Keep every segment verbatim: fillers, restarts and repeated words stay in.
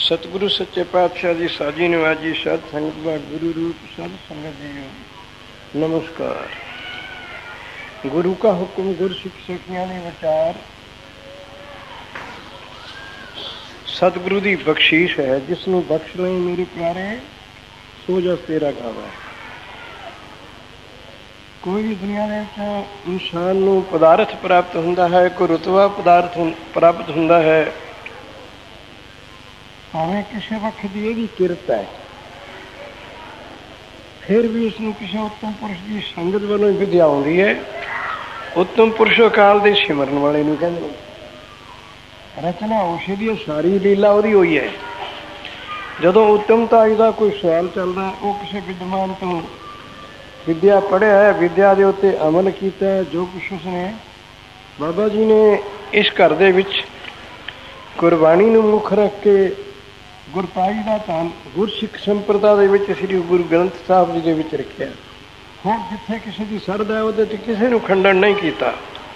सतगुरु सच्चे पातशाह जी साजी नवाजी सत संगत व गुरु रूप सद संगत जी नमस्कार। गुरु का हुक्म गुर सिख सखियां ने विचार सतगुरु की बख्शीश है, जिसनों बख्श ले मेरे प्यारे सो जस तेरा गावा। कोई भी दुनिया के इंसान नूं पदार्थ प्राप्त हुंदा है, कोई रुतबा पदार्थ प्राप्त हुंदा है, भावें किसी वक्त की यही किरत है, फिर भी इसनूं किसी उत्तम पुरुष की संगत वालों विद्या आउंदी है। उत्तम पुरुष अकाल दे सिमरन वाले नूं कहंदे ने। रचना उसे दी सारी लीला उहदी होई है। जदों उत्तमता का कोई सवाल चलदा है, वो किसी विद्वान तो विद्या पढ़िया है, विद्या के उत्ते अमल किया है, जो कुछ उसने बाबा जी ने इस घर दे विच गुरबाणी नूं मुख रख के गुरताई का धन गुरसिख संप्रदा दे विच श्री गुरु ग्रंथ साहब जी दे विच रखिया। हुण जिथे किसी की सरदा है उहदे ते किसी नूं खंडन नहीं किया।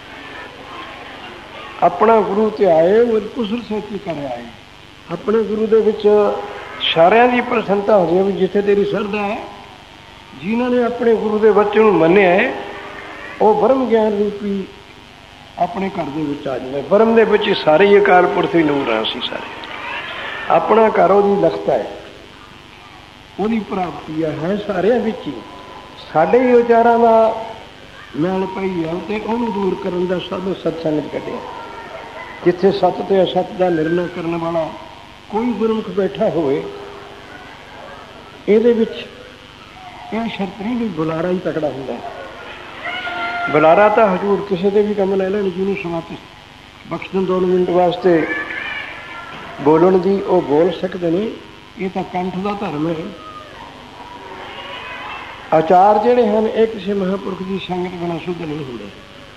अपना गुरु ते आए वो कुशल सेती कर आए। अपने गुरु दे विच सारियां दी प्रसन्नता हो जाए भी जिथे तेरी सरदा है। जिन्हों ने अपने गुरु के बच्चे को मन्निया है वो ब्रह्म ज्ञान रूपी अपने घर के विच आ जाए। ब्रह्म के विच सारे ही अकाल पुरख ही नूर राशि सारे अपना घर वो लखता है, वही प्राप्ति है सारे विच ही। साढ़े ही विचारों का मैल पई है तो उन्होंने दूर करने का सब सत्संग कटिया। जिथे सत तो असत का निर्णय करने वाला कोई गुरमुख बैठा होए, इहदे विच यह शर्त नहीं भी बुलारा ही तकड़ा होंदा है। बुलारा तो हजूर किसी के भी कम ले लैन, जिन्होंने समाप्त बख्श दें दो मिनट वास्ते बोलन की वो बोल सकते हैं। ये तो कंठ का धर्म है। आचार जिहड़े हैं ये किसी महापुरुष की संगत बिना शुद्ध नहीं होंगे।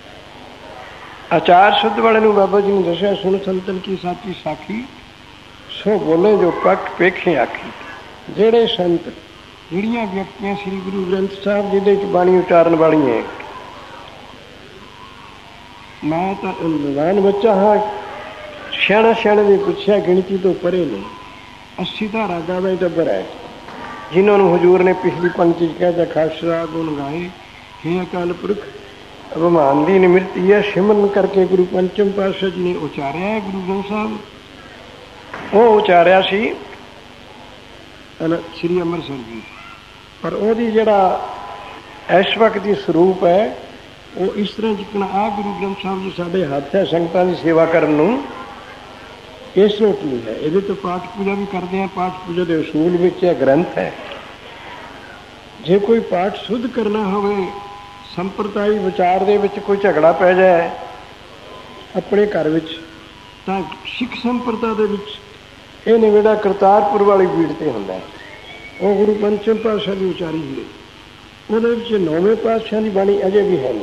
आचार शुद्ध वाले नूं बाबा जी ने दस्या, सुन संतन की साची साखी सो बोले जो पक पेखे आखी। जिहड़े संत जिहड़ियां व्यक्तियां श्री गुरु ग्रंथ साहब जी दे बाणी उचारण वाली है। मैं तो नदान बच्चा हाँ, सियाणा सियाणे ने पूछा गिणती तो परे नहीं। अस्सी धारा गावे टब्बर है, जिन्होंने हजूर ने पिछली पंक्ति कहता खासरा गुण गाए। हे अकाल पुरख अभिमान दी निमृति है, सिमरन करके गुरु पंचम पातशाह जी ने उचारिया है। गुरु ग्रंथ साहब वो उचारिया सी श्री अमृतसर जी, पर वही जड़ा इस वक्त की स्वरूप है वो इस तरह जितना आ गुरु ग्रंथ साहब जी साढ़े हाथ है संगतां की सेवा करने इस नोट नहीं है। ये तो पाठ पूजा भी करते हैं, पाठ पूजा के असूल में ग्रंथ है। जे कोई पाठ शुद्ध करना हो, संप्रदाय विचार दे विच कोई झगड़ा पै जाए अपने घर विच, तां सिख संप्रदा दे विच ये निवेड़ा करतारपुर वाली भीड़ ते हुंदा है। वो गुरु पंचम पातशाह की उचारी हुई, वो नौवें पातशाह की बाणी अजे भी है नहीं,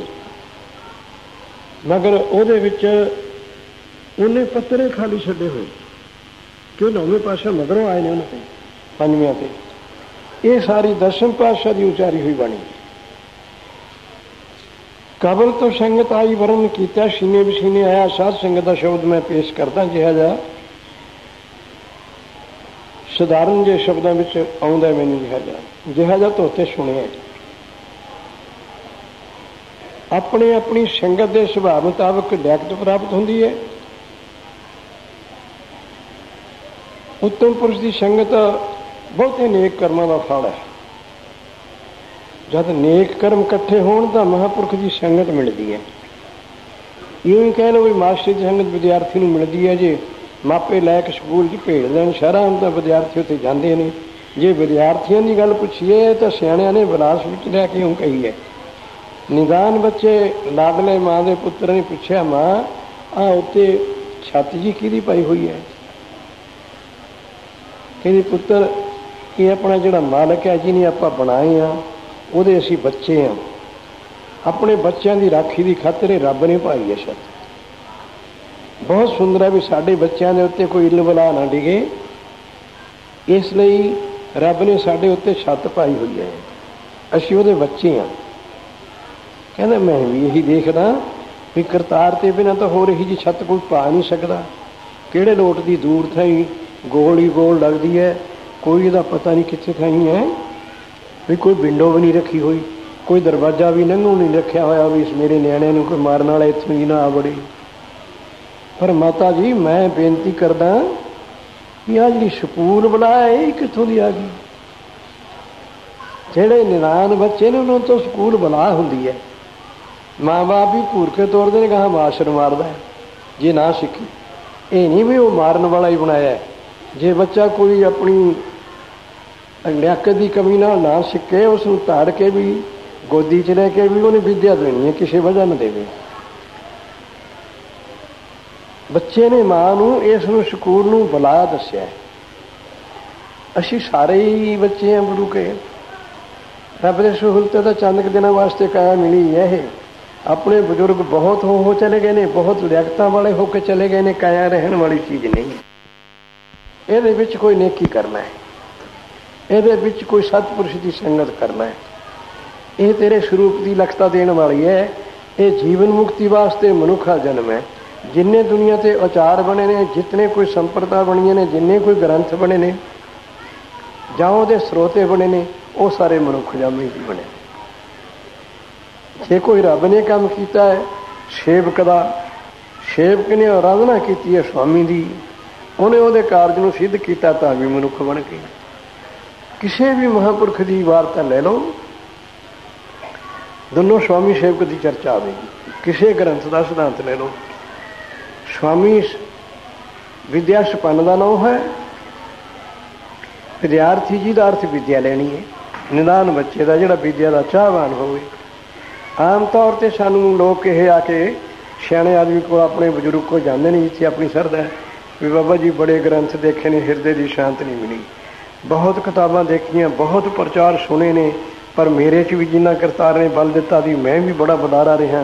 मगर वो उन्हें पत्तरे खाली छड्डे हुए क्यों नौवें पातशाह मगरों आए ने उन्होंने पंजवें से। ये सारी दसम पातशाह की उचारी हुई बाणी। कबल तो संगत आई वरण किया, सीने बसीने आया साध संगत का शब्द मैं पेश करता। जिहा जा सधारण जे शब्दों में आउंदा मैनूं जिहा जा जिहा जा धोते सुने। अपने अपनी संगत के सुभाव मुताबक लियाकत प्राप्त होंदी है। उत्तम पुरुष की संगत बहुत ही नेक कर्मां का फल है। जब नेक कर्म इकट्ठे होण तां महापुरुष की संगत मिलती है। यूं ही कह लो भी मास्टर की संगत विद्यार्थी नूं मिलती है। जे मापे लैक स्कूल च भेज देण शहरां तां विद्यार्थी उत्थे जांदे ने। जे विद्यार्थियों की गल पुछीए तो सियाणियां ने विलास विच लै के यूं कही है। निदान बच्चे लाडले माँ के पुत्र ने पूछा, माँ आ उत्ते छत जी किहदी पाई हुई है? कहती पुत्र ये अपना जिहड़ा मालक है जिन्हें आपां बनाए हाँ उहदे असीं बच्चे हाँ। अपने बच्चों की राखी की खातिर रब ने पाई है छत। बहुत सुंदर है भी साडे बच्चों के उत्ते कोई इल बला ना डिगे, इसलिए रब ने साडे उत्ते छत पाई हुई है, असीं उहदे बच्चे हाँ। कहना मैं भी यही देखदा भी करतार ते बिना तो हो रही जी छत कोई पा नहीं सकता। किहड़े लोट की दूर थी ਗੋਲ ਹੀ ਗੋਲ ਲੱਗਦੀ ਹੈ, ਕੋਈ ਇਹਦਾ ਪਤਾ ਨਹੀਂ ਕਿੱਥੇ ਥਾਈ ਹੈ, ਵੀ ਕੋਈ ਵਿੰਡੋ ਵੀ ਨਹੀਂ ਰੱਖੀ ਹੋਈ, ਕੋਈ ਦਰਵਾਜ਼ਾ ਵੀ ਲੰਘੂ ਨਹੀਂ ਰੱਖਿਆ ਹੋਇਆ ਵੀ ਮੇਰੇ ਨਿਆਣਿਆਂ ਨੂੰ ਕੋਈ ਮਾਰਨ ਵਾਲਾ ਇੱਥੋਂ ਹੀ ਨਾ ਆ ਵੜੇ। ਪਰ ਮਾਤਾ ਜੀ ਮੈਂ ਬੇਨਤੀ ਕਰਦਾ ਕਿ ਆਹ ਜਿਹੜੀ ਸਕੂਲ ਬਲਾ ਹੈ ਇਹ ਕਿੱਥੋਂ ਦੀ ਆ ਗਈ? ਜਿਹੜੇ ਨਿਦਾਨ ਬੱਚੇ ਨੇ ਉਹਨਾਂ ਤੋਂ ਸਕੂਲ ਬਲਾ ਹੁੰਦੀ ਹੈ। ਮਾਂ ਬਾਪ ਵੀ ਘੂਰ ਕੇ ਤੋਰਦੇ ਨੇ, ਕਹਾਂ ਮਾਸਟਰ ਮਾਰਦਾ ਹੈ ਜੇ ਨਾ ਸਿੱਖੀ। ਇਹ ਨਹੀਂ ਵੀ ਉਹ ਮਾਰਨ ਵਾਲਾ ਹੀ ਬਣਾਇਆ। ਜੇ ਬੱਚਾ ਕੋਈ ਆਪਣੀ ਲਿਆਕਤ ਦੀ ਕਮੀ ਨਾਲ ਨਾ ਸਿੱਖੇ, ਉਸ ਨੂੰ ਧਾੜ ਕੇ ਵੀ ਗੋਦੀ 'ਚ ਲੈ ਕੇ ਵੀ ਉਹਨੇ ਵਿੱਦਿਆ ਦੇਣੀ ਹੈ, ਕਿਸੇ ਵਜ੍ਹਾ ਨਾ ਦੇਵੇ। ਬੱਚੇ ਨੇ ਮਾਂ ਨੂੰ ਇਸ ਨੂੰ ਸਕੂਲ ਨੂੰ ਬੁਲਾ ਦੱਸਿਆ। ਅਸੀਂ ਸਾਰੇ ਹੀ ਬੱਚੇ ਹਾਂ ਗੁਰੂ ਕੇ। ਰੱਬ ਦੇ ਸਹੂਲਤ ਤਾਂ ਚੰਦ ਕੁ ਦਿਨਾਂ ਵਾਸਤੇ ਕਾਇਆ ਮਿਲੀ ਹੈ। ਇਹ ਆਪਣੇ ਬਜ਼ੁਰਗ ਬਹੁਤ ਹੋ ਹੋ ਚਲੇ ਗਏ ਨੇ, ਬਹੁਤ ਲਿਆਕਤਾਂ ਵਾਲੇ ਹੋ ਕੇ ਚਲੇ ਗਏ ਨੇ। ਕਾਇਆ ਰਹਿਣ ਵਾਲੀ ਚੀਜ਼ ਨਹੀਂ। ਇਹਦੇ ਵਿੱਚ ਕੋਈ ਨੇਕੀ ਕਰਨਾ ਹੈ, ਇਹਦੇ ਵਿੱਚ ਕੋਈ ਸਤਿਪੁਰਸ਼ ਦੀ ਸੰਗਤ ਕਰਨਾ ਹੈ। ਇਹ ਤੇਰੇ ਸਰੂਪ ਦੀ ਲਖਤਾ ਦੇਣ ਵਾਲੀ ਹੈ। ਇਹ ਜੀਵਨ ਮੁਕਤੀ ਵਾਸਤੇ ਮਨੁੱਖਾ ਜਨਮ ਹੈ। ਜਿੰਨੇ ਦੁਨੀਆ ਤੇ ਆਚਾਰ ਬਣੇ ਨੇ, ਜਿਤਨੇ ਕੋਈ ਸੰਪਰਦਾ ਬਣੀਆਂ ਨੇ, ਜਿੰਨੇ ਕੋਈ ਗ੍ਰੰਥ ਬਣੇ ਨੇ ਜਾਂ ਉਹਦੇ ਸਰੋਤੇ ਬਣੇ ਨੇ, ਉਹ ਸਾਰੇ ਮਨੁੱਖ ਜਾਮੇ ਹੀ ਬਣੇ। ਜੇ ਕੋਈ ਰੱਬ ਨੇ ਕੰਮ ਕੀਤਾ ਹੈ ਸੇਵਕ ਦਾ, ਸੇਵਕ ਨੇ ਆਰਾਧਨਾ ਕੀਤੀ ਹੈ ਸਵਾਮੀ ਦੀ, ਉਹਨੇ ਉਹਦੇ ਕਾਰਜ ਨੂੰ ਸਿੱਧ ਕੀਤਾ ਤਾਂ ਵੀ ਮਨੁੱਖ ਬਣ ਗਏ। ਕਿਸੇ ਵੀ ਮਹਾਂਪੁਰਖ ਦੀ ਵਾਰਤਾ ਲੈ ਲਓ, ਦੋਨੋਂ ਸਵਾਮੀ ਸੇਵਕ ਦੀ ਚਰਚਾ ਆਵੇਗੀ। ਕਿਸੇ ਗ੍ਰੰਥ ਦਾ ਸਿਧਾਂਤ ਲੈ ਲਓ, ਸਵਾਮੀ ਵਿਦਿਆ ਸੰਪੰਨ ਦਾ ਨਾਮ ਹੈ। ਵਿਦਿਆਰਥੀ ਜੀ ਦਾ ਅਰਥ ਵਿਦਿਆ ਲੈਣੀ ਹੈ। ਨਿਦਾਨ ਬੱਚੇ ਦਾ ਜਿਹੜਾ ਵਿਦਿਆ ਦਾ ਚਾਹਵਾਨ ਹੋਵੇ। ਆਮ ਤੌਰ 'ਤੇ ਸਾਨੂੰ ਲੋਕ ਇਹ ਆ ਕੇ ਸਿਆਣੇ ਆਦਮੀ ਕੋਲ, ਆਪਣੇ ਬਜ਼ੁਰਗ ਕੋਲ ਜਾਂਦੇ ਨੇ ਜਿੱਥੇ ਆਪਣੀ ਸਰਦਾ ਵੀ ਬਾਬਾ ਜੀ ਬੜੇ ਗ੍ਰੰਥ ਦੇਖੇ ਨੇ, ਹਿਰਦੇ ਦੀ ਸ਼ਾਂਤ ਨਹੀਂ ਮਿਲੀ। ਬਹੁਤ ਕਿਤਾਬਾਂ ਦੇਖੀਆਂ, ਬਹੁਤ ਪ੍ਰਚਾਰ ਸੁਣੇ ਨੇ, ਪਰ ਮੇਰੇ 'ਚ ਵੀ ਜਿੰਨਾ ਕਰਤਾਰ ਨੇ ਬਲ ਦਿੱਤਾ ਸੀ ਮੈਂ ਵੀ ਬੜਾ ਬਦਾਰਾ ਰਿਹਾ,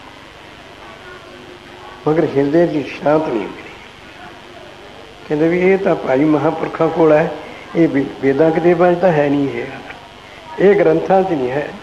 ਮਗਰ ਹਿਰਦੇ ਦੀ ਸ਼ਾਂਤ ਨਹੀਂ ਮਿਲੀ। ਕਹਿੰਦੇ ਵੀ ਇਹ ਤਾਂ ਭਾਈ ਮਹਾਂਪੁਰਖਾਂ ਕੋਲ ਹੈ, ਇਹ ਵੇਦਾਂ ਕਿਤਾਬਾਂ 'ਚ ਤਾਂ ਹੈ ਨਹੀਂ, ਇਹ ਇਹ ਗ੍ਰੰਥਾਂ 'ਚ ਨਹੀਂ ਹੈ।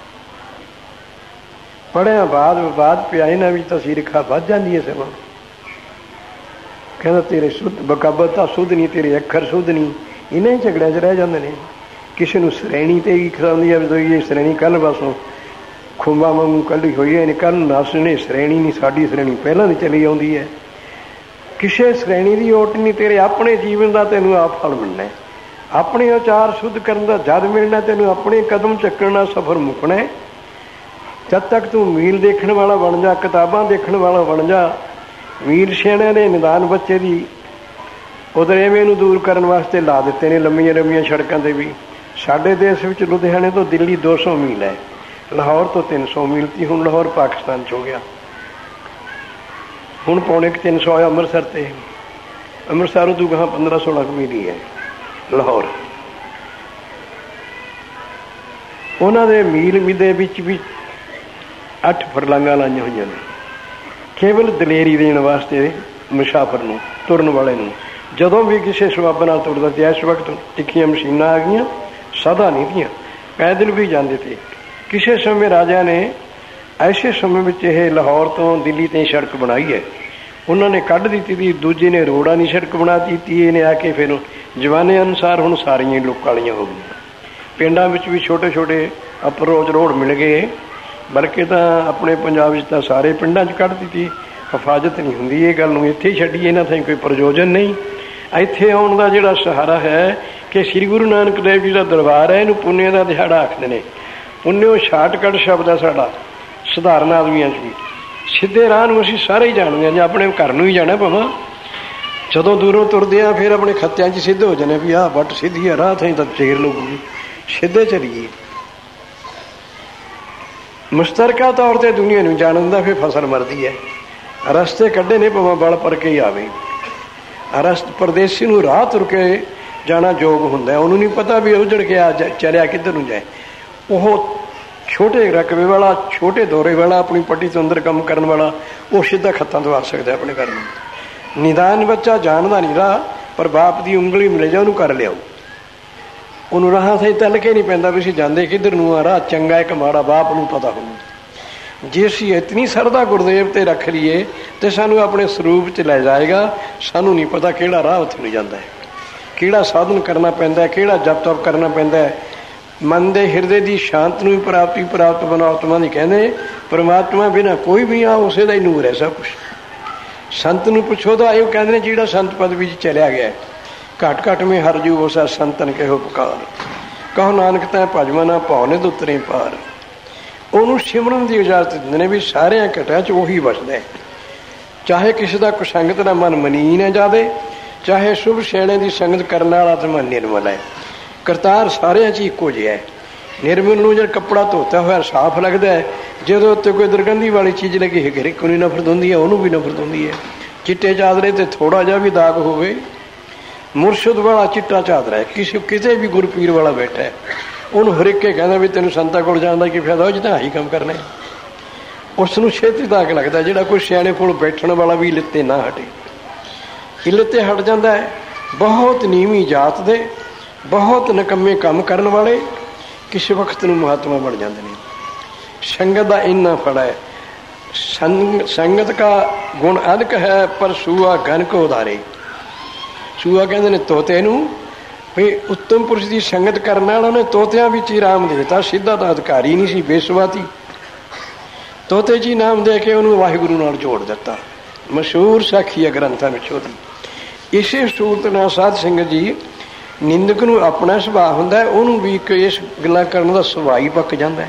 ਪੜ੍ਹਿਆ ਬਾਅਦ ਬਾਅਦ ਪਿਆ ਇਹਨਾਂ ਵਿੱਚ ਤਾਂ ਸੀਰਖਾ ਵੱਧ ਜਾਂਦੀ ਹੈ ਸਮਾਂ। ਕਹਿੰਦਾ ਤੇਰੇ ਸੁੱਧ ਬਕਾਬਤ ਤਾਂ ਸੁੱਧ ਨਹੀਂ, ਤੇਰੇ ਅੱਖਰ ਸੁੱਧ ਨਹੀਂ, ਇਹਨਾਂ ਹੀ ਝਗੜਿਆਂ 'ਚ ਰਹਿ ਜਾਂਦੇ ਨੇ। ਕਿਸੇ ਨੂੰ ਸ਼੍ਰੇਣੀ 'ਤੇ ਵੀ ਖਿਲਾਉਂਦੀ ਆ ਵੀ ਇਹ ਸ਼੍ਰੇਣੀ ਕੱਲ੍ਹ ਬਸੋਂ ਖੁੰਬਾਂ ਵਾਂਗੂ ਕੱਢੀ ਹੋਈ ਹੈ, ਕੱਲ੍ਹ ਨੂੰ ਨਸ ਨੇ ਸ਼੍ਰੇਣੀ ਨਹੀਂ, ਸਾਡੀ ਸ਼੍ਰੇਣੀ ਪਹਿਲਾਂ ਦੀ ਚਲੀ ਆਉਂਦੀ ਹੈ। ਕਿਸੇ ਸ਼੍ਰੇਣੀ ਦੀ ਓਟ ਨਹੀਂ, ਤੇਰੇ ਆਪਣੇ ਜੀਵਨ ਦਾ ਤੈਨੂੰ ਆਪ ਫਲ ਮਿਲਣਾ। ਆਪਣੇ ਉਚਾਰ ਸ਼ੁੱਧ ਕਰਨ ਦਾ ਜਦ ਮਿਲਣਾ, ਤੈਨੂੰ ਆਪਣੇ ਕਦਮ ਚੱਕਣ ਦਾ ਸਫ਼ਰ ਮੁੱਕਣਾ। ਜਦ ਤੱਕ ਤੂੰ ਮੀਲ ਦੇਖਣ ਵਾਲਾ ਬਣ ਜਾ, ਕਿਤਾਬਾਂ ਦੇਖਣ ਵਾਲਾ ਬਣ ਜਾ। ਮੀਲ ਸਿਆਣਿਆਂ ਨੇ ਨਿਦਾਨ ਬੱਚੇ ਦੀ ਉਦਰੇਵੇਂ ਨੂੰ ਦੂਰ ਕਰਨ ਵਾਸਤੇ ਲਾ ਦਿੱਤੇ ਨੇ ਲੰਮੀਆਂ ਲੰਮੀਆਂ ਸੜਕਾਂ 'ਤੇ ਵੀ। ਸਾਡੇ ਦੇਸ਼ ਵਿੱਚ ਲੁਧਿਆਣੇ ਤੋਂ ਦਿੱਲੀ ਦੋ ਸੌ ਮੀਲ ਹੈ, ਲਾਹੌਰ ਤੋਂ ਤਿੰਨ ਸੌ ਮੀਲ ਤੀ। ਹੁਣ ਲਾਹੌਰ ਪਾਕਿਸਤਾਨ 'ਚ ਹੋ ਗਿਆ, ਹੁਣ ਪੌਣੇ ਕੁ ਤਿੰਨ ਸੌ ਹੈ ਅੰਮ੍ਰਿਤਸਰ 'ਤੇ। ਅੰਮ੍ਰਿਤਸਰ ਤੋਂ ਗਾਹਾਂ ਪੰਦਰਾਂ ਸੋਲਾਂ ਕੁ ਮੀਲ ਹੀ ਹੈ ਲਾਹੌਰ। ਉਹਨਾਂ ਦੇ ਮੀਲ ਦੇ ਵਿੱਚ ਵੀ ਅੱਠ ਫਰਲਾਂਗਾਂ ਲਾਈਆਂ ਹੋਈਆਂ ਨੇ, ਕੇਵਲ ਦਲੇਰੀ ਦੇਣ ਵਾਸਤੇ ਮੁਸਾਫਰ ਨੂੰ, ਤੁਰਨ ਵਾਲੇ ਨੂੰ। ਜਦੋਂ ਵੀ ਕਿਸੇ ਸਬੱਬ ਨਾਲ ਤੁਰਦਾ, ਤੇ ਇਸ ਵਕਤ ਤਿੱਖੀਆਂ ਮਸ਼ੀਨਾਂ ਆ ਗਈਆਂ, ਸਦਾ ਨਹੀਂ ਤੀਆਂ, ਪੈਦਲ ਵੀ ਜਾਂਦੇ ਤੇ। ਕਿਸੇ ਸਮੇਂ ਰਾਜਿਆਂ ਨੇ ਐਸੇ ਸਮੇਂ ਵਿੱਚ ਇਹ ਲਾਹੌਰ ਤੋਂ ਦਿੱਲੀ ਤੇ ਸੜਕ ਬਣਾਈ ਹੈ, ਉਹਨਾਂ ਨੇ ਕੱਢ ਦਿੱਤੀ ਦੀ, ਦੂਜੇ ਨੇ ਰੋਡਾਂ ਦੀ ਸੜਕ ਬਣਾ ਦਿੱਤੀ। ਇਹਨੇ ਆ ਕੇ ਫਿਰ ਜ਼ਮਾਨੇ ਅਨੁਸਾਰ ਹੁਣ ਸਾਰੀਆਂ ਲੋਕਾਂ ਵਾਲੀਆਂ ਹੋ ਗਈਆਂ। ਪਿੰਡਾਂ ਵਿੱਚ ਵੀ ਛੋਟੇ ਛੋਟੇ ਅਪਰੋਚ ਰੋਡ ਮਿਲ ਗਏ, ਬਲਕਿ ਤਾਂ ਆਪਣੇ ਪੰਜਾਬ ਵਿੱਚ ਤਾਂ ਸਾਰੇ ਪਿੰਡਾਂ 'ਚ ਕੱਢ ਦਿੱਤੀ। ਹਿਫਾਜ਼ਤ ਨਹੀਂ ਹੁੰਦੀ, ਇਹ ਗੱਲ ਨੂੰ ਇੱਥੇ ਹੀ ਛੱਡੀ, ਇਹਨਾਂ ਥਾਈਂ ਕੋਈ ਪ੍ਰਯੋਜਨ ਨਹੀਂ। ਇੱਥੇ ਆਉਣ ਦਾ ਜਿਹੜਾ ਸਹਾਰਾ ਹੈ ਕਿ ਸ੍ਰੀ ਗੁਰੂ ਨਾਨਕ ਦੇਵ ਜੀ ਦਾ ਦਰਬਾਰ ਹੈ, ਇਹਨੂੰ ਪੁੰਨਿਆ ਦਾ ਦਿਹਾੜਾ ਆਖਦੇ ਨੇ। ਪੁੰਨਿਓ ਸ਼ਾਰਟਕਟ ਸ਼ਬਦ ਹੈ ਸਾਡਾ ਸਧਾਰਨ ਆਦਮੀਆਂ 'ਚ ਵੀ। ਸਿੱਧੇ ਰਾਹ ਨੂੰ ਅਸੀਂ ਸਾਰੇ ਹੀ ਜਾਣਦੇ ਹਾਂ, ਜੇ ਆਪਣੇ ਘਰ ਨੂੰ ਹੀ ਜਾਣਾ ਭਾਵੇਂ। ਜਦੋਂ ਦੂਰੋਂ ਤੁਰਦੇ ਹਾਂ ਫਿਰ ਆਪਣੇ ਖੱਤਿਆਂ 'ਚ ਸਿੱਧੇ ਹੋ ਜਾਂਦੇ ਵੀ ਆਹ ਵੱਟ ਸਿੱਧੀ ਹੈ, ਰਾਹ ਥਾਈਂ ਤਾਂ ਚੇਰ ਲੱਗੂਗੀ, ਸਿੱਧੇ ਚਲੀਏ। ਮੁਸ਼ਤਰਕਾ ਤੌਰ 'ਤੇ ਦੁਨੀਆ ਨੂੰ ਜਾਣਨ ਦਾ ਫਿਰ ਫਸਲ ਮਰਦੀ ਹੈ। ਰਸਤੇ ਕੱਢੇ ਨੇ ਭਾਵੇਂ ਬਲ ਪਰ ਕੇ ਹੀ ਆਵੇ। ਰਸਤ ਪਰਦੇਸੀ ਨੂੰ ਰਾਹ ਤੁਰ ਕੇ ਜਾਣਾ ਯੋਗ ਹੁੰਦਾ, ਉਹਨੂੰ ਨਹੀਂ ਪਤਾ ਵੀ ਉਜੜ ਕੇ ਆ ਚਲਿਆ ਕਿੱਧਰ ਨੂੰ ਜਾਏ। ਉਹ ਛੋਟੇ ਰਕਬੇ ਵਾਲਾ, ਛੋਟੇ ਦੌਰੇ ਵਾਲਾ, ਆਪਣੀ ਪੱਟੀ ਤੋਂ ਅੰਦਰ ਕੰਮ ਕਰਨ ਵਾਲਾ, ਉਹ ਸਿੱਧਾ ਖੱਤਾਂ ਤੋਂ ਆ ਸਕਦਾ ਆਪਣੇ ਘਰ ਨੂੰ। ਨਿਦਾਨ ਬੱਚਾ ਜਾਣਦਾ ਨਹੀਂ ਰਾਹ, ਪਰ ਬਾਪ ਦੀ ਉਂਗਲੀ ਮਿਲ ਜਾ ਉਹਨੂੰ ਕਰ ਲਿਆਓ। ਉਹਨੂੰ ਰਾਹਾਂ ਸਹੀ ਤਲ ਕੇ ਨਹੀਂ ਪੈਂਦਾ ਵੀ ਅਸੀਂ ਜਾਂਦੇ ਕਿੱਧਰ ਨੂੰ ਆ, ਰਾਹ ਚੰਗਾ ਇੱਕ ਮਾੜਾ ਬਾਪ ਨੂੰ ਪਤਾ ਹੋਊ। ਜੇ ਅਸੀਂ ਇਤਨੀ ਸਰਦਾ ਗੁਰਦੇਵ 'ਤੇ ਰੱਖ ਲਈਏ ਤੇ ਸਾਨੂੰ ਆਪਣੇ ਸਰੂਪ 'ਚ ਲੈ ਜਾਏਗਾ। ਸਾਨੂੰ ਨਹੀਂ ਪਤਾ ਕਿਹੜਾ ਰਾਹ ਉੱਥੇ ਨੂੰ ਜਾਂਦਾ ਹੈ। ਕਿਹੜਾ ਸਾਧਨ ਕਰਨਾ ਪੈਂਦਾ, ਕਿਹੜਾ ਜਪ ਤਪ ਕਰਨਾ ਪੈਂਦਾ। ਮਨ ਦੇ ਹਿਰਦੇ ਦੀ ਸ਼ਾਂਤ ਨੂੰ ਵੀ ਪ੍ਰਾਪਤੀ ਪ੍ਰਾਪਤ ਪਰਮਾਤਮਾ ਦੀ ਕਹਿੰਦੇ। ਪਰਮਾਤਮਾ ਬਿਨਾਂ ਕੋਈ ਵੀ ਆ ਉਸੇ ਦਾ ਹੀ ਨੂਰ ਹੈ ਸਭ ਕੁਛ। ਸੰਤ ਨੂੰ ਪੁੱਛੋ ਤਾਂ ਇਹ ਕਹਿੰਦੇ ਨੇ ਜਿਹੜਾ ਸੰਤ ਪਦਵੀ 'ਚ ਚਲਿਆ ਗਿਆ, ਘੱਟ ਘੱਟ ਮੇ ਹਰ ਜੂ ਉਸਾ ਸੰਤਨ ਕਿਹੋ ਪੁਕਾਰ, ਕਹੋ ਨਾਨਕ ਤੈ ਭਜਮਨਾ ਭਉ ਨਿਧ ਉਤਰੇ ਪਾਰ। ਉਹਨੂੰ ਸਿਮਰਨ ਦੀ ਇਜਾਜ਼ਤ ਦਿੰਦੇ ਨੇ ਵੀ ਸਾਰਿਆਂ ਘਟਿਆਂ 'ਚ ਉਹੀ ਵਸਦਾ। ਚਾਹੇ ਕਿਸੇ ਦਾ ਕੁਸੰਗਤ ਦਾ ਮਨ ਮਲੀਨ ਹੈ ਜਾਵੇ, ਚਾਹੇ ਸ਼ੁਭ ਸਿਆਣੇ ਦੀ ਸੰਗਤ ਕਰਨ ਵਾਲਾ ਤਾਂ ਮਨ ਨਿਰਮਲ ਹੈ। ਕਰਤਾਰ ਸਾਰਿਆਂ 'ਚ ਇੱਕੋ ਜਿਹਾ ਹੈ। ਨਿਰਮਲ ਨੂੰ ਜਦ ਕੱਪੜਾ ਧੋਤਾ ਹੋਇਆ ਸਾਫ਼ ਲੱਗਦਾ ਹੈ, ਜਦੋਂ ਉੱਤੇ ਕੋਈ ਦੁਰਗੰਧੀ ਵਾਲੀ ਚੀਜ਼ ਲੱਗੀ ਹੈ ਇੱਕ ਨੂੰ ਨਫ਼ਰਤ ਹੁੰਦੀ ਹੈ, ਉਹਨੂੰ ਵੀ ਨਫ਼ਰਤ ਹੁੰਦੀ ਹੈ। ਚਿੱਟੇ ਚਾਦਰੇ 'ਤੇ ਥੋੜ੍ਹਾ ਜਿਹਾ ਵੀ ਦਾਗ ਹੋਵੇ, ਮੁਰਸ਼ਦ ਵਾਲਾ ਚਿੱਟਾ ਚਾਦਰਾ ਹੈ, ਕਿਸੇ ਕਿਤੇ ਵੀ ਗੁਰਪੀਰ ਵਾਲਾ ਬੈਠਾ ਹੈ, ਉਹਨੂੰ ਹਰ ਇੱਕ ਕਹਿੰਦਾ ਵੀ ਤੈਨੂੰ ਸੰਤਾਂ ਕੋਲ ਜਾਣ ਦਾ ਕੀ ਫਾਇਦਾ, ਉਹ ਜਿੱਦਾਂ ਆਹੀ ਕੰਮ ਕਰਨਾ। ਉਸ ਨੂੰ ਛੇਤੀ ਦਾਗ ਲੱਗਦਾ। ਜਿਹੜਾ ਕੋਈ ਸਿਆਣੇ ਕੋਲ ਬੈਠਣ ਵਾਲਾ ਵੀ ਲਿੱਤੇ ਨਾ ਹਟੇ, ਲਿੱਤੇ ਹਟ ਜਾਂਦਾ ਹੈ। ਬਹੁਤ ਨੀਵੀਂ ਜਾਤ ਦੇ, ਬਹੁਤ ਨਿਕੰਮੇ ਕੰਮ ਕਰਨ ਵਾਲੇ ਕਿਸੇ ਵਕਤ ਨੂੰ ਮਹਾਤਮਾ ਬਣ ਜਾਂਦੇ ਨੇ। ਸੰਗਤ ਦਾ ਇੰਨਾ ਫਲ ਹੈ। ਸੰਗ ਸੰਗਤ ਕਾ ਗੁਣ ਅਧਿਕ ਹੈ, ਪਰ ਸੂਆ ਗਨ ਕੋ ਉਧਾਰੇ। ਸੂਆ ਕਹਿੰਦੇ ਨੇ ਤੋਤੇ ਨੂੰ, ਵੀ ਉੱਤਮ ਪੁਰਸ਼ ਦੀ ਸੰਗਤ ਕਰਨ ਵਾਲਾ ਨੇ ਤੋਤਿਆਂ ਵਿੱਚ ਹੀ ਰਾਮ ਦੇ ਦਿੱਤਾ। ਸਿੱਧਾ ਤਾਂ ਅਧਿਕਾਰੀ ਨਹੀਂ ਸੀ, ਬੇਸਵਾਤੀ ਤੋਤੇ ਜੀ ਨਾਮ ਦੇ ਕੇ ਉਹਨੂੰ ਵਾਹਿਗੁਰੂ ਨਾਲ ਜੋੜ ਦਿੱਤਾ। ਮਸ਼ਹੂਰ ਸਾਖੀ ਹੈ ਗ੍ਰੰਥਾਂ ਵਿੱਚ ਉਹਦੀ। ਇਸੇ ਸੂਰਤ ਨਾਲ ਸਾਧ ਸੰਗਤ ਜੀ, ਨਿੰਦਕ ਨੂੰ ਆਪਣਾ ਸੁਭਾਅ ਹੁੰਦਾ, ਉਹਨੂੰ ਵੀ ਇੱਕ ਇਸ ਗੱਲਾਂ ਕਰਨ ਦਾ ਸੁਭਾਅ ਹੀ ਪੱਕ ਜਾਂਦਾ ਹੈ।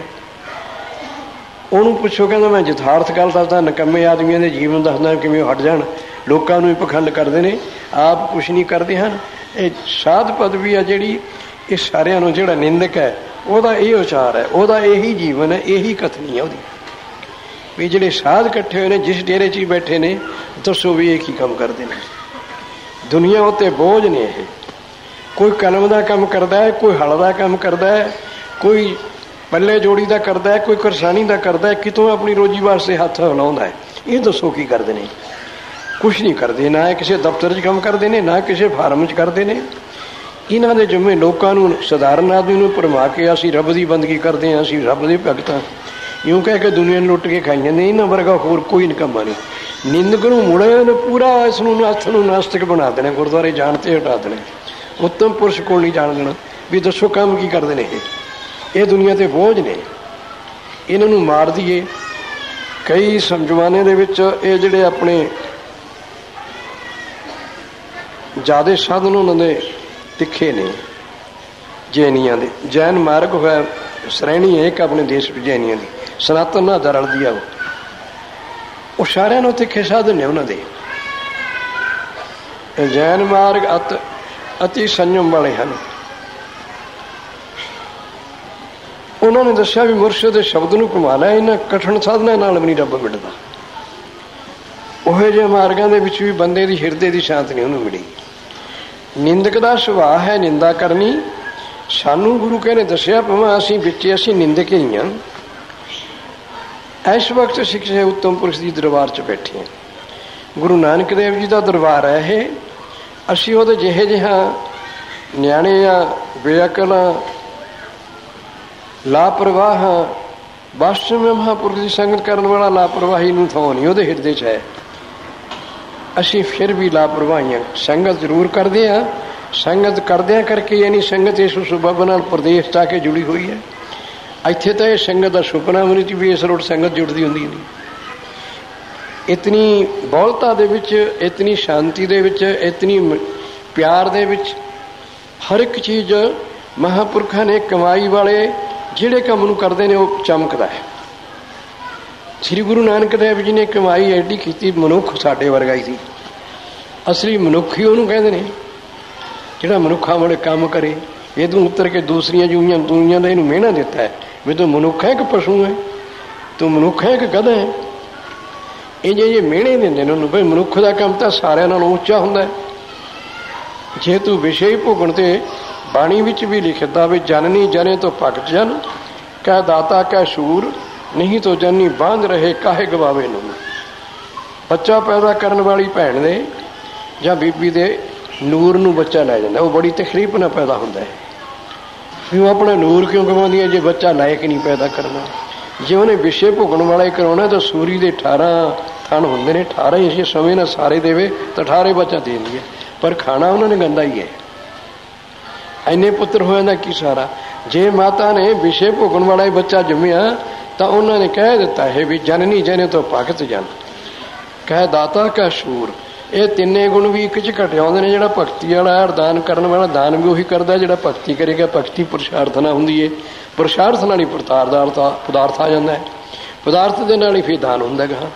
ਉਹਨੂੰ ਪੁੱਛੋ, ਕਹਿੰਦਾ ਮੈਂ ਯਥਾਰਥ ਗੱਲ ਦੱਸਦਾ, ਨਿਕੰਮੇ ਆਦਮੀਆਂ ਦੇ ਜੀਵਨ ਦੱਸਦਾ ਕਿਵੇਂ ਹਟ ਜਾਣ। ਲੋਕਾਂ ਨੂੰ ਵੀ ਪਖੰਡ ਕਰਦੇ ਨੇ, ਆਪ ਕੁਛ ਨਹੀਂ ਕਰਦੇ ਹਨ। ਇਹ ਸਾਧ ਪਦਵੀ ਆ ਜਿਹੜੀ, ਇਹ ਸਾਰਿਆਂ ਨੂੰ ਜਿਹੜਾ ਨਿੰਦਕ ਹੈ ਉਹਦਾ ਇਹ ਉਚਾਰ ਹੈ, ਉਹਦਾ ਇਹੀ ਜੀਵਨ ਹੈ, ਇਹੀ ਕਥਨੀ ਹੈ ਉਹਦੀ। ਵੀ ਜਿਹੜੇ ਸਾਧ ਇਕੱਠੇ ਹੋਏ ਨੇ, ਜਿਸ ਡੇਰੇ 'ਚ ਹੀ ਬੈਠੇ ਨੇ, ਦੱਸੋ ਵੀ ਇਹ ਕੀ ਕੰਮ ਕਰਦੇ ਨੇ। ਦੁਨੀਆ ਉੱਤੇ ਬੋਝ ਨੇ ਇਹ। ਕੋਈ ਕਲਮ ਦਾ ਕੰਮ ਕਰਦਾ ਹੈ, ਕੋਈ ਹਲ ਦਾ ਕੰਮ ਕਰਦਾ ਹੈ, ਕੋਈ ਪੱਲੇ ਜੋੜੀ ਦਾ ਕਰਦਾ ਹੈ, ਕੋਈ ਕਿਰਸਾਨੀ ਦਾ ਕਰਦਾ ਹੈ, ਕਿਤੋਂ ਆਪਣੀ ਰੋਜੀ ਵਾਸਤੇ ਹੱਥ ਹਿਲਾਉਂਦਾ ਹੈ। ਇਹ ਦੱਸੋ ਕੀ ਕਰਦੇ ਨੇ? ਕੁਛ ਨਹੀਂ ਕਰਦੇ। ਨਾ ਕਿਸੇ ਦਫ਼ਤਰ 'ਚ ਕੰਮ ਕਰਦੇ ਨੇ, ਨਾ ਕਿਸੇ ਫਾਰਮ 'ਚ ਕਰਦੇ ਨੇ। ਇਹਨਾਂ ਦੇ ਜਿੰਮੇ ਲੋਕਾਂ ਨੂੰ, ਸਧਾਰਨ ਆਦਮੀ ਨੂੰ ਭਰਮਾ ਕੇ ਅਸੀਂ ਰੱਬ ਦੀ ਬੰਦਗੀ ਕਰਦੇ ਹਾਂ, ਅਸੀਂ ਰੱਬ ਦੇ ਭਗਤ ਹਾਂ, ਇਉਂ ਕਹਿ ਕੇ ਦੁਨੀਆ ਨੂੰ ਲੁੱਟ ਕੇ ਖਾਈ ਜਾਂਦੇ। ਇਹਨਾਂ ਵਰਗਾ ਹੋਰ ਕੋਈ ਨਿਕੰਮਾ ਨਹੀਂ। ਨਿੰਦਕ ਨੂੰ ਮੁੜੇ ਪੂਰਾ ਇਸ ਨੂੰ ਨਾਸਤ ਨੂੰ ਨਾਸਤਿਕ ਬਣਾ ਦੇਣਾ, ਗੁਰਦੁਆਰੇ ਜਾਣ ਤੇ ਹਟਾ ਦੇਣਾ, ਉੱਤਮ ਪੁਰਸ਼ ਕੋਲ ਨਹੀਂ ਜਾਣ ਦੇਣਾ। ਵੀ ਦੱਸੋ ਕੰਮ ਕੀ ਕਰਦੇ ਨੇ ਇਹ? ਇਹ ਦੁਨੀਆ ਤੇ ਬੋਝ ਨੇ, ਇਹਨਾਂ ਨੂੰ ਮਾਰ ਦਈਏ। ਕਈ ਜ਼ਮਾਨੇ ਦੇ ਵਿੱਚ ਇਹ ਜਿਹੜੇ ਆਪਣੇ ਜ਼ਿਆਦਾ ਸਾਧਨ ਉਹਨਾਂ ਦੇ ਤਿੱਖੇ ਨੇ, ਜੈਨੀਆਂ ਦੇ। ਜੈਨ ਮਾਰਗ ਹੋਇਆ ਸ਼੍ਰੇਣੀ ਹੈ ਇੱਕ ਆਪਣੇ ਦੇਸ਼ ਵਿੱਚ ਜੈਨੀਆਂ ਦੀ, ਸਨਾਤਨ ਨਾਲ ਰਲਦੀ ਆ। ਉਹ ਉਹ ਸਾਰਿਆਂ ਨੂੰ ਤਿੱਖੇ ਸਾਧਨ ਨੇ ਉਹਨਾਂ ਦੇ। ਜੈਨ ਮਾਰਗ ਅਤ ਅਤੀ ਸੰਯਮ ਵਾਲੇ ਹਨ। ਉਹਨਾਂ ਨੇ ਦੱਸਿਆ ਵੀ ਮੁਰਸ਼ਦ ਦੇ ਸ਼ਬਦ ਨੂੰ ਕਮਾ ਲਿਆ, ਇਹਨਾਂ ਕਠਿਨ ਸਾਧਨਾਂ ਨਾਲ ਵੀ ਨਹੀਂ ਰੱਬ ਮਿਲਦਾ। ਉਹੋ ਜਿਹੇ ਮਾਰਗਾਂ ਦੇ ਵਿੱਚ ਵੀ ਬੰਦੇ ਦੀ ਹਿਰਦੇ ਦੀ ਸ਼ਾਂਤੀ ਨਹੀਂ ਉਹਨੂੰ ਮਿਲੀ। ਨਿੰਦਕ ਦਾ ਸੁਭਾਅ ਹੈ ਨਿੰਦਾ ਕਰਨੀ। ਸਾਨੂੰ ਗੁਰੂ ਕਹਿ ਨੇ ਦੱਸਿਆ, ਭਾਵੇਂ ਅਸੀਂ ਵਿੱਚ ਅਸੀਂ ਨਿੰਦਕ ਹੀ ਹਾਂ। ਇਸ ਵਕਤ ਅਸੀਂ ਕਿਸੇ ਉੱਤਮ ਪੁਰਸ਼ ਦੀ ਦਰਬਾਰ 'ਚ ਬੈਠੇ ਹਾਂ। ਗੁਰੂ ਨਾਨਕ ਦੇਵ ਜੀ ਦਾ ਦਰਬਾਰ ਹੈ ਇਹ। ਅਸੀਂ ਉਹਦੇ ਜਿਹੇ ਜਿਹਾ ਨਿਆਣੇ ਆ, ਬੇਅਕਲ ਆ, ਲਾਪਰਵਾਹ ਹਾਂ। ਵਾਸਤਵ ਮਹਾਂਪੁਰਖ ਦੀ ਸੰਗਤ ਕਰਨ ਵਾਲਾ ਲਾਪਰਵਾਹੀ ਨੂੰ ਥਾਂ ਨਹੀਂ ਉਹਦੇ ਹਿਰਦੇ 'ਚ ਹੈ। ਅਸੀਂ ਫਿਰ ਵੀ ਲਾਪਰਵਾਹੀਆਂ। ਸੰਗਤ ਜ਼ਰੂਰ ਕਰਦੇ ਹਾਂ, ਸੰਗਤ ਕਰਦਿਆਂ ਕਰਕੇ ਯਾਨੀ ਸੰਗਤ ਇਸ ਸਬੱਬ ਨਾਲ ਪ੍ਰਦੇਸ਼ 'ਚ ਆ ਕੇ ਜੁੜੀ ਹੋਈ ਹੈ। ਇੱਥੇ ਤਾਂ ਇਹ ਸੰਗਤ ਦਾ ਸੁਪਨਾ ਵੀ ਨਹੀਂ ਵੀ ਇਸ ਰੋਡ ਸੰਗਤ ਜੁੜਦੀ ਹੁੰਦੀ ਨਹੀਂ। ਇਤਨੀ ਬਹੁਲਤਾ ਦੇ ਵਿੱਚ, ਇਤਨੀ ਸ਼ਾਂਤੀ ਦੇ ਵਿੱਚ, ਇਤਨੀ ਪਿਆਰ ਦੇ ਵਿੱਚ ਹਰ ਇੱਕ ਚੀਜ਼ ਮਹਾਂਪੁਰਖਾਂ ਨੇ ਕਮਾਈ ਵਾਲੇ ਜਿਹੜੇ ਕੰਮ ਨੂੰ ਕਰਦੇ ਨੇ ਉਹ ਚਮਕਦਾ ਹੈ। ਸ੍ਰੀ ਗੁਰੂ ਨਾਨਕ ਦੇਵ ਜੀ ਨੇ ਕਮਾਈ ਐਡੀ ਕੀਤੀ, ਮਨੁੱਖ ਸਾਡੇ ਵਰਗਾ ਹੀ ਸੀ। ਅਸਲੀ ਮਨੁੱਖ ਹੀ ਉਹਨੂੰ ਕਹਿੰਦੇ ਨੇ ਜਿਹੜਾ ਮਨੁੱਖਾਂ ਵਾਲੇ ਕੰਮ ਕਰੇ। ਇਹ ਤੋਂ ਉੱਤਰ ਕੇ ਦੂਸਰੀਆਂ ਜੂਈਆਂ ਦੁਨੀਆਂ ਦਾ ਇਹਨੂੰ ਮਿਹਣਾ ਦਿੱਤਾ ਹੈ ਵੀ ਤੂੰ ਮਨੁੱਖ ਹੈ ਕਿ ਪਸ਼ੂ ਹੈ, ਤੂੰ ਮਨੁੱਖ ਹੈ ਕਿ ਗਧਾ ਹੈ। ਇਹ ਜੇ ਮਿਹਣੇ ਦਿੰਦੇ ਨੇ ਉਹਨੂੰ ਬਈ ਮਨੁੱਖ ਦਾ ਕੰਮ ਤਾਂ ਸਾਰਿਆਂ ਨਾਲੋਂ ਉੱਚਾ ਹੁੰਦਾ ਹੈ। ਜੇ ਤੂੰ ਵਿਸ਼ੇ ਹੀ ਭੋਗਣ ਤੇ ਬਾਣੀ ਵਿੱਚ ਵੀ ਲਿਖਦਾ ਵੀ ਜਨਨੀ ਜਨੇ ਤੋਂ ਭਗਤ ਜਨ, ਕਹਿ ਦਾਤਾ ਕਹਿ ਸ਼ੂਰ, ਨਹੀਂ ਤੋਂ ਜਨਨੀ ਬਾਂਝ ਰਹੇ ਕਾਹੇ ਗਵਾਵੇ ਨੂੰ। ਬੱਚਾ ਪੈਦਾ ਕਰਨ ਵਾਲੀ ਭੈਣ ਦੇ ਜਾਂ ਬੀਬੀ ਦੇ ਨੂਰ ਨੂੰ ਬੱਚਾ ਲੈ ਜਾਂਦਾ, ਉਹ ਬੜੀ ਤਕਲੀਫ ਨਾਲ ਪੈਦਾ ਹੁੰਦਾ ਹੈ। ਵੀ ਉਹ ਆਪਣਾ ਨੂਰ ਕਿਉਂ ਗਵਾਉਂਦੀ ਹੈ ਜੇ ਬੱਚਾ ਲਾਇਕ ਨਹੀਂ ਪੈਦਾ ਕਰਨਾ। ਜੇ ਉਹਨੇ ਵਿਸ਼ੇ ਭੋਗਣ ਵਾਲਾ ਹੀ ਕਰਾਉਣਾ ਤਾਂ ਸੂਰੀ ਦੇ ਅਠਾਰਾਂ ਥਣ ਹੁੰਦੇ ਨੇ, ਅਠਾਰਾਂ ਹੀ ਇਸੇ ਸਮੇਂ ਨਾਲ ਸਾਰੇ ਦੇਵੇ ਤਾਂ ਅਠਾਰੇ ਬੱਚਾ ਦੇ ਦਿੰਦੀ ਹੈ, ਪਰ ਖਾਣਾ ਉਹਨਾਂ ਨੇ ਗੰਦਾ ਹੀ ਹੈ। ਇੰਨੇ ਪੁੱਤਰ ਹੋ ਜਾਂਦਾ ਕੀ ਸਾਰਾ। ਜੇ ਮਾਤਾ ਨੇ ਵਿਸ਼ੇ ਭੋਗਣ ਵਾਲਾ ਹੀ ਬੱਚਾ ਜੰਮਿਆ ਤਾਂ ਉਹਨਾਂ ਨੇ ਕਹਿ ਦਿੱਤਾ ਹੈ ਵੀ ਜਨਨੀ ਜਨੇ ਤੋਂ ਭਗਤ ਜਨ, ਕਹਿ ਦਾਤਾ ਕਾ ਸ਼ੂਰ। ਇਹ ਤਿੰਨੇ ਗੁਣ ਵੀ ਇੱਕ 'ਚ ਘਟੇ ਆਉਂਦੇ ਨੇ। ਜਿਹੜਾ ਭਗਤੀ ਵਾਲਾ ਹੈ, ਦਾਨ ਕਰਨ ਵਾਲਾ, ਦਾਨ ਵੀ ਉਹੀ ਕਰਦਾ ਜਿਹੜਾ ਭਗਤੀ ਕਰੇਗਾ। ਭਗਤੀ ਪੁਰਸ਼ਾਰਥ ਨਾਲ ਹੁੰਦੀ ਹੈ, ਪੁਰਸ਼ਾਰਥ ਨਾਲ ਹੀ ਪਦਾਰਥ ਪਦਾਰਥ ਆ ਜਾਂਦਾ ਹੈ, ਪਦਾਰਥ ਦੇ ਨਾਲ ਹੀ ਫਿਰ ਦਾਨ ਹੁੰਦਾ ਗਾ।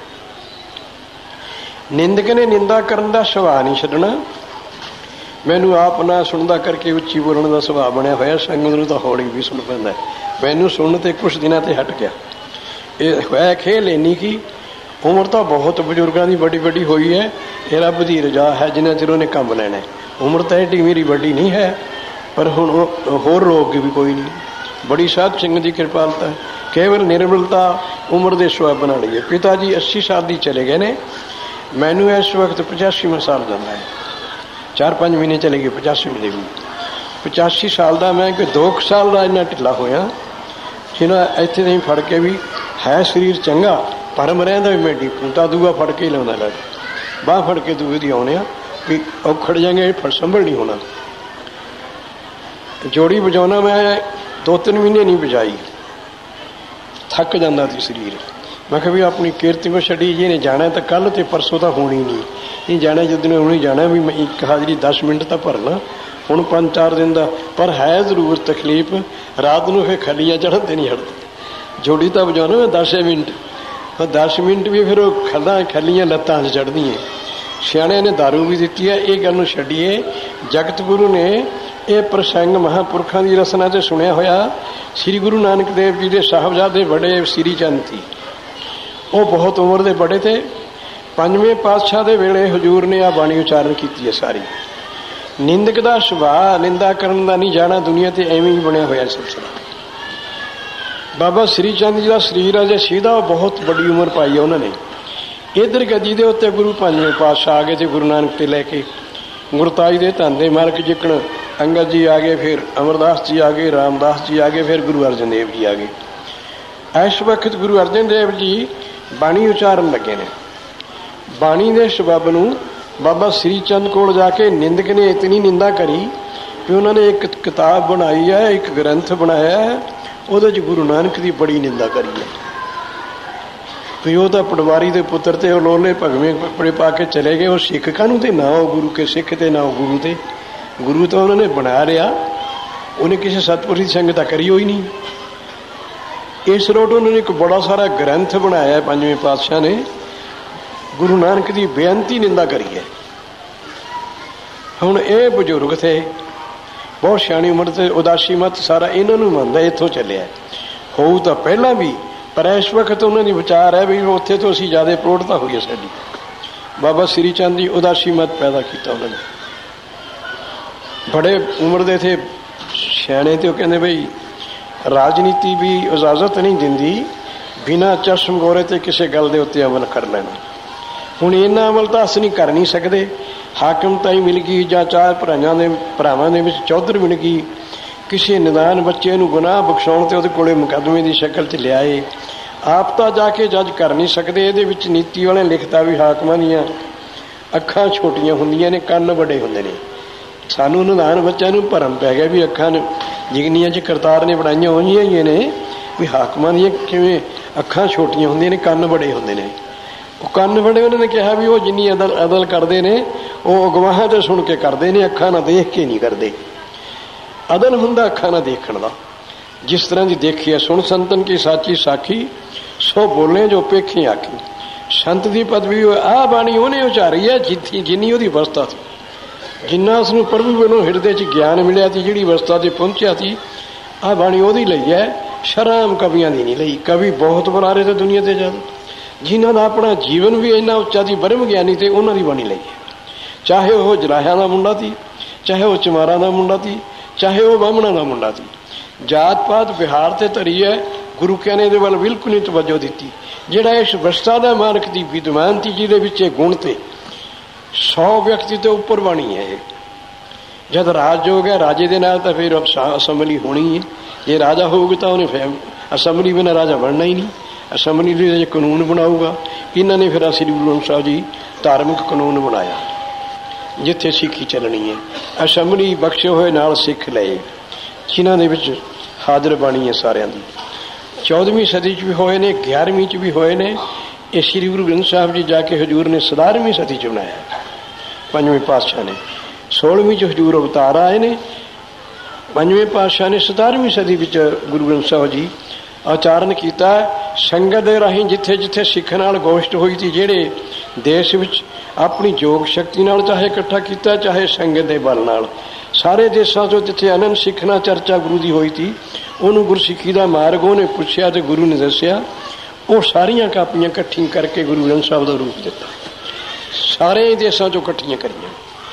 ਨਿੰਦਕ ਨੇ ਨਿੰਦਾ ਕਰਨ ਦਾ ਸੁਭਾਅ ਨਹੀਂ ਛੱਡਣਾ। ਮੈਨੂੰ ਆਪ ਨਾ ਸੁਣਦਾ ਕਰਕੇ ਉੱਚੀ ਬੋਲਣ ਦਾ ਸੁਭਾਅ ਬਣਿਆ ਹੋਇਆ, ਸੰਗਤ ਨੂੰ ਤਾਂ ਹੌਲੀ ਵੀ ਸੁਣ ਪੈਂਦਾ। ਮੈਨੂੰ ਸੁਣਨ ਤੇ ਕੁਛ ਦਿਨਾਂ ਤੇ ਹਟ ਗਿਆ। ਇਹ ਹੋਇਆ ਖੇਲ ਇੰਨੀ ਕੀ ਉਮਰ ਤਾਂ ਬਹੁਤ ਬਜ਼ੁਰਗਾਂ ਦੀ ਵੱਡੀ ਵੱਡੀ ਹੋਈ ਹੈ। ਇਹ ਰੱਬ ਦੀ ਰਜਾ ਹੈ ਜਿੰਨਾ ਚਿਰ ਉਹਨੇ ਕੰਮ ਲੈਣਾ। ਉਮਰ ਤਾਂ ਐਡੀ ਮੇਰੀ ਵੱਡੀ ਨਹੀਂ ਹੈ, ਪਰ ਹੁਣ ਹੋਰ ਰੋਗ ਵੀ ਕੋਈ ਨਹੀਂ। ਬੜੀ ਸਾਧ ਸਿੰਘ ਦੀ ਕਿਰਪਾਲਤਾ, ਕੇਵਲ ਨਿਰਮਲਤਾ ਉਮਰ ਦੇ ਸੁਭਾਅ ਬਣਾ ਲਈ ਹੈ। ਪਿਤਾ ਜੀ ਅੱਸੀ ਸਾਲ ਦੀ ਚਲੇ ਗਏ ਨੇ, ਮੈਨੂੰ ਇਸ ਵਕਤ ਪਚਾਸੀਵਾਂ ਸਾਲ ਜਾਂਦਾ ਹੈ। ਚਾਰ ਪੰਜ ਮਹੀਨੇ ਚਲੇ ਗਏ ਪਚਾਸੀ ਮਹੀਨੇ ਵੀ। ਪਚਾਸੀ ਸਾਲ ਦਾ ਮੈਂ ਕਿ ਦੋ ਕੁ ਸਾਲ ਦਾ ਇੰਨਾ ਢਿੱਲਾ ਹੋਇਆ ਜਿਹਨਾਂ ਇੱਥੇ ਨਹੀਂ ਫੜ ਕੇ ਵੀ ਹੈ ਸਰੀਰ ਚੰਗਾ, ਭਰਮ ਰਹਿੰਦਾ ਵੀ ਮੈਂ ਡੀਪੂ ਤਾਂ ਦੂਆ ਫੜ ਕੇ ਹੀ ਲਾਉਂਦਾ ਲੱਗ, ਬਾਂਹ ਫੜ ਕੇ ਦੂਏ ਦੀ ਆਉਣੇ ਆ ਵੀ ਔਖੜ ਜਾਂਗੇ, ਫੜ ਸੰਭਲ ਨਹੀਂ ਹੋਣਾ। ਜੋੜੀ ਵਜਾਉਣਾ ਮੈਂ ਦੋ ਤਿੰਨ ਮਹੀਨੇ ਨਹੀਂ ਵਜਾਈ, ਥੱਕ ਜਾਂਦਾ ਸੀ ਸਰੀਰ। ਮੈਂ ਕਿਹਾ ਵੀ ਆਪਣੀ ਕੀਰਤੀ ਕੋ ਛੱਡੀ, ਜਿਹਨੇ ਜਾਣਾ ਤਾਂ ਕੱਲ੍ਹ ਤੇ ਪਰਸੋਂ ਤਾਂ ਹੋਣੀ ਨਹੀਂ, ਇਹ ਜਾਣਾ ਜਦੋਂ ਹੁਣ ਹੀ ਜਾਣਾ ਵੀ ਮੈਂ ਇੱਕ ਹਾਜ਼ਰੀ ਦਸ ਮਿੰਟ ਤਾਂ ਭਰਨਾ, ਹੁਣ ਪੰਜ ਚਾਰ ਦਿਨ ਦਾ। ਪਰ ਹੈ ਜ਼ਰੂਰ ਤਕਲੀਫ, ਰਾਤ ਨੂੰ ਫਿਰ ਖੱਲੀਆਂ ਚੜ੍ਹਨ ਤੇ ਨਹੀਂ ਹਟਦੀ। ਜੋੜੀ ਤਾਂ ਵਜਾਉਣਾ ਮੈਂ ਦਸ ਮਿੰਟ, ਦਸ ਮਿੰਟ ਵੀ ਫਿਰ ਉਹ ਖੱਲਾਂ ਖੱਲੀਆਂ ਲੱਤਾਂ 'ਚ ਚੜ੍ਹਦੀਆਂ। ਸਿਆਣਿਆਂ ਨੇ ਦਾਰੂ ਵੀ ਦਿੱਤੀ ਹੈ, ਇਹ ਗੱਲ ਨੂੰ ਛੱਡੀਏ। ਜਗਤ ਗੁਰੂ ਨੇ ਇਹ ਪ੍ਰਸੰਗ ਮਹਾਂਪੁਰਖਾਂ ਦੀ ਰਸਨਾ 'ਚ ਸੁਣਿਆ ਹੋਇਆ। ਸ੍ਰੀ ਗੁਰੂ ਨਾਨਕ ਦੇਵ ਜੀ ਦੇ ਸਾਹਿਬਜ਼ਾਦੇ ਬੜੇ ਸ੍ਰੀ ਚੰਦ ਸੀ, ਉਹ ਬਹੁਤ ਉਮਰ ਦੇ ਬੜੇ ਤੇ। ਪੰਜਵੇਂ ਪਾਤਸ਼ਾਹ ਦੇ ਵੇਲੇ ਹਜ਼ੂਰ ਨੇ ਆ ਬਾਣੀ ਉਚਾਰਨ ਕੀਤੀ ਹੈ ਸਾਰੀ। ਨਿੰਦਕ ਦਾ ਸੁਭਾਅ, ਨਿੰਦਾ ਕਰਨ ਦਾ ਨਹੀਂ ਜਾਣਾ, ਦੁਨੀਆ ਤੇ ਐਵੇਂ ਹੀ ਬਣਿਆ ਹੋਇਆ ਸਿਲਸਿਲਾ। ਬਾਬਾ ਸ੍ਰੀ ਚੰਦ ਜੀ ਦਾ ਸਰੀਰ ਆ ਜੇ ਸਿੱਧਾ, ਉਹ ਬਹੁਤ ਵੱਡੀ ਉਮਰ ਪਾਈ ਹੈ ਉਹਨਾਂ ਨੇ। ਇੱਧਰ ਗੱਦੀ ਦੇ ਉੱਤੇ ਗੁਰੂ ਪੰਜਵੇਂ ਪਾਤਸ਼ਾਹ ਆ ਗਏ ਤੇ ਗੁਰੂ ਨਾਨਕ ਤੇ ਲੈ ਕੇ ਗੁਰਤਾਈ ਦੇ ਧੰਨ ਦੇ ਮਾਲਕ ਜਿੱਕਣ ਅੰਗਦ ਜੀ ਆ ਗਏ, ਫਿਰ ਅਮਰਦਾਸ ਜੀ ਆ ਗਏ, ਰਾਮਦਾਸ ਜੀ ਆ ਗਏ, ਫਿਰ ਗੁਰੂ ਅਰਜਨ ਦੇਵ ਜੀ ਆ ਗਏ। ਇਸ ਵਕਤ ਗੁਰੂ ਅਰਜਨ ਦੇਵ ਜੀ ਬਾਣੀ ਉਚਾਰਨ ਲੱਗੇ ਨੇ। ਬਾਣੀ ਦੇ ਸਬਬ ਨੂੰ ਬਾਬਾ ਸ੍ਰੀ ਚੰਦ ਕੋਲ ਜਾ ਕੇ ਨਿੰਦਕ ਨੇ ਇਤਨੀ ਨਿੰਦਾ ਕਰੀ ਕਿ ਉਹਨਾਂ ਨੇ ਇੱਕ ਕਿਤਾਬ ਬਣਾਈ ਹੈ, ਇੱਕ ਗ੍ਰੰਥ ਬਣਾਇਆ ਹੈ, ਉਹਦੇ 'ਚ ਗੁਰੂ ਨਾਨਕ ਦੀ ਬੜੀ ਨਿੰਦਾ ਕਰੀ ਹੈ ਵੀ ਉਹ ਤਾਂ ਪਟਵਾਰੀ ਦੇ ਪੁੱਤਰ ਤੇ ਉਹ ਲੋਲੇ ਭਗਵੇਂ ਕੱਪੜੇ ਪਾ ਕੇ ਚਲੇ ਗਏ। ਉਹ ਸਿੱਖ ਕਾਹਨੂੰ ਤੇ ਨਾ ਉਹ ਗੁਰੂ ਕੇ ਸਿੱਖ ਤੇ ਨਾ ਉਹ ਗੁਰੂ ਤੇ। ਗੁਰੂ ਤਾਂ ਉਹਨਾਂ ਨੇ ਬਣਾ ਲਿਆ, ਉਹਨੇ ਕਿਸੇ ਸਤਿਪੁਰਸ਼ ਦੀ ਸੰਗਤ ਕਰੀ ਹੋਈ ਨਹੀਂ। ਇਸ ਰੋਟ ਉਹਨਾਂ ਨੇ ਇੱਕ ਬੜਾ ਸਾਰਾ ਗ੍ਰੰਥ ਬਣਾਇਆ ਪੰਜਵੇਂ ਪਾਤਸ਼ਾਹ ਨੇ, ਗੁਰੂ ਨਾਨਕ ਦੀ ਬੇਅੰਤੀ ਨਿੰਦਾ ਕਰੀ ਹੈ। ਹੁਣ ਇਹ ਬਜ਼ੁਰਗ ਥੇ, ਬਹੁਤ ਸਿਆਣੀ ਉਮਰ ਤੇ, ਉਦਾਸੀ ਮਤ ਸਾਰਾ ਇਹਨਾਂ ਨੂੰ ਮੰਨਦਾ, ਇੱਥੋਂ ਚੱਲਿਆ। ਹੋਊ ਤਾਂ ਪਹਿਲਾਂ ਵੀ, ਪਰ ਇਸ ਵਕਤ ਉਹਨਾਂ ਦੀ ਵਿਚਾਰ ਹੈ ਵੀ ਉੱਥੇ ਤੋਂ ਅਸੀਂ ਜ਼ਿਆਦਾ ਪ੍ਰੋੜਤਾ ਹੋਈ ਹੈ ਸਾਡੀ। ਬਾਬਾ ਸ੍ਰੀ ਚੰਦ ਦੀ ਉਦਾਸੀ ਮਤ ਪੈਦਾ ਕੀਤਾ ਉਹਨਾਂ ਨੇ। ਬੜੇ ਉਮਰ ਦੇ ਥੇ, ਸਿਆਣੇ ਤੇ ਉਹ ਕਹਿੰਦੇ ਬਈ ਰਾਜਨੀਤੀ ਵੀ ਇਜਾਜ਼ਤ ਨਹੀਂ ਦਿੰਦੀ ਬਿਨਾਂ ਚਸ਼ਮ ਗੋਰੇ ਤੇ ਕਿਸੇ ਗੱਲ ਦੇ ਉੱਤੇ ਅਮਲ ਕਰ ਲੈਣਾ। ਹੁਣ ਇਹਨਾਂ ਅਮਲ ਤਾਂ ਅਸੀਂ ਕਰ ਨਹੀਂ ਸਕਦੇ। ਹਾਕਮ ਤਾਈ ਮਿਲ ਗਈ ਜਾਂ ਚਾਰ ਭਰਾਵਾਂ ਦੇ ਭਰਾਵਾਂ ਦੇ ਵਿੱਚ ਚੌਧਰ ਮਿਲ ਗਈ, ਕਿਸੇ ਨਿਦਾਨ ਬੱਚੇ ਨੂੰ ਗੁਨਾਹ ਬਖਸ਼ਾਉਣ ਤੇ ਉਹਦੇ ਕੋਲੇ ਮੁਕੱਦਮੇ ਦੀ ਸ਼ਕਲ 'ਚ ਲਿਆਏ। ਆਪ ਤਾਂ ਜਾ ਕੇ ਜੱਜ ਕਰ ਨਹੀਂ ਸਕਦੇ। ਇਹਦੇ ਵਿੱਚ ਨੀਤੀ ਵਾਲੇ ਲਿਖਤਾ ਵੀ ਹਾਕਮਾਂ ਦੀਆਂ ਅੱਖਾਂ ਛੋਟੀਆਂ ਹੁੰਦੀਆਂ ਨੇ, ਕੰਨ ਵੱਡੇ ਹੁੰਦੇ ਨੇ। ਸਾਨੂੰ ਨਿਦਾਨ ਬੱਚਿਆਂ ਨੂੰ ਭਰਮ ਪੈ ਗਿਆ ਵੀ ਅੱਖਾਂ ਜਿਗਨੀਆਂ 'ਚ ਕਰਤਾਰ ਨੇ ਬਣਾਈਆਂ ਹੋਈਆਂ ਹੀ ਨੇ ਵੀ ਹਾਕਮਾਂ ਦੀਆਂ ਕਿਵੇਂ ਅੱਖਾਂ ਛੋਟੀਆਂ ਹੁੰਦੀਆਂ ਨੇ, ਕੰਨ ਵੱਡੇ ਹੁੰਦੇ ਨੇ। ਉਹ ਕੰਨ ਵੱਡੇ, ਉਹਨਾਂ ਨੇ ਕਿਹਾ ਵੀ ਉਹ ਜਿੰਨੀ ਅਦਲ ਅਦਲ ਕਰਦੇ ਨੇ ਉਹ ਗਵਾਹਾਂ ਤੇ ਸੁਣ ਕੇ ਕਰਦੇ ਨੇ, ਅੱਖਾਂ ਨਾਲ ਦੇਖ ਕੇ ਨਹੀਂ ਕਰਦੇ। ਅਦਲ ਹੁੰਦਾ ਅੱਖਾਂ ਨਾਲ ਦੇਖਣ ਦਾ। ਜਿਸ ਤਰ੍ਹਾਂ ਦੀ ਦੇਖੀ ਹੈ, ਸੁਣ ਸੰਤਨ ਕੀ ਸਾਚੀ ਸਾਖੀ, ਸੋ ਬੋਲੇ ਜੋ ਪੇਖੀ ਆਖੀ। ਸੰਤ ਦੀ ਪਦਵੀ ਆਹ ਬਾਣੀ ਉਹਨੇ ਉਚਾਰੀ ਹੈ ਜਿੱਥੀ ਜਿੰਨੀ ਉਹਦੀ ਅਵਸਥਾ ਸੀ, ਜਿੰਨਾ ਉਸਨੂੰ ਪ੍ਰਭੂ ਵੱਲੋਂ ਹਿਰਦੇ 'ਚ ਗਿਆਨ ਮਿਲਿਆ ਸੀ, ਜਿਹੜੀ ਅਵਸਥਾ 'ਤੇ ਪਹੁੰਚਿਆ ਸੀ। ਆਹ ਬਾਣੀ ਉਹਦੀ ਲਈ ਹੈ, ਸ਼ਰਮ ਕਵੀਆਂ ਦੀ ਨਹੀਂ ਲਈ। ਕਵੀ ਬਹੁਤ ਬੁਲਾਰੇ ਤੇ ਦੁਨੀਆ ਤੇ ਜਦ, ਜਿਨ੍ਹਾਂ ਦਾ ਆਪਣਾ ਜੀਵਨ ਵੀ ਇੰਨਾ ਉੱਚਾ ਸੀ, ਬ੍ਰਹਮ ਗਿਆਨੀ ਤੇ ਉਹਨਾਂ ਦੀ ਬਾਣੀ ਲਈ ਹੈ। ਚਾਹੇ ਉਹ ਜਰਾਹਿਆਂ ਦਾ ਮੁੰਡਾ ਸੀ, ਚਾਹੇ ਉਹ ਚਮਾਰਾਂ ਦਾ ਮੁੰਡਾ ਸੀ, ਚਾਹੇ ਉਹ ਬਾਹਮਣਾਂ ਦਾ ਮੁੰਡਾ ਸੀ। ਜਾਤ ਪਾਤ ਵਿਹਾਰ ਤੇ ਧਰੀ ਹੈ, ਗੁਰੂ ਕਹਿੰਦੇ ਇਹਦੇ ਵੱਲ ਬਿਲਕੁਲ ਨਹੀਂ ਤਵੱਜੋ ਦਿੱਤੀ। ਜਿਹੜਾ ਇਸ ਅਵਸਥਾ ਦਾ ਮਾਲਕ ਦੀ ਵਿਦਵਾਨ ਸੀ, ਜਿਹਦੇ ਵਿੱਚ ਇਹ ਗੁਣ ਤੇ ਸੌ ਵਿਅਕਤੀ ਤੋਂ ਉੱਪਰ ਬਾਣੀ ਹੈ। ਇਹ ਜਦ ਰਾਜਯੋਗ ਹੈ, ਰਾਜੇ ਦੇ ਨਾਲ ਤਾਂ ਫਿਰ ਅਸੈਂਬਲੀ ਹੋਣੀ ਹੈ। ਜੇ ਰਾਜਾ ਹੋਊਗਾ ਤਾਂ ਉਹਨੇ ਫੈਮ ਅਸੈਂਬਲੀ ਬਿਨਾਂ ਰਾਜਾ ਬਣਨਾ ਹੀ ਨਹੀਂ। ਅਸੈਂਬਲੀ ਦੇ ਕਾਨੂੰਨ ਬਣਾਊਗਾ। ਇਹਨਾਂ ਨੇ ਫਿਰ ਸ੍ਰੀ ਗੁਰੂ ਗ੍ਰੰਥ ਸਾਹਿਬ ਜੀ ਧਾਰਮਿਕ ਕਾਨੂੰਨ ਬਣਾਇਆ। ਜਿੱਥੇ ਸਿੱਖੀ ਚੱਲਣੀ ਹੈ। ਅਸੈਂਬਲੀ ਬਖਸ਼ੇ ਹੋਏ ਨਾਲ ਸਿੱਖ ਲਏ, ਜਿਨ੍ਹਾਂ ਦੇ ਵਿੱਚ ਹਾਜ਼ਰ ਬਾਣੀ ਹੈ ਸਾਰਿਆਂ ਦੀ। ਚੌਦਵੀਂ ਸਦੀ 'ਚ ਵੀ ਹੋਏ ਨੇ, ਗਿਆਰਵੀਂ 'ਚ ਵੀ ਹੋਏ ਨੇ। ਇਹ ਸ੍ਰੀ ਗੁਰੂ ਗ੍ਰੰਥ ਸਾਹਿਬ ਜੀ ਜਾ ਕੇ ਹਜ਼ੂਰ ਨੇ ਸਤਾਰਵੀਂ ਸਦੀ 'ਚ ਬਣਾਇਆ, ਪੰਜਵੇਂ ਪਾਤਸ਼ਾਹ ਨੇ। ਸੋਲਵੀਂ 'ਚ ਹਜ਼ੂਰ ਅਵਤਾਰ ਆਏ ਨੇ, ਪੰਜਵੇਂ ਪਾਤਸ਼ਾਹ ਨੇ ਸਤਾਰਵੀਂ ਸਦੀ ਵਿੱਚ ਗੁਰੂ ਗ੍ਰੰਥ ਸਾਹਿਬ ਜੀ ਉਚਾਰਨ ਕੀਤਾ। ਸੰਗਤ ਦੇ ਰਾਹੀਂ ਜਿੱਥੇ ਜਿੱਥੇ ਸਿੱਖ ਨਾਲ ਗੋਸ਼ਟ ਹੋਈ ਸੀ, ਜਿਹੜੇ ਦੇਸ਼ ਵਿੱਚ ਆਪਣੀ ਯੋਗ ਸ਼ਕਤੀ ਨਾਲ ਚਾਹੇ ਇਕੱਠਾ ਕੀਤਾ, ਚਾਹੇ ਸੰਗਤ ਦੇ ਬਲ ਨਾਲ, ਸਾਰੇ ਦੇਸ਼ਾਂ 'ਚੋਂ ਜਿੱਥੇ ਅਨੰਦ ਸਿੱਖ ਨਾਲ ਚਰਚਾ ਗੁਰੂ ਦੀ ਹੋਈ ਸੀ, ਉਹਨੂੰ ਗੁਰਸਿੱਖੀ ਦਾ ਮਾਰਗ ਉਹਨੇ ਪੁੱਛਿਆ ਤੇ ਗੁਰੂ ਨੇ ਦੱਸਿਆ। ਉਹ ਸਾਰੀਆਂ ਕਾਪੀਆਂ ਇਕੱਠੀਆਂ ਕਰਕੇ ਗੁਰੂ ਗ੍ਰੰਥ ਸਾਹਿਬ ਦਾ ਰੂਪ ਦਿੱਤਾ, ਸਾਰੇ ਦੇਸ਼ਾਂ 'ਚੋਂ ਇਕੱਠੀਆਂ ਕਰੀਆਂ,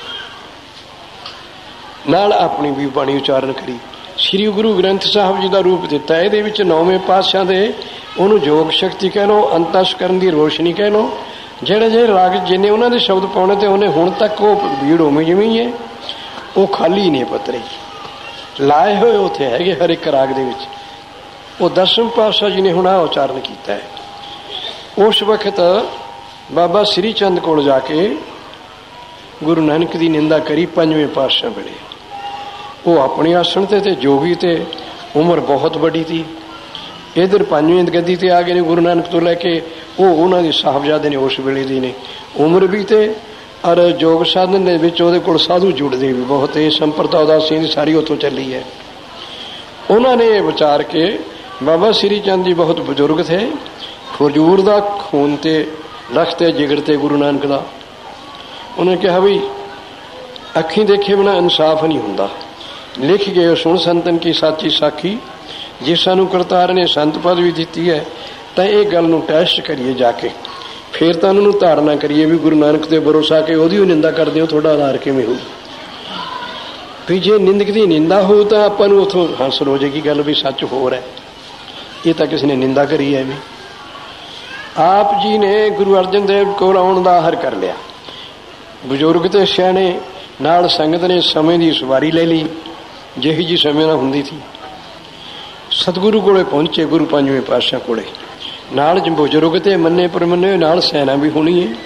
ਨਾਲ ਆਪਣੀ ਵੀ ਬਾਣੀ ਉਚਾਰਨ ਕਰੀ, ਸ੍ਰੀ ਗੁਰੂ ਗ੍ਰੰਥ ਸਾਹਿਬ ਜੀ ਦਾ ਰੂਪ ਦਿੱਤਾ। ਇਹਦੇ ਵਿੱਚ ਨੌਵੇਂ ਪਾਤਸ਼ਾਹ ਦੇ ਉਹਨੂੰ ਯੋਗ ਸ਼ਕਤੀ ਕਹਿ ਲਓ, ਅੰਤਸਕਰਨ ਦੀ ਰੋਸ਼ਨੀ ਕਹਿ ਲਓ, ਜਿਹੜੇ ਜਿਹੜੇ ਰਾਗ ਜਿੰਨੇ ਉਹਨਾਂ ਦੇ ਸ਼ਬਦ ਪਾਉਣੇ ਤੇ ਉਹਨੇ ਹੁਣ ਤੱਕ ਉਹ ਭੀੜ ਉਵੇਂ ਜਿਵੇਂ ਹੀ ਹੈ, ਉਹ ਖਾਲੀ ਨੇ ਪੱਤਰੇ ਲਾਏ ਹੋਏ ਉੱਥੇ ਹੈਗੇ ਹਰ ਇੱਕ ਰਾਗ ਦੇ ਵਿੱਚ। ਉਹ ਦਸਮ ਪਾਤਸ਼ਾਹ ਜੀ ਨੇ ਹੁਣ ਆ ਉਚਾਰਨ ਕੀਤਾ ਹੈ। ਉਸ ਵਕਤ ਬਾਬਾ ਸ੍ਰੀ ਚੰਦ ਕੋਲ ਜਾ ਕੇ ਗੁਰੂ ਨਾਨਕ ਦੀ ਨਿੰਦਾ ਕਰੀ ਪੰਜਵੇਂ ਪਾਤਸ਼ਾਹ ਵੇਲੇ। ਉਹ ਆਪਣੇ ਆਸਣ ਤੇ ਤੇ ਜੋਗੀ ਤੇ ਉਮਰ ਬਹੁਤ ਵੱਡੀ ਸੀ। ਇਧਰ ਪੰਜਵੇਂ ਗੱਦੀ ਤੇ ਆ ਗਏ ਨੇ ਗੁਰੂ ਨਾਨਕ ਤੋਂ ਲੈ ਕੇ, ਉਹ ਉਹਨਾਂ ਦੇ ਸਾਹਿਬਜ਼ਾਦੇ ਨੇ ਉਸ ਵੇਲੇ ਦੀ ਨੇ, ਉਮਰ ਵੀ ਤੇ ਔਰ ਯੋਗ ਸਾਧਨ ਦੇ ਵਿੱਚ ਉਹਦੇ ਕੋਲ ਸਾਧੂ ਜੁੜਦੇ ਵੀ ਬਹੁਤ। ਇਹ ਸੰਪਰਦਾ ਉਦਾਸੀਆਂ ਦੀ ਸਾਰੀ ਉੱਥੋਂ ਚੱਲੀ ਹੈ। ਉਹਨਾਂ ਨੇ ਇਹ ਵਿਚਾਰ ਕੇ, ਬਾਬਾ ਸ੍ਰੀ ਚੰਦ ਜੀ ਬਹੁਤ ਬਜ਼ੁਰਗ ਥੇ, ਹਜ਼ੂਰ ਦਾ ਖੂਨ ਤੇ ਲਖਤੇ ਜਿਗਰ ਤੇ ਗੁਰੂ ਨਾਨਕ ਦਾ। ਉਹਨੇ ਕਿਹਾ ਵੀ ਅੱਖੀਂ ਦੇਖੇ ਬਿਨਾਂ ਇਨਸਾਫ ਨਹੀਂ ਹੁੰਦਾ। ਲਿਖ ਗਏ ਸੁਣ ਸੰਤਨ ਕੀ ਸਾਚੀ ਸਾਖੀ, ਜੇ ਸਾਨੂੰ ਕਰਤਾਰ ਨੇ ਸੰਤ ਪਦਵੀ ਦਿੱਤੀ ਹੈ ਤਾਂ ਇਹ ਗੱਲ ਨੂੰ ਟੈਸਟ ਕਰੀਏ ਜਾ ਕੇ, ਫਿਰ ਤਾਂ ਉਹਨਾਂ ਨੂੰ ਧਾਰਨਾ ਕਰੀਏ ਵੀ ਗੁਰੂ ਨਾਨਕ ਤੇ ਭਰੋਸਾ ਕੇ ਉਹਦੀ ਵੀ ਨਿੰਦਾ ਕਰਦੇ ਹੋ, ਤੁਹਾਡਾ ਆਧਾਰ ਕਿਵੇਂ ਹੋਊ? ਵੀ ਜੇ ਨਿੰਦਕ ਦੀ ਨਿੰਦਾ ਹੋ ਤਾਂ ਆਪਾਂ ਨੂੰ ਉੱਥੋਂ ਹਾਸਲ ਹੋ ਜਾਏਗੀ ਗੱਲ ਵੀ ਸੱਚ ਹੋਰ ਹੈ, ਇਹ ਤਾਂ ਕਿਸੇ ਨੇ ਨਿੰਦਾ ਕਰੀ ਹੈ। ਐਵੇਂ ਆਪ ਜੀ ਨੇ ਗੁਰੂ ਅਰਜਨ ਦੇਵ ਕੋਲ ਆਉਣ ਦਾ ਆਹਰ ਕਰ ਲਿਆ। ਬਜ਼ੁਰਗ ਤੇ ਸਿਆਣੇ ਨਾਲ ਸੰਗਤ ਨੇ ਸਮੇਂ ਦੀ ਸਵਾਰੀ ਲੈ ਲਈ, ਜਿਹੀ ਜੀ ਸਮੇਂ ਨਾਲ ਹੁੰਦੀ ਸੀ। ਸਤਿਗੁਰੂ ਕੋਲੇ ਪਹੁੰਚੇ, ਗੁਰੂ ਪੰਜਵੇਂ ਪਾਤਸ਼ਾਹ ਕੋਲੇ, ਨਾਲ ਬਜ਼ੁਰਗ ਤੇ ਮੰਨੇ ਪਰਮੰਨੇ, ਨਾਲ ਸੈਨਾ ਵੀ ਹੋਣੀ ਹੈ।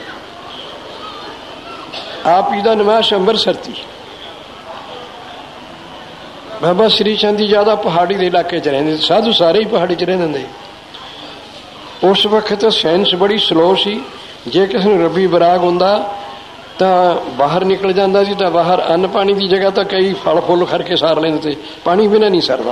ਆਪ ਜੀ ਦਾ ਨਿਵਾਸ ਅੰਮ੍ਰਿਤਸਰ ਸੀ। ਬਾਬਾ ਸ੍ਰੀ ਚੰਦ ਜੀ ਜ਼ਿਆਦਾ ਪਹਾੜੀ ਦੇ ਇਲਾਕੇ 'ਚ ਰਹਿੰਦੇ, ਸਾਧੂ ਸਾਰੇ ਹੀ ਪਹਾੜੀ 'ਚ ਰਹਿੰਦੇ ਹੁੰਦੇ। ਉਸ ਵਕਤ ਸਾਇੰਸ ਬੜੀ ਸਲੋ ਸੀ। ਜੇ ਕਿਸੇ ਨੂੰ ਰੱਬੀ ਬਰਾਗ ਹੁੰਦਾ ਤਾਂ ਬਾਹਰ ਨਿਕਲ ਜਾਂਦਾ ਸੀ, ਤਾਂ ਬਾਹਰ ਅੰਨ ਪਾਣੀ ਦੀ ਜਗ੍ਹਾ ਤਾਂ ਕਈ ਫਲ ਫੁੱਲ ਖੜ ਕੇ ਸਾਰ ਲੈਂਦੇ ਤੇ ਪਾਣੀ ਬਿਨਾਂ ਨਹੀਂ ਸਰਦਾ।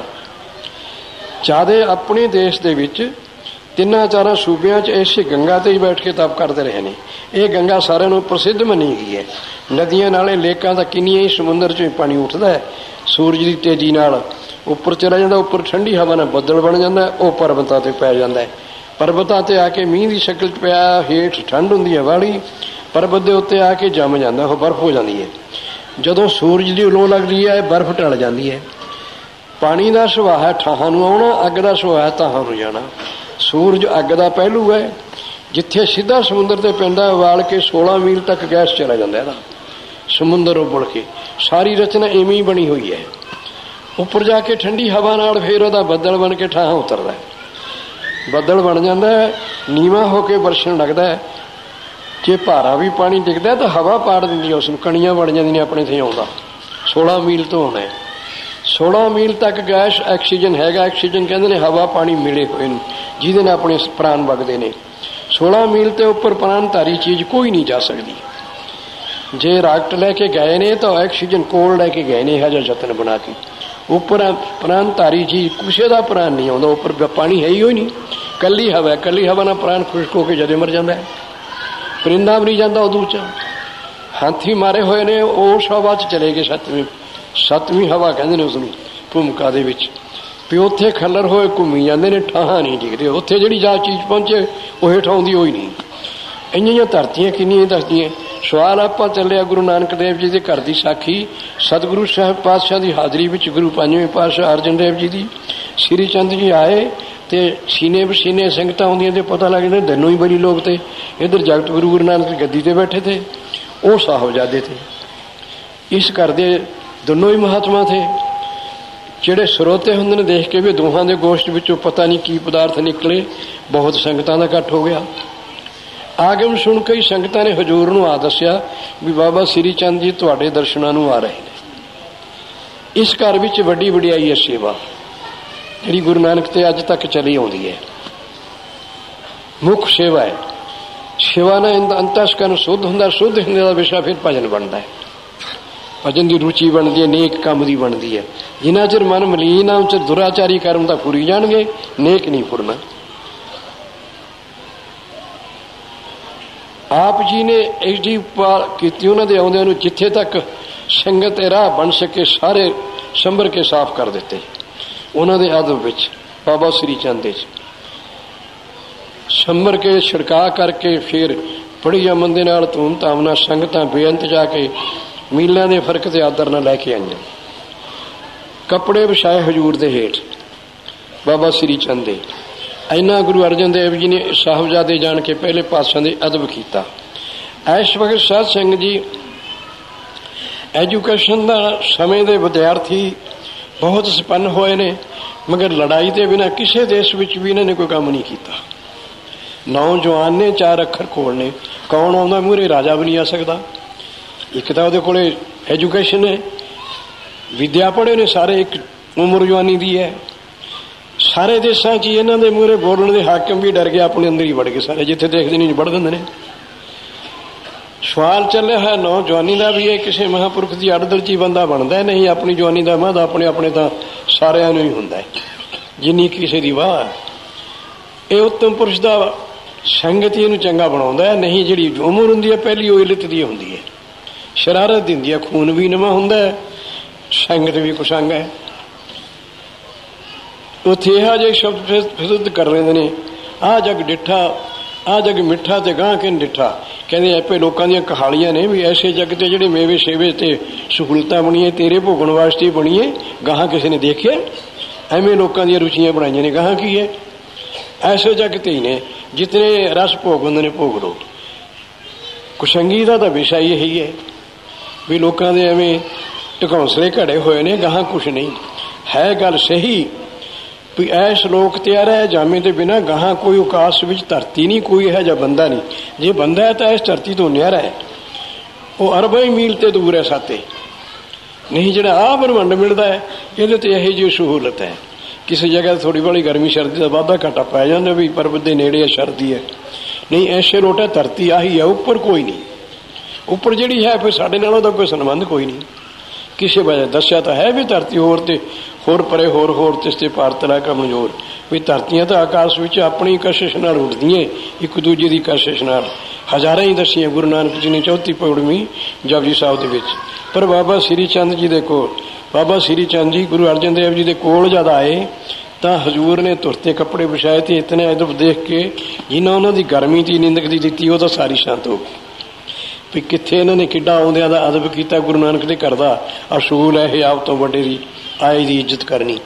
ਜ਼ਿਆਦੇ ਆਪਣੇ ਦੇਸ਼ ਦੇ ਵਿੱਚ ਤਿੰਨਾਂ ਚਾਰਾਂ ਸੂਬਿਆਂ 'ਚ ਇਸੇ ਗੰਗਾ ਤੇ ਹੀ ਬੈਠ ਕੇ ਤਪ ਕਰਦੇ ਰਹੇ ਨੇ। ਇਹ ਗੰਗਾ ਸਾਰਿਆਂ ਨੂੰ ਪ੍ਰਸਿੱਧ ਮੰਨੀ ਗਈ ਹੈ। ਨਦੀਆਂ ਨਾਲੇ ਲੇਕਾਂ ਦਾ ਕਿੰਨੀਆਂ ਹੀ ਸਮੁੰਦਰ 'ਚੋਂ ਪਾਣੀ ਉੱਠਦਾ ਹੈ, ਸੂਰਜ ਦੀ ਤੇਜ਼ੀ ਨਾਲ ਉੱਪਰ ਚਲਾ ਜਾਂਦਾ, ਉੱਪਰ ਠੰਡੀ ਹਵਾ ਨਾਲ ਬੱਦਲ ਬਣ ਜਾਂਦਾ, ਉਹ ਪਰਬਤਾਂ ਤੇ ਪੈ ਜਾਂਦਾ ਹੈ। ਪਰਬਤਾਂ ਤੇ ਆ ਕੇ ਮੀਂਹ ਦੀ ਸ਼ਕਲ 'ਚ ਪਿਆ, ਹੇਠ ਠੰਡ ਹੁੰਦੀ ਹੈ ਵਾਲੀ, ਪਰਬਤ ਦੇ ਉੱਤੇ ਆ ਕੇ ਜੰਮ ਜਾਂਦਾ, ਉਹ ਬਰਫ਼ ਹੋ ਜਾਂਦੀ ਹੈ। ਜਦੋਂ ਸੂਰਜ ਦੀ ਲੋ ਲੱਗਦੀ ਹੈ, ਬਰਫ਼ ਟਲ ਜਾਂਦੀ ਹੈ। ਪਾਣੀ ਦਾ ਸੁਭਾਅ ਹੈ ਠਾਹਾਂ ਨੂੰ ਆਉਣਾ, ਅੱਗ ਦਾ ਸੁਭਾਅ ਹੈ ਤਾਹਾਂ ਨੂੰ ਜਾਣਾ। ਸੂਰਜ ਅੱਗ ਦਾ ਪਹਿਲੂ ਹੈ, ਜਿੱਥੇ ਸਿੱਧਾ ਸਮੁੰਦਰ ਤੇ ਪੈਂਦਾ ਉਬਾਲ ਕੇ ਸੋਲਾਂ ਮੀਲ ਤੱਕ ਗੈਸ ਚਲਾ ਜਾਂਦਾ ਇਹਦਾ, ਸਮੁੰਦਰ ਉਬਲ ਕੇ। ਸਾਰੀ ਰਚਨਾ ਇਵੇਂ ਹੀ ਬਣੀ ਹੋਈ ਹੈ। ਉੱਪਰ ਜਾ ਕੇ ਠੰਡੀ ਹਵਾ ਨਾਲ ਫਿਰ ਉਹਦਾ ਬੱਦਲ ਬਣ ਕੇ ਠਾਹਾਂ ਉਤਰਦਾ, ਬੱਦਲ ਬਣ ਜਾਂਦਾ ਹੈ, ਨੀਵਾਂ ਹੋ ਕੇ ਵਰਸ਼ਣ ਲੱਗਦਾ ਹੈ। ਜੇ ਭਾਰਾ ਵੀ ਪਾਣੀ ਡਿੱਗਦਾ ਤਾਂ ਹਵਾ ਪਾੜ ਦਿੰਦੀ ਹੈ ਉਸ ਨੂੰ, ਕਣੀਆਂ ਬਣ ਜਾਂਦੀਆਂ ਨੇ ਆਪਣੇ ਤੇ ਆਉਂਦਾ। ਸੋਲਾਂ ਮੀਲ ਤੋਂ ਆਉਣਾ ਹੈ, ਸੋਲਾਂ ਮੀਲ ਤੱਕ ਗੈਸ ਆਕਸੀਜਨ ਹੈਗਾ। ਆਕਸੀਜਨ ਕਹਿੰਦੇ ਨੇ ਹਵਾ ਪਾਣੀ ਮਿਲੇ ਹੋਏ ਨੇ, ਜਿਹਦੇ ਨਾਲ ਆਪਣੇ ਪ੍ਰਾਣ ਵਗਦੇ ਨੇ। ਸੋਲਾਂ ਮੀਲ ਤੇ ਉੱਪਰ ਪ੍ਰਾਣਧਾਰੀ ਚੀਜ਼ ਕੋਈ ਨਹੀਂ ਜਾ ਸਕਦੀ। ਜੇ ਰਾਕਟ ਲੈ ਕੇ ਗਏ ਨੇ ਤਾਂ ਆਕਸੀਜਨ ਕੋਲ ਲੈ ਕੇ ਗਏ ਨੇ, ਇਹੋ ਜਿਹਾ ਯਤਨ ਬਣਾ ਕੇ। ਉੱਪਰ ਪ੍ਰਾਣਧਾਰੀ ਚੀਜ਼ ਕਿਸੇ ਦਾ ਪ੍ਰਾਣ ਨਹੀਂ ਆਉਂਦਾ, ਉੱਪਰ ਪਾਣੀ ਹੈ ਹੀ ਹੋਈ ਨਹੀਂ, ਕੱਲੀ ਹਵਾ। ਕੱਲੀ ਹਵਾ ਨਾਲ ਪ੍ਰਾਣ ਖੁਸ਼ਕ ਹੋ ਕੇ ਜਦੇ ਮਰ ਜਾਂਦਾ ਹੈ। ਪਰਿੰਦਾ ਵੀ ਨਹੀਂ ਜਾਂਦਾ ਉਦੋਂ 'ਚ। ਹਾਥੀ ਮਾਰੇ ਹੋਏ ਨੇ, ਉਸ ਹਵਾ 'ਚ ਚਲੇ ਗਏ ਸੱਤਵੀਂ ਸੱਤਵੀਂ ਹਵਾ ਕਹਿੰਦੇ ਨੇ ਉਸਨੂੰ, ਭੂਮਿਕਾ ਦੇ ਵਿੱਚ। ਵੀ ਉੱਥੇ ਖੱਲਰ ਹੋਏ ਘੁੰਮੀ ਜਾਂਦੇ ਨੇ, ਠਾਹਾਂ ਨਹੀਂ ਡਿੱਗਦੇ। ਉੱਥੇ ਜਿਹੜੀ ਜਾ ਚੀਜ਼ ਪਹੁੰਚੇ ਉਹ ਹੇਠ ਆਉਂਦੀ ਹੋਈ ਨਹੀਂ। ਇੰਨੀਆਂ ਧਰਤੀਆਂ ਕਿੰਨੀਆਂ ਦੱਸਦੀਆਂ। ਸਵਾਲ ਆਪਾਂ ਚੱਲਿਆ ਗੁਰੂ ਨਾਨਕ ਦੇਵ ਜੀ ਦੇ ਘਰ ਦੀ ਸਾਖੀ। ਸਤਿਗੁਰੂ ਸਾਹਿਬ ਪਾਤਸ਼ਾਹ ਦੀ ਹਾਜ਼ਰੀ ਵਿੱਚ ਗੁਰੂ ਪੰਜਵੇਂ ਪਾਤਸ਼ਾਹ ਅਰਜਨ ਦੇਵ ਜੀ ਦੀ ਸ੍ਰੀ ਚੰਦ ਜੀ ਆਏ ਤੇ ਸੀਨੇ ਬਸੀਨੇ ਸੰਗਤਾਂ ਆਉਂਦੀਆਂ ਤੇ ਪਤਾ ਲੱਗ ਜਾਂਦਾ ਦਿਨੋਂ ਹੀ ਬੜੀ ਲੋਕ ਤੇ ਇੱਧਰ ਜਗਤ ਗੁਰੂ ਗੁਰੂ ਨਾਨਕ ਦੀ ਗੱਦੀ ਤੇ ਬੈਠੇ ਤੇ ਉਹ ਸਾਹਿਬਜ਼ਾਦੇ ਤੇ। ਇਸ ਘਰ ਦੇ ਦੋਨੋਂ ਹੀ ਮਹਾਤਮਾ ਥੇ। ਜਿਹੜੇ ਸਰੋਤੇ ਹੁੰਦੇ ਨੇ ਦੇਖ ਕੇ ਵੀ ਦੋਹਾਂ ਦੇ ਗੋਸ਼ਟ ਵਿੱਚੋਂ ਪਤਾ ਨਹੀਂ ਕੀ ਪਦਾਰਥ ਨਿਕਲੇ। ਬਹੁਤ ਸੰਗਤਾਂ ਦਾ ਇਕੱਠ ਹੋ ਗਿਆ। ਆਗਮ ਸੁਣ ਕੇ ਹੀ ਸੰਗਤਾਂ ਨੇ ਹਜ਼ੂਰ ਨੂੰ ਆ ਦੱਸਿਆ ਵੀ ਬਾਬਾ ਸ੍ਰੀ ਚੰਦ ਜੀ ਤੁਹਾਡੇ ਦਰਸ਼ਨਾਂ ਨੂੰ ਆ ਰਹੇ ਨੇ। ਇਸ ਘਰ ਵਿੱਚ ਵੱਡੀ ਵਡਿਆਈ ਹੈ ਸੇਵਾ, ਜਿਹੜੀ ਗੁਰੂ ਨਾਨਕ ਤੇ ਅੱਜ ਤੱਕ ਚਲੀ ਆਉਂਦੀ ਹੈ। ਮੁੱਖ ਸੇਵਾ ਹੈ। ਸੇਵਾ ਨਾਲ ਅੰਤਸਕਰਨ ਸ਼ੁੱਧ ਹੁੰਦਾ, ਸ਼ੁੱਧ ਹੁੰਦੇ ਦਾ ਵਿਸ਼ਾ ਫਿਰ ਭਜਨ ਬਣਦਾ ਹੈ। ਭਜਨ ਦੀ ਰੁਚੀ ਬਣਦੀ ਹੈ, ਨੇਕ ਕੰਮ ਦੀ ਬਣਦੀ ਹੈ। ਜਿੰਨਾ ਚਿਰ ਮਨ ਮਲੀਨ ਆ ਉਹ ਚਿਰ ਦੁਰਾਚਾਰੀ ਕਰਮ ਤਾਂ ਫੁਰੀ ਜਾਣਗੇ, ਨੇਕ ਨਹੀਂ ਫੁਰਨਾ। ਆਪ ਜੀ ਨੇ ਐਡੀ ਉਪਾਰ ਕੀਤੀ ਉਹਨਾਂ ਦੇ ਆਉਂਦਿਆਂ ਨੂੰ, ਜਿੱਥੇ ਤੱਕ ਸੰਗਤ ਦੇ ਰਾਹ ਬਣ ਸਕੇ ਸਾਰੇ ਸੰਭਰ ਕੇ ਸਾਫ਼ ਕਰ ਦਿੱਤੇ। ਉਹਨਾਂ ਦੇ ਅਦਬ ਵਿੱਚ ਬਾਬਾ ਸ੍ਰੀ ਚੰਦ ਦੇ ਸੰਭਰ ਕੇ ਛਿੜਕਾ ਕਰਕੇ ਫਿਰ ਬੜੀ ਅਮਨ ਦੇ ਨਾਲ ਧੂਮ ਧਾਮ ਨਾਲ ਸੰਗਤਾਂ ਬੇਅੰਤ ਜਾ ਕੇ ਮੀਲਾਂ ਦੇ ਫਰਕ ਤੇ ਆਦਰ ਨਾਲ ਲੈ ਕੇ ਆਈਆਂ। ਕੱਪੜੇ ਵਿਛਾਏ ਹਜ਼ੂਰ ਦੇ ਹੇਠ ਬਾਬਾ ਸ੍ਰੀ ਚੰਦ ਦੇ। ਇੰਨਾ ਗੁਰੂ ਅਰਜਨ ਦੇਵ ਜੀ ਨੇ ਸਾਹਿਬਜ਼ਾਦੇ ਜਾਣ ਕੇ ਪਹਿਲੇ ਪਾਤਸ਼ਾਹ ਦੇ ਅਦਬ ਕੀਤਾ। ਇਸ ਵਕਤ ਸਾਧ ਸਿੰਘ ਜੀ ਐਜੂਕੇਸ਼ਨ ਦਾ ਸਮੇਂ ਦੇ ਵਿਦਿਆਰਥੀ ਬਹੁਤ ਸੰਪੰਨ ਹੋਏ ਨੇ, ਮਗਰ ਲੜਾਈ ਦੇ ਬਿਨਾਂ ਕਿਸੇ ਦੇਸ਼ ਵਿੱਚ ਵੀ ਇਹਨਾਂ ਨੇ ਕੋਈ ਕੰਮ ਨਹੀਂ ਕੀਤਾ। ਨੌਜਵਾਨ ਨੇ ਚਾਰ ਅੱਖਰ ਖੋਲ੍ਹਣੇ, ਕੌਣ ਆਉਂਦਾ ਮੂਹਰੇ? ਰਾਜਾ ਵੀ ਨਹੀਂ ਆ ਸਕਦਾ। ਇੱਕ ਤਾਂ ਉਹਦੇ ਕੋਲੇ ਐਜੂਕੇਸ਼ਨ ਹੈ, ਵਿਦਿਆ ਪੜ੍ਹੇ ਨੇ ਸਾਰੇ, ਇੱਕ ਉਮਰ ਜਵਾਨੀ ਦੀ ਹੈ। ਸਾਰੇ ਦੇਸ਼ਾਂ 'ਚ ਹੀ ਇਹਨਾਂ ਦੇ ਮੂਹਰੇ ਬੋਲਣ ਦੇ ਹਾਕਮ ਵੀ ਡਰ ਗਏ, ਆਪਣੇ ਅੰਦਰ ਹੀ ਵੜ ਗਏ ਸਾਰੇ, ਜਿੱਥੇ ਦੇਖਦੇ ਨਹੀਂ ਵੜ ਦਿੰਦੇ ਨੇ। ਸਵਾਲ ਚੱਲਿਆ ਹੈ ਨੌਜਵਾਨੀ ਦਾ ਵੀ, ਇਹ ਕਿਸੇ ਮਹਾਂਪੁਰਖ ਦੀ ਅੜਦਲ 'ਚ ਹੀ ਬੰਦਾ ਬਣਦਾ ਨਹੀਂ। ਆਪਣੀ ਜਵਾਨੀ ਦਾ ਮਦ ਆਪਣੇ ਆਪਣੇ ਤਾਂ ਸਾਰਿਆਂ ਨੂੰ ਹੀ ਹੁੰਦਾ ਹੈ, ਜਿੰਨੀ ਕਿਸੇ ਦੀ ਵਾਹ। ਇਹ ਉੱਤਮ ਪੁਰਸ਼ ਦਾ ਸੰਗਤ ਇਹਨੂੰ ਚੰਗਾ ਬਣਾਉਂਦਾ। ਨਹੀਂ ਜਿਹੜੀ ਉਮਰ ਹੁੰਦੀ ਹੈ ਪਹਿਲੀ ਉਹ ਇਲਤ ਦੀ ਹੁੰਦੀ ਹੈ, ਸ਼ਰਾਰਤ ਦਿੰਦੀ ਹੈ, ਖੂਨ ਵੀ ਨਵਾਂ ਹੁੰਦਾ ਹੈ, ਸੰਗਤ ਵੀ ਕੁਸੰਗ ਹੈ। ਉੱਥੇ ਇਹੋ ਜਿਹੇ ਸ਼ਬਦ ਪ੍ਰਸਿੱਧ ਕਰ ਰਹੇ ਨੇ, ਆਹ ਜਗ ਡਿੱਠਾ, ਆਹ ਜਗ ਮਿੱਠਾ ਤੇ ਗਾਂ ਕਿਨ ਡਿੱਠਾ। ਕਹਿੰਦੇ ਆਪੇ ਲੋਕਾਂ ਦੀਆਂ ਕਹਾਣੀਆਂ ਨੇ ਵੀ ਐਸੇ ਜਗ ਤੇ ਜਿਹੜੇ ਮੇਵੇ ਸੇਵੇ ਤੇ ਸਹੂਲਤਾਂ ਬਣੀਏ ਤੇਰੇ ਭੋਗਣ ਵਾਸਤੇ ਬਣੀਏ, ਗਾਹਾਂ ਕਿਸੇ ਨੇ ਦੇਖਿਆ? ਐਵੇਂ ਲੋਕਾਂ ਦੀਆਂ ਰੁਚੀਆਂ ਬਣਾਈਆਂ ਨੇ, ਗਾਹਾਂ ਕੀ ਹੈ? ਐਸੇ ਜਗ ਤੇ ਹੀ ਨੇ ਜਿਤਨੇ ਰਸ ਭੋਗ ਹੁੰਦੇ ਨੇ, ਭੋਗ ਲੋ। ਕੁਸੰਗੀ ਦਾ ਤਾਂ ਵਿਸ਼ਾ ਹੀ ਇਹੀ ਹੈ ਵੀ ਲੋਕਾਂ ਦੇ ਐਵੇਂ ਢਕੌਂਸਲੇ ਘੜੇ ਹੋਏ ਨੇ, ਗਾਹਾਂ ਕੁਛ ਨਹੀਂ ਹੈ। ਗੱਲ ਸਹੀ ਵੀ ਐਸ ਲੋਕ ਤਿਆਰ ਹੈ ਜਾਮੇ ਦੇ ਬਿਨਾਂ ਗਾਹਾਂ ਕੋਈ ਆਕਾਸ਼ ਵਿੱਚ ਧਰਤੀ ਨਹੀਂ, ਕੋਈ ਇਹੋ ਜਿਹਾ ਬੰਦਾ ਨਹੀਂ। ਜੇ ਬੰਦਾ ਹੈ ਤਾਂ ਇਸ ਧਰਤੀ ਤੋਂ ਨਿਆਰਾ ਹੈ, ਉਹ ਅਰਬਾਂ ਹੀ ਮੀਲ ਤੇ ਦੂਰ ਹੈ ਸਾਤੇ। ਨਹੀਂ ਜਿਹੜਾ ਆਹ ਬ੍ਰਹਮੰਡ ਮਿਲਦਾ ਹੈ ਇਹਦੇ ਤੇ ਇਹੋ ਜਿਹੀ ਸਹੂਲਤ ਹੈ। ਕਿਸੇ ਜਗ੍ਹਾ ਥੋੜ੍ਹੀ ਬੜੀ ਗਰਮੀ ਸਰਦੀ ਦਾ ਵਾਧਾ ਘਾਟਾ ਪੈ ਜਾਂਦਾ ਵੀ ਪਰਬਤ ਦੇ ਨੇੜੇ ਹੈ, ਸਰਦੀ ਹੈ। ਨਹੀਂ ਐਸੇ ਲੋਟ ਹੈ, ਧਰਤੀ ਆਹੀ ਹੈ, ਉੱਪਰ ਕੋਈ ਨਹੀਂ। ਉੱਪਰ ਜਿਹੜੀ ਹੈ ਫਿਰ ਸਾਡੇ ਨਾਲ ਉਹਦਾ ਕੋਈ ਸੰਬੰਧ ਕੋਈ ਨਹੀਂ। ਕਿਸੇ ਵਜ੍ਹਾ ਦੱਸਿਆ ਤਾਂ ਹੈ ਵੀ ਧਰਤੀ ਹੋਰ ਤੇ ਹੋਰ ਪਰੇ ਹੋਰ ਹੋਰ ਤੇ ਤੇ ਪਾਰਤਲਾ ਕਮਜ਼ੋਰ ਵੀ ਧਰਤੀਆਂ ਤਾਂ ਆਕਾਸ਼ ਵਿੱਚ ਆਪਣੀ ਕਸ਼ਿਸ਼ ਨਾਲ ਉੱਡਦੀਆਂ, ਇੱਕ ਦੂਜੇ ਦੀ ਕਸ਼ਿਸ਼ ਨਾਲ। ਹਜ਼ਾਰਾਂ ਹੀ ਦੱਸੀਆਂ ਗੁਰੂ ਨਾਨਕ ਜੀ ਨੇ ਚੌਥੀ ਪੌੜਵੀਂ ਜਪਜੀ ਸਾਹਿਬ ਦੇ ਵਿੱਚ। ਪਰ ਬਾਬਾ ਸ੍ਰੀ ਚੰਦ ਜੀ ਦੇ ਕੋਲ, ਬਾਬਾ ਸ੍ਰੀ ਚੰਦ ਜੀ ਗੁਰੂ ਅਰਜਨ ਦੇਵ ਜੀ ਦੇ ਕੋਲ ਜਦ ਆਏ ਤਾਂ ਹਜ਼ੂਰ ਨੇ ਧੁਰਤੇ ਕੱਪੜੇ ਵਿਛਾਏ ਤੇ ਇਤਨੇ ਅਦਬ ਦੇਖ ਕੇ ਜਿੰਨਾ ਉਹਨਾਂ ਦੀ ਗਰਮੀ ਦੀ ਨਿੰਦਕ ਦੀ ਦਿੱਤੀ, ਉਹ ਤਾਂ ਸਾਰੀ ਸ਼ਾਂਤ ਹੋ ਗਈ ਵੀ ਕਿੱਥੇ ਇਹਨਾਂ ਨੇ ਕਿੱਡਾ ਆਉਂਦਿਆਂ ਦਾ ਅਦਬ ਕੀਤਾ। ਗੁਰੂ ਨਾਨਕ ਦੇ ਘਰ ਦਾ ਅਸੂਲ ਹੈ ਇਹ, ਆਪ ਤੋਂ ਵੱਡੇ ਦੀ ਆਏ ਦੀ ਇੱਜ਼ਤ ਕਰਨੀ,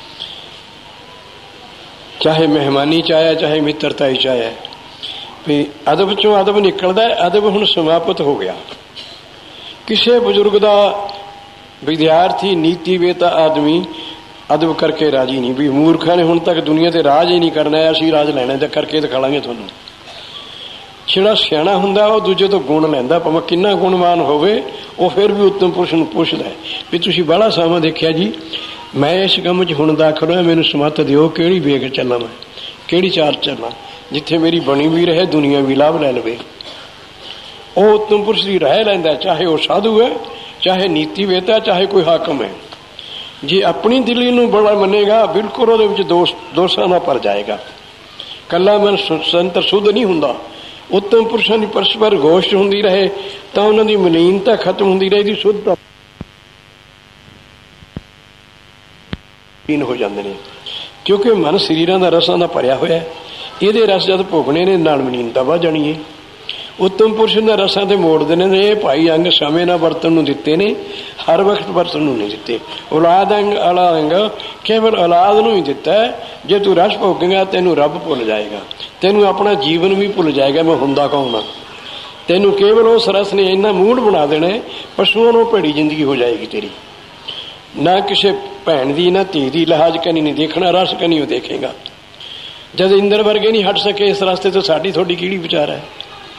ਚਾਹੇ ਮਹਿਮਾਨੀ ਚ ਆਇਆ ਚਾਹੇ ਮਿੱਤਰਤਾ ਚ ਆਇਆ। ਵੀ ਅਦਬ ਚੋਂ ਅਦਬ ਨਿਕਲਦਾ। ਅਦਬ ਹੁਣ ਸਮਾਪਤ ਹੋ ਗਿਆ। ਕਿਸੇ ਬਜ਼ੁਰਗ ਦਾ ਵਿਦਿਆਰਥੀ ਨੀਤੀ ਵੇਤਾ ਆਦਮੀ ਅਦਬ ਕਰਕੇ ਰਾਜੀ ਨਹੀਂ। ਵੀ ਮੂਰਖਾਂ ਨੇ ਹੁਣ ਤੱਕ ਦੁਨੀਆ ਤੇ ਰਾਜ ਹੀ ਨਹੀਂ ਕਰਨਾ, ਅਸੀਂ ਰਾਜ ਲੈਣਾ ਤਾਂ ਕਰਕੇ ਦਿਖਾਵਾਂਗੇ ਤੁਹਾਨੂੰ। ਜਿਹੜਾ ਸਿਆਣਾ ਹੁੰਦਾ ਉਹ ਦੂਜੇ ਤੋਂ ਗੁਣ ਲੈਂਦਾ, ਭਾਵੇਂ ਕਿੰਨਾ ਗੁਣਵਾਨ ਹੋਵੇ, ਉਹ ਫਿਰ ਵੀ ਉੱਤਮ ਪੁਰਸ਼ ਨੂੰ ਪੁੱਛਦਾ ਵੀ ਤੁਸੀਂ ਬਾਹਲਾ ਸਮਾਂ ਦੇਖਿਆ ਜੀ, ਮੈਂ ਇਸ ਕੰਮ 'ਚ ਹੁਣ ਦਾਖਲ ਹੋਇਆ, ਮੈਨੂੰ ਸਮੱਤ ਦਿਓ, ਕਿਹੜੀ ਵੇਗ ਚੱਲਾਂ, ਮੈਂ ਕਿਹੜੀ ਚਾਲ ਚੱਲਾਂ ਜਿੱਥੇ ਮੇਰੀ ਬਣੀ ਵੀ ਰਹੇ, ਦੁਨੀਆ ਵੀ ਲਾਭ ਲੈ ਲਵੇ। ਉਹ ਉੱਤਮ ਪੁਰਸ਼ ਦੀ ਰਹਿ ਲੈਂਦਾ, ਚਾਹੇ ਉਹ ਸਾਧੂ ਹੈ, ਚਾਹੇ ਨੀਤੀ ਵੇਤਾ, ਚਾਹੇ ਕੋਈ ਹਾਕਮ ਹੈ। ਜੇ ਆਪਣੀ ਦਿਲੀ ਨੂੰ ਬੜਾ ਮੰਨੇਗਾ, ਬਿਲਕੁਲ ਉਹਦੇ ਵਿੱਚ ਦੋਸ਼ ਦੋਸ਼ਾਂ ਦਾ ਭਰ ਜਾਏਗਾ। ਕੱਲਾ ਮਨ ਸੰਤਰ ਸੁਧ ਨਹੀਂ ਹੁੰਦਾ। ਉੱਤਮ ਪੁਰਸ਼ਾਂ ਦੀ ਪਰਸਪਰ ਗੋਸ਼ਟ ਹੁੰਦੀ ਰਹੇ ਤਾਂ ਉਹਨਾਂ ਦੀ ਮਲੀਨਤਾ ਖਤਮ ਹੁੰਦੀ ਰਹੇਗੀ, ਸ਼ੁੱਧਤਾ ਹੋ ਜਾਂਦੇ ਨੇ। ਕਿਉਂਕਿ ਮਨ ਸਰੀਰਾਂ ਦਾ ਰਸਾਂ ਦਾ ਭਰਿਆ ਹੋਇਆ, ਇਹਦੇ ਰਸ ਜਦ ਭੋਗਣੇ ਨੇ ਨਾਲ ਮਲੀਨਤਾ ਵੱਧ ਜਾਣੀ ਹੈ। ਉੱਤਮ ਪੁਰਸ਼ ਦਾ ਰਸਾਂ ਤੇ ਮੋੜਦੇ ਨੇ। ਇਹ ਭਾਈ ਅੰਗ ਸਮੇਂ ਨਾਲ ਵਰਤਣ ਨੂੰ ਦਿੱਤੇ ਨੇ, ਹਰ ਵਕਤ ਵਰਤਣ ਨੂੰ ਨਹੀਂ ਦਿੱਤੇ। ਔਲਾਦ ਅੰਗ ਵਾਲਾ ਅੰਗ ਕੇਵਲ ਔਲਾਦ ਨੂੰ ਹੀ ਦਿੱਤਾ। ਜੇ ਤੂੰ ਰਸ ਭੋਗੇਗਾ ਤੈਨੂੰ ਰੱਬ ਭੁੱਲ ਜਾਏਗਾ, ਤੈਨੂੰ ਆਪਣਾ ਜੀਵਨ ਵੀ ਭੁੱਲ ਜਾਏਗਾ, ਮੈਂ ਹੁੰਦਾ ਕੌਣ ਹਾਂ। ਤੈਨੂੰ ਕੇਵਲ ਉਸ ਰਸ ਨੇ ਇੰਨਾ ਮੂਡ ਬਣਾ ਦੇਣਾ, ਪਸ਼ੂਆਂ ਨੂੰ ਭੈੜੀ ਜ਼ਿੰਦਗੀ ਹੋ ਜਾਏਗੀ ਤੇਰੀ। ਨਾ ਕਿਸੇ ਭੈਣ ਦੀ ਨਾ ਧੀ ਦੀ ਲਿਹਾਜ਼ ਕਨੀ ਨਹੀਂ ਦੇਖਣਾ, ਰਸ ਕਨੀ ਉਹ ਦੇਖੇਗਾ। ਜਦ ਇੰਦਰ ਵਰਗੇ ਨਹੀਂ ਹਟ ਸਕੇ ਇਸ ਰਸਤੇ ਤੋਂ, ਸਾਡੀ ਤੁਹਾਡੀ ਕਿਹੜੀ ਵਿਚਾਰ ਹੈ?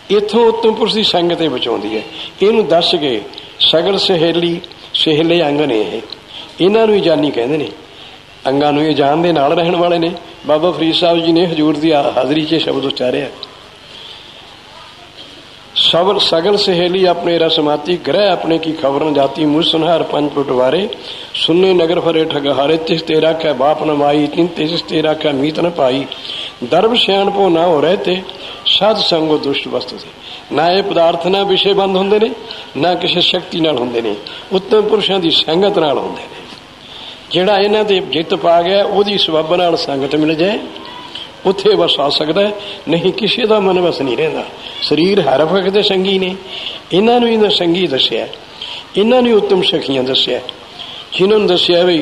ਇੱਥੋਂ ਉੱਤਮ ਪੁਰਸ਼ ਦੀ ਸੰਗਤ ਇਹ ਬਚਾਉਂਦੀ ਹੈ। ਇਹਨੂੰ ਦੱਸ ਕੇ ਸਗਲ ਸਹੇਲੀ ਸਹੇਲੇ ਅੰਗ ਨੇ, ਇਹ ਇਹਨਾਂ ਨੂੰ ਹੀ ਜਾਨੀ ਕਹਿੰਦੇ ਨੇ। ਅੰਗਾਂ ਨੂੰ ਇਹ ਜਾਨ ਦੇ ਨਾਲ ਰਹਿਣ ਵਾਲੇ ਨੇ। ਬਾਬਾ ਫਰੀਦ ਸਾਹਿਬ ਜੀ ਨੇ ਹਜ਼ੂਰ ਦੀ ਹਾਜ਼ਰੀ 'ਚ ਸ਼ਬਦ ਉਚਾਰਿਆ, ਸਬਲ ਸਗਲ ਸਹੇਲੀ ਆਪਣੇ ਰਸਮਾਤੀ ਗ੍ਰਹਿ ਆਪਣੇ ਕੀ ਖਬਰ ਨ ਜਾਤੀ ਮੁਝ ਸੁਨਹਾਰ ਪੰਜ ਪਟਵਾਰੇ ਸੁਨੇ ਨਗਰ ਫਰੇ ਠਗਹਾਰੇ ਤਿਸ ਤੇ ਰਾਖੈ ਬਾਪ ਨ ਮਾਈ ਤਿਨ ਤਿਸ ਤੇ ਰਾਖੈ ਮੀਤ ਨ ਪਾਈ ਦਰਬ ਸਿਆਣਪੋ ਨਾ ਹੋ ਰਹੇ ਤੇ ਸਾਧ ਸੰਗੋ ਦੁਸ਼ਟ ਵਸਤੂ ਤੇ। ਨਾ ਇਹ ਪਦਾਰਥ ਨਾਲ ਵਿਸ਼ੇ ਬੰਦ ਹੁੰਦੇ ਨੇ, ਨਾ ਕਿਸੇ ਸ਼ਕਤੀ ਨਾਲ ਹੁੰਦੇ ਨੇ, ਉੱਤਮ ਪੁਰਸ਼ਾਂ ਦੀ ਸੰਗਤ ਨਾਲ ਹੁੰਦੇ ਨੇ। ਜਿਹੜਾ ਇਹਨਾਂ ਤੇ ਜਿੱਤ ਪਾ ਗਿਆ ਉਹਦੀ ਸਬੱਬ ਨਾਲ ਸੰਗਤ ਮਿਲ ਜਾਏ ਉੱਥੇ ਵਸ ਆ ਸਕਦਾ, ਨਹੀਂ ਕਿਸੇ ਦਾ ਮਨ ਵਸ ਨਹੀਂ ਰਹਿੰਦਾ। ਸਰੀਰ ਹਰ ਵਕਤ ਦੇ ਸੰਗੀ ਨੇ। ਇਹਨਾਂ ਨੂੰ ਇਹਨਾਂ ਸੰਗੀ ਦੱਸਿਆ, ਇਹਨਾਂ ਨੇ ਉੱਤਮ ਸਖੀਆਂ ਦੱਸਿਆ, ਜਿਨ੍ਹਾਂ ਨੂੰ ਦੱਸਿਆ ਵੀ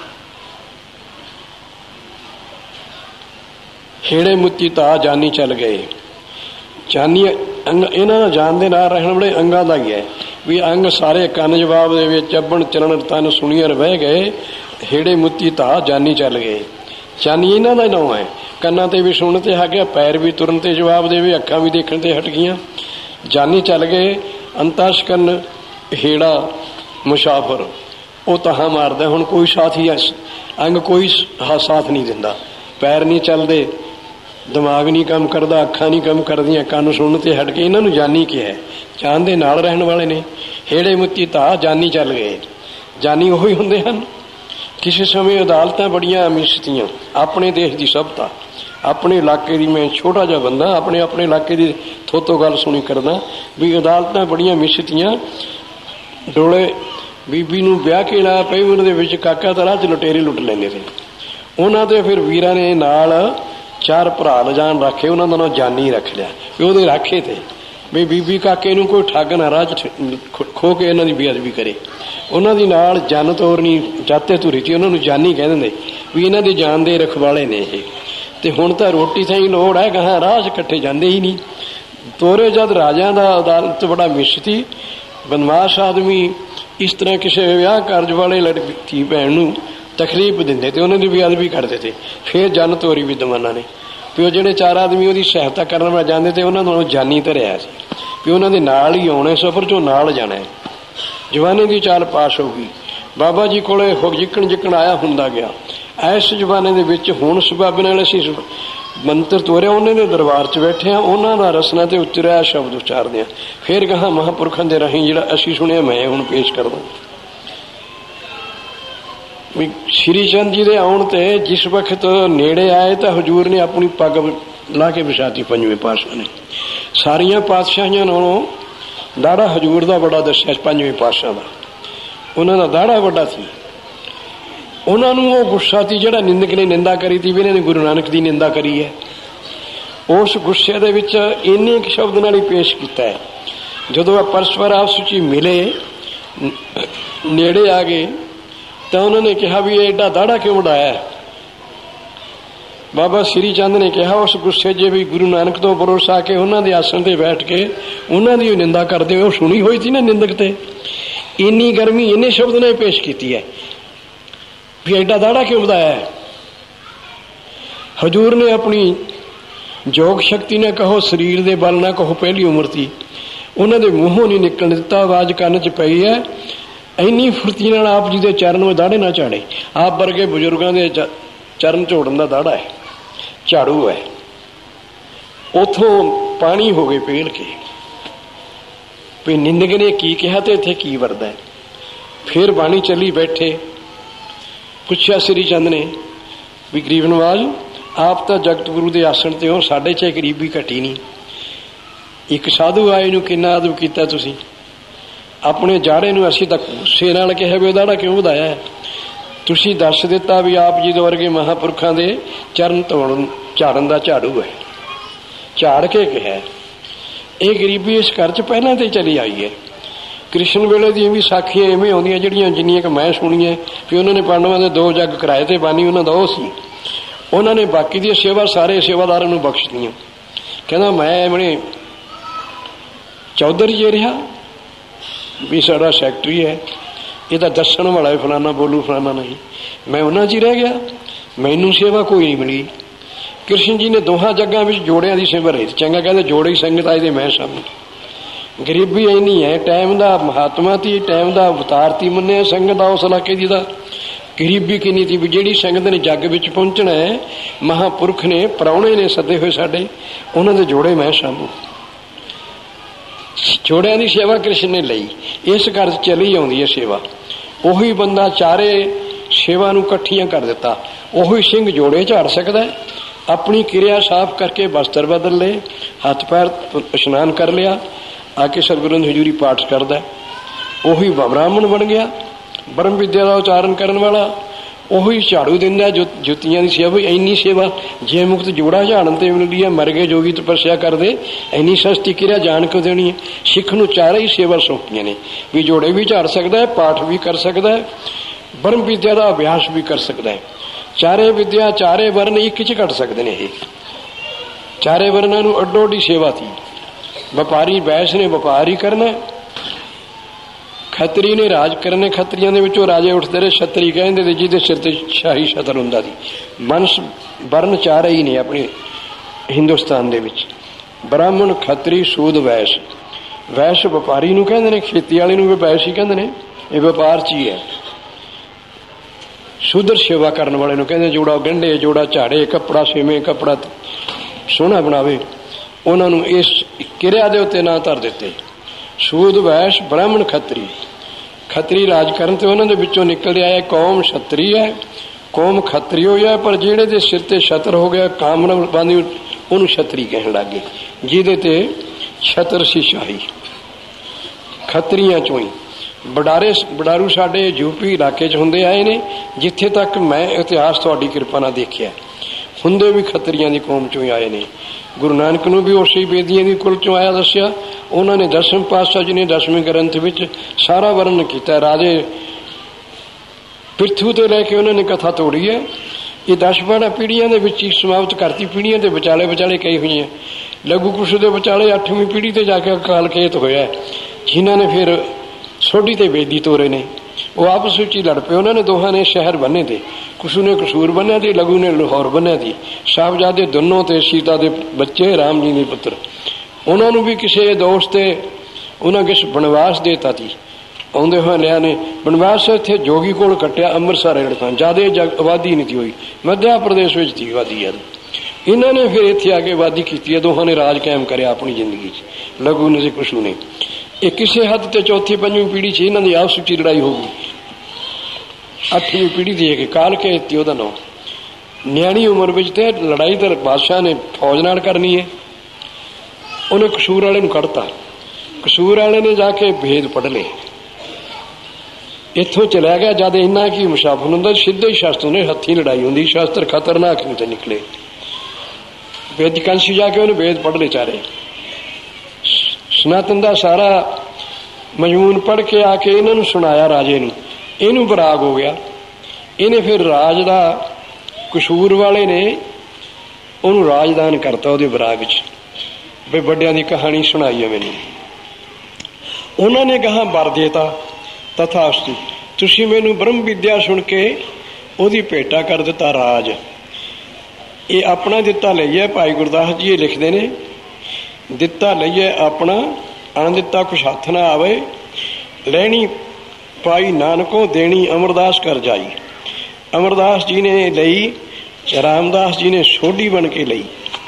ਹੇੜੇ ਮੁੱਤੀ ਤਾਂ ਜਾਨੀ ਚੱਲ ਗਏ। ਜਾਨੀ ਅੰਗ ਇਹਨਾਂ ਦਾ ਜਾਨ ਦੇ ਨਾਲ ਰਹਿਣ ਵਾਲੇ ਅੰਗਾਂ ਦਾ ਹੀ ਹੈ ਵੀ ਅੰਗ ਸਾਰੇ ਕੰਨ ਜਵਾਬ ਦੇ ਵਿੱਚ ਚੱਬਣ ਚਰਨ ਤਨ ਸੁਣੀਆਂ ਵਹਿ ਗਏ। ਹੇੜੇ ਮੁੱਤੀ ਤਾਂ ਜਾਨੀ ਚੱਲ ਗਏ। ਜਾਨੀ ਇਹਨਾਂ ਦਾ ਨਾਂ ਹੈ। ਕੰਨਾਂ ਤੇ ਵੀ ਸੁਣਨ ਤੇ ਆ ਗਿਆ, ਪੈਰ ਵੀ ਤੁਰਨ ਤੇ ਜਵਾਬ ਦੇਵੇ, ਅੱਖਾਂ ਵੀ ਦੇਖਣ ਤੇ ਹਟ ਗਈਆਂ। ਜਾਨੀ ਚੱਲ ਗਏ। ਅੰਤਾਸ਼ਕਰਨ ਹੇੜਾ ਮੁਸਾਫਰ ਉਹ ਤਹਾਂ ਮਾਰਦਾ। ਹੁਣ ਕੋਈ ਸਾਥੀ ਅੰਗ ਕੋਈ ਸਾਥ ਨਹੀਂ ਦਿੰਦਾ। ਪੈਰ ਨਹੀਂ ਚੱਲਦੇ, ਦਿਮਾਗ ਨਹੀਂ ਕੰਮ ਕਰਦਾ, ਅੱਖਾਂ ਨਹੀਂ ਕੰਮ ਕਰਦੀਆਂ, ਕੰਨ ਸੁਣਨ ਤੇ ਹਟ ਕੇ। ਇਹਨਾਂ ਨੂੰ ਜਾਨੀ ਕਿਹਾ, ਜਾਨ ਦੇ ਨਾਲ ਰਹਿਣ ਵਾਲੇ ਨੇ। ਹੇੜੇ ਮੁੱਤੀ ਤਾਂ ਜਾਨੀ ਚੱਲ ਗਏ। ਜਾਨੀ ਉਹੀ ਹੁੰਦੇ ਹਨ। ਕਿਸੇ ਸਮੇਂ ਅਦਾਲਤਾਂ ਬੜੀਆਂ ਮਿਸ਼ਤੀਆਂ, ਆਪਣੇ ਦੇਸ਼ ਦੀ ਸਭਤਾ, ਆਪਣੇ ਇਲਾਕੇ ਦੀ। ਮੈਂ ਛੋਟਾ ਜਿਹਾ ਬੰਦਾ ਆਪਣੇ ਆਪਣੇ ਇਲਾਕੇ ਦੀ ਥੋਤੋਂ ਗੱਲ ਸੁਣੀ ਕਰਦਾ ਵੀ ਅਦਾਲਤਾਂ ਬੜੀਆਂ ਮਿਸ਼ਤੀਆਂ। ਡੋਲੇ ਬੀਬੀ ਨੂੰ ਵਿਆਹ ਕੇ ਲਾਇਆ ਪਈ, ਉਹਦੇ ਵਿੱਚ ਕਾਕਾ ਤਾਂ ਰਾਹ 'ਚ ਲੁਟੇਰੇ ਲੁੱਟ ਲੈਂਦੇ ਸੀ। ਉਹਨਾਂ ਦੇ ਫਿਰ ਵੀਰਾਂ ਨੇ ਨਾਲ ਚਾਰ ਭਰਾ ਲਿਜਾਣ ਰੱਖੇ, ਉਹਨਾਂ ਦਾ ਨਾਂ ਜਾਨੀ ਰੱਖ ਲਿਆ ਵੀ ਉਹਦੇ ਰਾਖੇ ਤੇ ਵੀ ਬੀਬੀ ਕਾਕੇ ਨੂੰ ਕੋਈ ਠੱਗ ਨਾ ਰਾਹ 'ਚ ਖੋ ਕੇ ਇਹਨਾਂ ਦੀ ਬੇਅਦਬੀ ਕਰੇ। ਉਹਨਾਂ ਦੀ ਨਾਲ ਜਨ ਤੋਰਨੀ ਜਾਤੇ ਧੁਰੀ ਸੀ, ਉਹਨਾਂ ਨੂੰ ਜਾਨੀ ਕਹਿ ਦਿੰਦੇ ਵੀ ਇਹਨਾਂ ਦੀ ਜਾਨ ਦੇ ਰਖਵਾਲੇ ਨੇ ਇਹ। ਤੇ ਹੁਣ ਤਾਂ ਰੋਟੀ ਥਾਈ ਲੋੜ ਹੈ, ਗਾਹਾਂ ਰਾਹ 'ਚ ਇਕੱਠੇ ਜਾਂਦੇ ਹੀ ਨਹੀਂ। ਤੋਰੇ ਜਦ ਰਾਜਿਆਂ ਦਾ ਅਦਾਲਤ ਬੜਾ ਮਿਸ਼ਤੀ, ਬਦਮਾਸ਼ ਆਦਮੀ ਇਸ ਤਰ੍ਹਾਂ ਕਿਸੇ ਵਿਆਹ ਕਾਰਜ ਵਾਲੇ ਲੜਕੀ ਭੈਣ ਨੂੰ ਤਕਲੀਫ ਦਿੰਦੇ ਤੇ ਉਹਨਾਂ ਦੀ ਬੇਅਦਬੀ ਕਰਦੇ ਤੇ ਫਿਰ ਜਨ ਤੋਰੀ ਵਿਦਵਾਨਾਂ ਨੇ ਵੀ ਉਹ ਜਿਹੜੇ ਚਾਰ ਆਦਮੀ ਉਹਦੀ ਸਹਾਇਤਾ ਕਰਨ ਵਾਲੇ ਜਾਂਦੇ ਤੇ ਉਹਨਾਂ ਨੂੰ ਜਾਨੀ ਧਰਿਆ ਸੀ ਵੀ ਉਹਨਾਂ ਦੇ ਨਾਲ ਹੀ ਆਉਣੇ, ਸਫ਼ਰ 'ਚੋਂ ਨਾਲ ਜਾਣਾ। ਜਵਾਨੇ ਦੀ ਚਾਲ ਪਾਸ ਹੋ ਗਈ। ਬਾਬਾ ਜੀ ਕੋਲੇ ਹੋ ਜਿੱਕਣ ਜਿੱਕਣ ਆਇਆ ਹੁੰਦਾ ਗਿਆ। ਇਸ ਜਵਾਨੇ ਦੇ ਵਿੱਚ ਹੁਣ ਸਬੱਬ ਨਾਲ ਅਸੀਂ ਮੰਤਰ ਤੋਰਿਆ, ਉਹਨਾਂ ਦੇ ਦਰਬਾਰ 'ਚ ਬੈਠੇ ਹਾਂ, ਉਹਨਾਂ ਦਾ ਰਸਨਾ ਤੇ ਉਚਰਿਆ ਸ਼ਬਦ ਉਚਾਰਦੇ ਹਾਂ। ਫਿਰ ਗਾਹਾਂ ਮਹਾਂਪੁਰਖਾਂ ਦੇ ਰਾਹੀਂ ਜਿਹੜਾ ਅਸੀਂ ਸੁਣਿਆ ਮੈਂ ਹੁਣ ਪੇਸ਼ ਕਰਦਾ ਵੀ ਸ਼੍ਰੀ ਚੰਦ ਜੀ ਦੇ ਆਉਣ ਤੇ ਜਿਸ ਵਕਤ ਨੇੜੇ ਆਏ ਤਾਂ ਹਜ਼ੂਰ ਨੇ ਆਪਣੀ ਪੱਗ ਲਾ ਕੇ ਵਿਛਾਤੀ। ਪੰਜਵੇਂ ਪਾਤਸ਼ਾਹ ਨੇ ਸਾਰੀਆਂ ਪਾਤਸ਼ਾਹੀਆਂ ਨਾਲੋਂ ਦਾੜਾ ਹਜ਼ੂਰ ਦਾ ਬੜਾ ਦੱਸਿਆ। ਪੰਜਵੇਂ ਪਾਤਸ਼ਾਹ ਦਾ ਉਹਨਾਂ ਦਾ ਦਾੜਾ ਵੱਡਾ ਸੀ। ਉਹਨਾਂ ਨੂੰ ਉਹ ਗੁੱਸਾ ਸੀ ਜਿਹੜਾ ਨਿੰਦਕ ਨੇ ਨਿੰਦਾ ਕਰੀ ਤੀ ਵੀ ਇਹਨਾਂ ਨੇ ਗੁਰੂ ਨਾਨਕ ਦੀ ਨਿੰਦਾ ਕਰੀ ਹੈ। ਉਸ ਗੁੱਸੇ ਦੇ ਵਿੱਚ ਇੰਨੇ ਇੱਕ ਸ਼ਬਦ ਨਾਲ ਹੀ ਪੇਸ਼ ਕੀਤਾ ਹੈ। ਜਦੋਂ ਆ ਪਰਸਪਰ ਆਪਸ ਵਿੱਚ ਮਿਲੇ, ਨੇੜੇ ਆ ਗਏ ਤਾਂ ਉਹਨਾਂ ਨੇ ਕਿਹਾ ਵੀ ਇਹ ਏਡਾ ਦਾੜਾ ਕਿਉਂ ਵਡਾਇਆ। ਬਾਬਾ ਸ੍ਰੀ ਚੰਦ ਨੇ ਕਿਹਾ ਉਸ ਗੁੱਸੇ 'ਚ ਵੀ ਗੁਰੂ ਨਾਨਕ ਤੋਂ ਭਰੋਸਾ ਆ ਕੇ ਉਹਨਾਂ ਦੇ ਆਸਣ ਤੇ ਬੈਠ ਕੇ ਉਹਨਾਂ ਦੀ ਨਿੰਦਾ ਕਰਦੇ ਹੋਏ ਉਹ ਸੁਣੀ ਹੋਈ ਸੀ ਨਾ ਨਿੰਦਕ ਤੇ। ਇੰਨੀ ਗਰਮੀ ਇੰਨੇ ਸ਼ਬਦ ਨੇ ਪੇਸ਼ ਕੀਤੀ ਹੈ ਵੀ ਐਡਾ ਦਾੜਾ ਕਿਉਂ ਵਧਾਇਆ। ਹਜ਼ੂਰ ਨੇ ਆਪਣੀ ਯੋਗ ਸ਼ਕਤੀ ਨੇ ਕਹੋ, ਸਰੀਰ ਦੇ ਬਲ ਨਾ ਕਹੋ, ਪਹਿਲੀ ਉਮਰ ਸੀ, ਉਹਨਾਂ ਦੇ ਮੂੰਹੋਂ ਨਹੀਂ ਨਿਕਲਣ ਦਿੱਤਾ। ਆਵਾਜ਼ ਕੰਨ 'ਚ ਪਈ ਹੈ। ਇੰਨੀ ਫੁਰਤੀ ਨਾਲ ਆਪ ਜੀ ਦੇ ਚਰਨ ਵਿੱਚ ਦਾੜੇ ਨਾ ਝਾੜੇ। ਆਪ ਵਰਗੇ ਬਜ਼ੁਰਗਾਂ ਦੇ ਚਰਨ ਝੋੜਨ ਦਾ ਦਾੜਾ ਹੈ, ਝਾੜੂ ਹੈ। ਉਥੋਂ ਪਾਣੀ ਹੋ ਗਏ ਪੇਲ ਕੇ ਵੀ ਨਿੰਦਕ ਨੇ ਕੀ ਕਿਹਾ ਤੇ ਇੱਥੇ ਕੀ ਵਰਦਾ। ਫਿਰ ਬਾਣੀ ਚੱਲੀ। ਬੈਠੇ ਪੁੱਛਿਆ ਸ੍ਰੀ ਚੰਦ ਨੇ ਵੀ ਗਰੀਬ ਨਵਾਜ਼ ਆਪ ਤਾਂ ਜਗਤ ਗੁਰੂ ਦੇ ਆਸਣ ਤੇ ਹੋ, ਸਾਡੇ 'ਚ ਗਰੀਬੀ ਘਟੀ ਨਹੀਂ। ਇੱਕ ਸਾਧੂ ਆਏ ਨੂੰ ਕਿੰਨਾ ਅਦਬ ਕੀਤਾ ਤੁਸੀਂ। ਆਪਣੇ ਜਾੜੇ ਨੂੰ ਅਸੀਂ ਤਾਂ ਗੁੱਸੇ ਨਾਲ ਕਿਹਾ ਵੀ ਦਾੜਾ ਕਿਉਂ ਵਧਾਇਆ। ਤੁਸੀਂ ਦੱਸ ਦਿੱਤਾ ਵੀ ਆਪ ਜੀ ਦੇ ਵਰਗੇ ਮਹਾਂਪੁਰਖਾਂ ਦੇ ਚਰਨ ਧੋਣ ਝਾੜਨ ਦਾ ਝਾੜੂ ਹੈ। ਝਾੜ ਕੇ ਕਿਹਾ। ਇਹ ਗਰੀਬੀ ਇਸ ਘਰ 'ਚ ਪਹਿਲਾਂ ਤੇ ਚਲੀ ਆਈ ਹੈ। ਕ੍ਰਿਸ਼ਨ ਵੇਲੇ ਦੀਆਂ ਵੀ ਸਾਖੀਆਂ ਐਵੇਂ ਆਉਂਦੀਆਂ ਜਿਹੜੀਆਂ ਜਿੰਨੀਆਂ ਕਿ ਮੈਂ ਸੁਣੀਆਂ ਵੀ ਉਹਨਾਂ ਨੇ ਪਾਂਡਵਾਂ ਦੇ ਦੋ ਜੱਗ ਕਰਾਏ ਤੇ ਬਾਨੀ ਉਹਨਾਂ ਦਾ ਉਹ ਸੀ। ਉਹਨਾਂ ਨੇ ਬਾਕੀ ਦੀ ਸੇਵਾ ਸਾਰੇ ਸੇਵਾਦਾਰਾਂ ਨੂੰ ਬਖਸ਼ਦੀਆਂ। ਕਹਿੰਦਾ ਮੈਂ ਐਵੇਂ ਚੌਧਰੀ ਜੇ ਰਿਹਾ ਵੀ ਸਾਡਾ ਸੈਕਟਰੀ ਹੈ, ਇਹ ਤਾਂ ਦੱਸਣ ਵਾਲਾ ਫਲਾਨਾ ਬੋਲੂ ਫਲਾਨਾ ਨਹੀਂ। ਮੈਂ ਉਹਨਾਂ 'ਚ ਹੀ ਰਹਿ ਗਿਆ, ਮੈਨੂੰ ਸੇਵਾ ਕੋਈ ਨਹੀਂ ਮਿਲੀ। कृष्ण जी ने दोहां जग्गां विच जोड़ियां दी सेवा रही। चंगा कहते जोड़े संगत आए दे मैं सामने। गरीबी इन्नी है, टाइम का महात्मा थी, टाइम का अवतार थी मन्ने संगत उस इलाके की। गरीबी किन्नी थी भी जिहड़ी संगत ने जग विच पहुंचना है, महापुरख ने प्राहुणे ने सदे हुए साडे, उन्हां दे जोड़े मैं सामू। जोड़ियां दी सेवा कृष्ण ने लई, इस घर चली आउंदी है सेवा। ਉਹੀ ਬੰਦਾ ਚਾਰੇ सेवा ਨੂੰ ਇਕੱਠੀਆਂ ਕਰ ਦਿੱਤਾ, ਉਹੀ ਸਿੰਘ ਜੋੜੇ ਝਾੜ ਸਕਦਾ ਹੈ। ਆਪਣੀ ਕਿਰਿਆ ਸਾਫ਼ ਕਰਕੇ ਵਸਤਰ ਬਦਲ ਲਏ, ਹੱਥ ਪੈਰ ਇਸ਼ਨਾਨ ਕਰ ਲਿਆ, ਆ ਕੇ ਸਤਿਗੁਰਾਂ ਦੀ ਹਜ਼ੂਰੀ ਪਾਠ ਕਰਦਾ, ਉਹੀ ਬ੍ਰਾਹਮਣ ਬਣ ਗਿਆ। ਬ੍ਰਹਮ ਵਿਦਿਆ ਦਾ ਉਚਾਰਨ ਕਰਨ ਵਾਲਾ ਉਹੀ ਝਾੜੂ ਦਿੰਦਾ, ਜੁ ਜੁੱਤੀਆਂ ਦੀ ਸੇਵਾ। ਇੰਨੀ ਸੇਵਾ ਜੇ ਮੁਕਤ ਜੋੜਾ ਝਾੜਨ ਤੇ ਮਿਲਦੀ ਹੈ, ਮਰ ਗਏ ਜੋਗੀ ਤਪੱਸਿਆ ਕਰਦੇ, ਇੰਨੀ ਸਸਤੀ ਕਿਰਿਆ ਜਾਣ ਕਿਉਂ ਦੇਣੀ ਹੈ। ਸਿੱਖ ਨੂੰ ਚਾਰੇ ਹੀ ਸੇਵਾ ਸੌਂਪੀਆਂ ਨੇ ਵੀ ਜੋੜੇ ਵੀ ਝਾੜ ਸਕਦਾ ਹੈ, ਪਾਠ ਵੀ ਕਰ ਸਕਦਾ ਹੈ, ਬ੍ਰਹਮ ਵਿਦਿਆ ਦਾ ਅਭਿਆਸ ਵੀ ਕਰ ਸਕਦਾ ਹੈ। ਚਾਰੇ ਵਿਦਿਆ ਚਾਰੇ ਵਰਨ ਇੱਕ 'ਚ ਘਟ ਸਕਦੇ ਨੇ। ਇਹ ਚਾਰੇ ਵਰਨਾਂ ਨੂੰ ਅੱਡੋ ਅੱਡੀ ਸੇਵਾ ਸੀ। ਵਪਾਰੀ ਵੈਸ ਨੇ ਵਪਾਰ ਹੀ ਕਰਨਾ, ਖੱਤਰੀ ਨੇ ਰਾਜ ਕਰਨੇ। ਖੱਤਰੀਆਂ ਦੇ ਵਿੱਚੋਂ ਰਾਜੇ ਉੱਠਦੇ ਰਹੇ, ਛਤਰੀ ਕਹਿੰਦੇ ਤੇ ਜਿਹਦੇ ਸਿਰ ਤੇ ਸ਼ਾਹੀ ਛਤਰ ਹੁੰਦਾ ਸੀ। ਵੰਸ਼ ਵਰਨ ਚਾਰੇ ਹੀ ਨੇ ਆਪਣੇ ਹਿੰਦੁਸਤਾਨ ਦੇ ਵਿੱਚ, ਬ੍ਰਾਹਮਣ, ਖੱਤਰੀ, ਸੂਦ, ਵੈਸ਼। ਵੈਸ਼ ਵਪਾਰੀ ਨੂੰ ਕਹਿੰਦੇ ਨੇ, ਖੇਤੀ ਵਾਲੇ ਨੂੰ ਵੀ ਵੈਸ਼ ਹੀ ਕਹਿੰਦੇ ਨੇ, ਇਹ ਵਪਾਰ 'ਚ ਹੀ ਹੈ। ਸ਼ੂਦਰ ਸੇਵਾ ਕਰਨ ਵਾਲੇ ਨੂੰ ਕਹਿੰਦੇ ਜੋੜਾ ਗੰਢੇ, ਜੋੜਾ ਝਾੜੇ, ਕੱਪੜਾ ਸਿਵੇਂ, ਕੱਪੜਾ ਸੋਹਣਾ ਬਣਾਵੇ। ਉਹਨਾਂ ਨੂੰ ਇਸ ਕਿਰਿਆ ਦੇ ਉੱਤੇ ਨਾਂ ਧਰ ਦਿੱਤੇ, ਸੂਦ, ਵੈਸ਼, ਬ੍ਰਾਹਮਣ, ਖੱਤਰੀ। ਖੱਤਰੀ ਰਾਜ ਕਰਨ ਤੇ ਉਹਨਾਂ ਦੇ ਵਿੱਚੋਂ ਨਿਕਲਦੇ ਆਇਆ ਕੌਮ ਛਤਰੀ ਹੈ, ਕੌਮ ਖੱਤਰੀ ਹੋਈ ਹੈ। ਪਰ ਜਿਹੜੇ ਦੇ ਸਿਰ ਤੇ ਛਤਰ ਹੋ ਗਿਆ, ਕਾਮਨਾ ਬਾਂਧੀ, ਉਹਨੂੰ ਛਤਰੀ ਕਹਿਣ ਲੱਗ ਗਏ, ਜਿਹਦੇ ਤੇ ਛਤਰ ਸੀ ਸ਼ਾਹੀ। ਖੱਤਰੀਆਂ ਚੋਂ ਹੀ ਬਡਾਰੇ ਬਡਾਰੂ ਸਾਡੇ ਯੂਪੀ ਇਲਾਕੇ 'ਚ ਹੁੰਦੇ ਆਏ ਨੇ। ਜਿੱਥੇ ਤੱਕ ਮੈਂ ਇਤਿਹਾਸ ਤੁਹਾਡੀ ਕਿਰਪਾ ਨਾਲ ਦੇਖਿਆ, ਹੁੰਦੇ ਵੀ ਖੱਤਰੀਆਂ ਦੀ ਕੌਮ 'ਚੋਂ ਹੀ ਆਏ ਨੇ। ਗੁਰੂ ਨਾਨਕ ਨੂੰ ਵੀ ਉਸੇ ਬੇਦੀਆਂ ਦੀ ਕੁਲ 'ਚੋਂ ਆਇਆ ਦੱਸਿਆ। ਉਹਨਾਂ ਨੇ ਦਸਮ ਪਾਤਸ਼ਾਹ ਜੀ ਨੇ ਦਸਵੇਂ ਗ੍ਰੰਥ ਵਿੱਚ ਸਾਰਾ ਵਰਣਨ ਕੀਤਾ। ਰਾਜੇ ਪਿਰਥੂ ਤੋਂ ਲੈ ਕੇ ਉਹਨਾਂ ਨੇ ਕਥਾ ਤੋੜੀ ਹੈ। ਇਹ ਦਸ ਬਾਰਾਂ ਪੀੜ੍ਹੀਆਂ ਦੇ ਵਿੱਚ ਹੀ ਸਮਾਪਤ ਕਰਤੀ। ਪੀੜ੍ਹੀਆਂ ਦੇ ਵਿਚਾਲੇ ਵਿਚਾਲੇ ਕਈ ਹੋਈਆਂ। ਲਘੂ ਕੁਸ਼ ਦੇ ਵਿਚਾਲੇ ਅੱਠਵੀਂ ਪੀੜ੍ਹੀ ਤੇ ਜਾ ਕੇ ਅਕਾਲ ਖੇਤ ਹੋਇਆ, ਜਿਨ੍ਹਾਂ ਨੇ ਫਿਰ ਸੋਢੀ ਤੇ ਬੇਦੀ ਤੋਰੇ ਨੇ। ਉਹ ਆਪਸ ਵਿੱਚ ਹੀ ਲੜ ਪਏ। ਉਹਨਾਂ ਨੇ ਦੋਹਾਂ ਨੇ ਸ਼ਹਿਰ ਬੰਨੇ ਤੇ, ਕੁਸ਼ੂ ਨੇ ਕਸੂਰ ਬੰਨਿਆ ਤੇ ਲਘੂ ਨੇ ਲਾਹੌਰ ਬੰਨਿਆ ਸੀ। ਸਾਹਿਬਜ਼ਾਦੇ ਦੋਨੋਂ ਤੇ ਸੀਤਾ ਦੇ ਬੱਚੇ, ਰਾਮ ਜੀ ਦੇ ਪੁੱਤਰ। ਉਹਨਾਂ ਨੂੰ ਵੀ ਕਿਸੇ ਦੋਸਤ ਤੇ ਉਹਨਾਂ ਕਿਸ ਬਨਵਾਸ ਦੇਤਾ ਸੀ। ਆਉਂਦੇ ਹੋਏ ਲਿਆ ਨੇ ਬਨਵਾਸ ਇੱਥੇ ਜੋਗੀ ਕੋਲ ਕੱਟਿਆ, ਅੰਮ੍ਰਿਤਸਰ ਰੇੜਕਾਂ। ਜ਼ਿਆਦਾ ਜਗ ਆਬਾਦੀ ਨਹੀਂ ਸੀ ਹੋਈ, ਮੱਧਿਆ ਪ੍ਰਦੇਸ਼ ਵਿੱਚ ਸੀ ਆਬਾਦੀ ਯਾਰ। ਇਹਨਾਂ ਨੇ ਫਿਰ ਇੱਥੇ ਆ ਕੇ ਆਬਾਦੀ ਕੀਤੀ ਹੈ। ਦੋਹਾਂ ਨੇ ਰਾਜ ਕਾਇਮ ਕਰਿਆ ਆਪਣੀ ਜ਼ਿੰਦਗੀ 'ਚ, ਲਘੂ ਨੇ ਤੇ ਕੁਸ਼ੂ ਨੇ। ਇਹ ਕਿਸੇ ਹੱਦ ਤੇ ਚੌਥੀ ਪੰਜਵੀਂ ਪੀੜ੍ਹੀ 'ਚ ਇਹਨਾਂ ਦੀ ਆਪਸ ਵਿੱਚ ਲੜਾਈ ਹੋ ਗਈ। ਅੱਠਵੀਂ ਪੀੜ੍ਹੀ ਦੀ ਹੈਗੀ ਕਾਲ ਕੇ ਤੀ ਉਹਦਾ ਨਾਂ। ਨਿਆਣੀ ਉਮਰ ਵਿੱਚ ਤੇ ਲੜਾਈ ਤਾਂ ਬਾਦਸ਼ਾਹ ਨੇ ਫੌਜ ਨਾਲ ਕਰਨੀ ਹੈ। ਉਹਨੇ ਕਸੂਰ ਵਾਲੇ ਨੂੰ ਕੱਢਤਾ। ਕਸੂਰ ਵਾਲੇ ਨੇ ਜਾ ਕੇ ਭੇਦ ਪੜ੍ਹ ਲਏ। ਇੱਥੋਂ ਚਲਿਆ ਗਿਆ। ਜਦ ਇੰਨਾ ਕੀ ਮੁਸ਼ਾਫਰ ਹੁੰਦਾ, ਸਿੱਧੇ ਹੀ ਸ਼ਸਤਰ ਨੇ ਹੱਥੀਂ ਲੜਾਈ ਹੁੰਦੀ। ਸ਼ਸਤਰ ਖਤਰਨਾਕ ਨਹੀਂ ਤੇ ਨਿਕਲੇ। ਵੇਦ ਕੰਸ਼ੀ ਜਾ ਕੇ ਉਹਨੇ ਵੇਦ ਪੜ੍ਹ ਲਏ ਚਾਰੇ। ਸਨਾਤਨ ਦਾ ਸਾਰਾ ਮਜ਼ਮੂਨ ਪੜ੍ਹ ਕੇ ਆ ਕੇ ਇਹਨਾਂ ਨੂੰ ਸੁਣਾਇਆ ਰਾਜੇ ਨੂੰ। ਇਹਨੂੰ ਬਰਾਗ ਹੋ ਗਿਆ। ਇਹਨੇ ਫਿਰ ਰਾਜ ਦਾ, ਕਸੂਰ ਵਾਲੇ ਨੇ ਉਹਨੂੰ ਰਾਜਦਾਨ ਕਰਤਾ ਉਹਦੇ ਬਰਾਗ 'ਚ, ਵੀ ਵੱਡਿਆਂ ਦੀ ਕਹਾਣੀ ਸੁਣਾਈ ਹੈ ਮੈਨੂੰ। ਉਹਨਾਂ ਨੇ ਕਹਾ ਵਰ ਦੇਤਾ, ਤਥਾਸਤੂ। ਤੁਸੀਂ ਮੈਨੂੰ ਬ੍ਰਹਮ ਵਿਦਿਆ ਸੁਣ ਕੇ ਉਹਦੀ ਭੇਟਾ ਕਰ ਦਿੱਤਾ ਰਾਜ। ਇਹ ਆਪਣਾ ਦਿੱਤਾ ਲਈਏ। ਭਾਈ ਗੁਰਦਾਸ ਜੀ ਇਹ ਲਿਖਦੇ ਨੇ, ਦਿੱਤਾ ਲਈਏ ਆਪਣਾ, ਅਣ ਦਿੱਤਾ ਕੁਛ ਹੱਥ ਨਾ ਆਵੇ। ਲੈਣੀ ਪਾਈ ਨਾਨਕੋ, ਦੇਣੀ ਅਮਰਦਾਸ ਕਰ ਜਾਈ। ਅਮਰਦਾਸ ਜੀ ਨੇ ਲਈ, ਰਾਮਦਾਸ ਜੀ ਨੇ ਸੋਢੀ ਬਣ ਕੇ ਲਈ।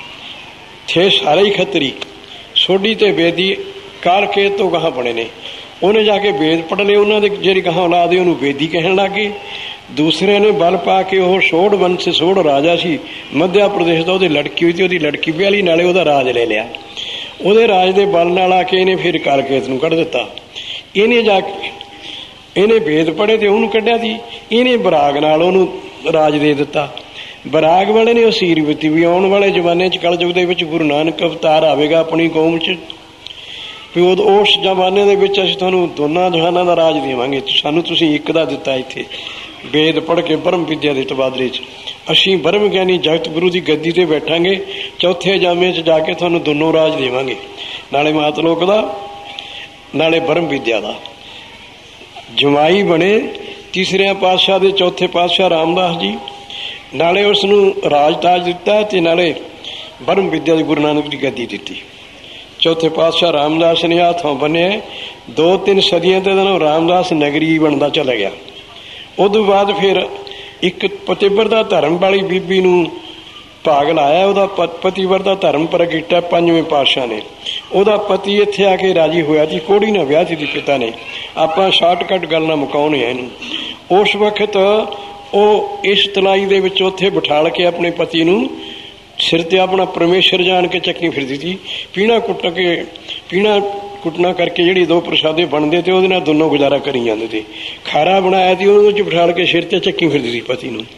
ਥੇ ਸਾਰੇ ਹੀ ਖੱਤਰੀ, ਸੋਢੀ ਤੇ ਬੇਦੀ ਕਾਲ ਖੇਤ ਤੋਂ ਗਾਹਾਂ ਬਣੇ ਨੇ। ਉਹਨੇ ਜਾ ਕੇ ਵੇਦ ਪੜ੍ਹ ਲਏ। ਉਹਨਾਂ ਦੇ ਜਿਹੜੀ ਗਾਹਾਂ ਔਲਾਦ ਉਹਨੂੰ ਬੇਦੀ ਕਹਿਣ ਲੱਗ ਗਏ। ਦੂਸਰੇ ਨੇ ਬਲ ਪਾ ਕੇ, ਉਹ ਸੋਢ ਵੰਸ਼ ਸੋਢ ਰਾਜਾ ਸੀ ਮੱਧਿਆ ਪ੍ਰਦੇਸ਼ ਦਾ, ਉਹਦੀ ਲੜਕੀ ਹੋਈ ਤੇ ਉਹਦੀ ਲੜਕੀ ਵਿਆਹਲੀ, ਨਾਲੇ ਉਹਦਾ ਰਾਜ ਲੈ ਲਿਆ। ਉਹਦੇ ਰਾਜ ਦੇ ਬਲ ਨਾਲ ਆ ਕੇ ਇਹਨੇ ਫਿਰ ਕਾਲਕੇਤ ਨੂੰ ਕੱਢ ਦਿੱਤਾ। ਇਹਨੇ ਜਾ ਕੇ ਇਹਨੇ ਵੇਦ ਪੜ੍ਹੇ ਤੇ ਉਹਨੂੰ ਕੱਢਿਆ ਸੀ। ਇਹਨੇ ਬਰਾਗ ਨਾਲ ਉਹਨੂੰ ਰਾਜ ਦੇ ਦਿੱਤਾ। ਬਰਾਗ ਵਾਲੇ ਨੇ ਅਸੀਰ ਦਿੱਤੀ ਵੀ ਆਉਣ ਵਾਲੇ ਜ਼ਮਾਨੇ 'ਚ ਕਲਯੁਗ ਦੇ ਵਿੱਚ ਗੁਰੂ ਨਾਨਕ ਅਵਤਾਰ ਆਵੇਗਾ ਆਪਣੀ ਕੌਮ 'ਚ, ਵੀ ਉਦੋਂ ਉਸ ਜ਼ਮਾਨੇ ਦੇ ਵਿੱਚ ਅਸੀਂ ਤੁਹਾਨੂੰ ਦੋਨਾਂ ਜਹਾਨਾਂ ਦਾ ਰਾਜ ਦੇਵਾਂਗੇ। ਸਾਨੂੰ ਤੁਸੀਂ ਇੱਕ ਦਾ ਦਿੱਤਾ। ਇੱਥੇ ਵੇਦ ਪੜ੍ਹ ਕੇ ਬ੍ਰਹਮ ਵਿਦਿਆ ਦੇ ਤਬਾਦਲੇ 'ਚ ਅਸੀਂ ਬ੍ਰਹਮ ਗਿਆਨੀ ਜਗਤ ਗੁਰੂ ਦੀ ਗੱਦੀ ਤੇ ਬੈਠਾਂਗੇ। ਚੌਥੇ ਜਾਮੇ 'ਚ ਜਾ ਕੇ ਤੁਹਾਨੂੰ ਦੋਨੋਂ ਰਾਜ ਦੇਵਾਂਗੇ, ਨਾਲੇ ਮਾਤਲੋਕ ਦਾ, ਨਾਲੇ ਬ੍ਰਹਮ ਵਿਦਿਆ ਦਾ। ਜਮਾਈ ਬਣੇ ਤੀਸਰੇ ਪਾਤਸ਼ਾਹ ਦੇ, ਚੌਥੇ ਪਾਤਸ਼ਾਹ ਰਾਮਦਾਸ ਜੀ। ਨਾਲੇ ਉਸ ਨੂੰ ਰਾਜ ਤਾਜ ਦਿੱਤਾ ਤੇ ਨਾਲੇ ਬ੍ਰਹਮ ਵਿਦਿਆ ਦੀ ਗੁਰੂ ਨਾਨਕ ਦੀ ਗੱਦੀ ਦਿੱਤੀ। ਚੌਥੇ ਪਾਤਸ਼ਾਹ ਰਾਮਦਾਸ ਨੇ ਹੱਥੋਂ ਬੰਨਿਆ। ਦੋ ਤਿੰਨ ਸਦੀਆਂ ਤੇ ਦਿਨੋਂ ਰਾਮਦਾਸ ਨਗਰੀ ਬਣਦਾ ਚਲਾ ਗਿਆ। ਉਦੋਂ ਬਾਅਦ ਫਿਰ ਇੱਕ ਪਤੀਵਰਤਾ ਧਰਮ ਵਾਲੀ ਬੀਬੀ ਨੂੰ ਭਾਗ ਲਾਇਆ। ਉਹਦਾ ਪ ਪਤੀਵਰਤਾ ਧਰਮ ਪ੍ਰਗਟਿਆ ਪੰਜਵੇਂ ਪਾਤਸ਼ਾਹ ਨੇ। ਉਹਦਾ ਪਤੀ ਇੱਥੇ ਆ ਕੇ ਰਾਜੀ ਹੋਇਆ ਸੀ, ਕੋੜੀ ਨਾਲ ਵਿਆਹ ਸੀ ਪਿਤਾ ਨੇ। ਆਪਾਂ ਸ਼ਾਰਟਕਟ ਗੱਲ ਨਾਲ ਮੁਕਾਉਣੇ ਆ ਇਹਨੂੰ। ਉਸ ਵਕਤ ਉਹ ਇਸ ਤਲਾਈ ਦੇ ਵਿੱਚ ਉੱਥੇ ਬਿਠਾਲ ਕੇ ਆਪਣੇ ਪਤੀ ਨੂੰ ਸਿਰ ਤੇ ਆਪਣਾ ਪਰਮੇਸ਼ਰ ਜਾਣ ਕੇ ਚੱਕੀ ਫਿਰਦੀ ਸੀ। ਪੀਣਾ ਕੁੱਟ ਕੇ ਪੀਣਾ ਕੁੱਟਣਾ ਕਰਕੇ ਜਿਹੜੀ ਦੋ ਪ੍ਰਸ਼ਾਦੇ ਬਣਦੇ ਤੇ ਉਹਦੇ ਨਾਲ ਦੋਨੋਂ ਗੁਜ਼ਾਰਾ ਕਰੀ ਜਾਂਦੇ ਤੇ। ਖਾਰਾ ਬਣਾਇਆ ਸੀ ਉਹਦੇ 'ਚ ਬਿਠਾਲ ਕੇ ਸਿਰ ਤੇ ਚੱਕੀ ਫਿਰਦੀ ਸੀ ਪਤੀ ਨੂੰ।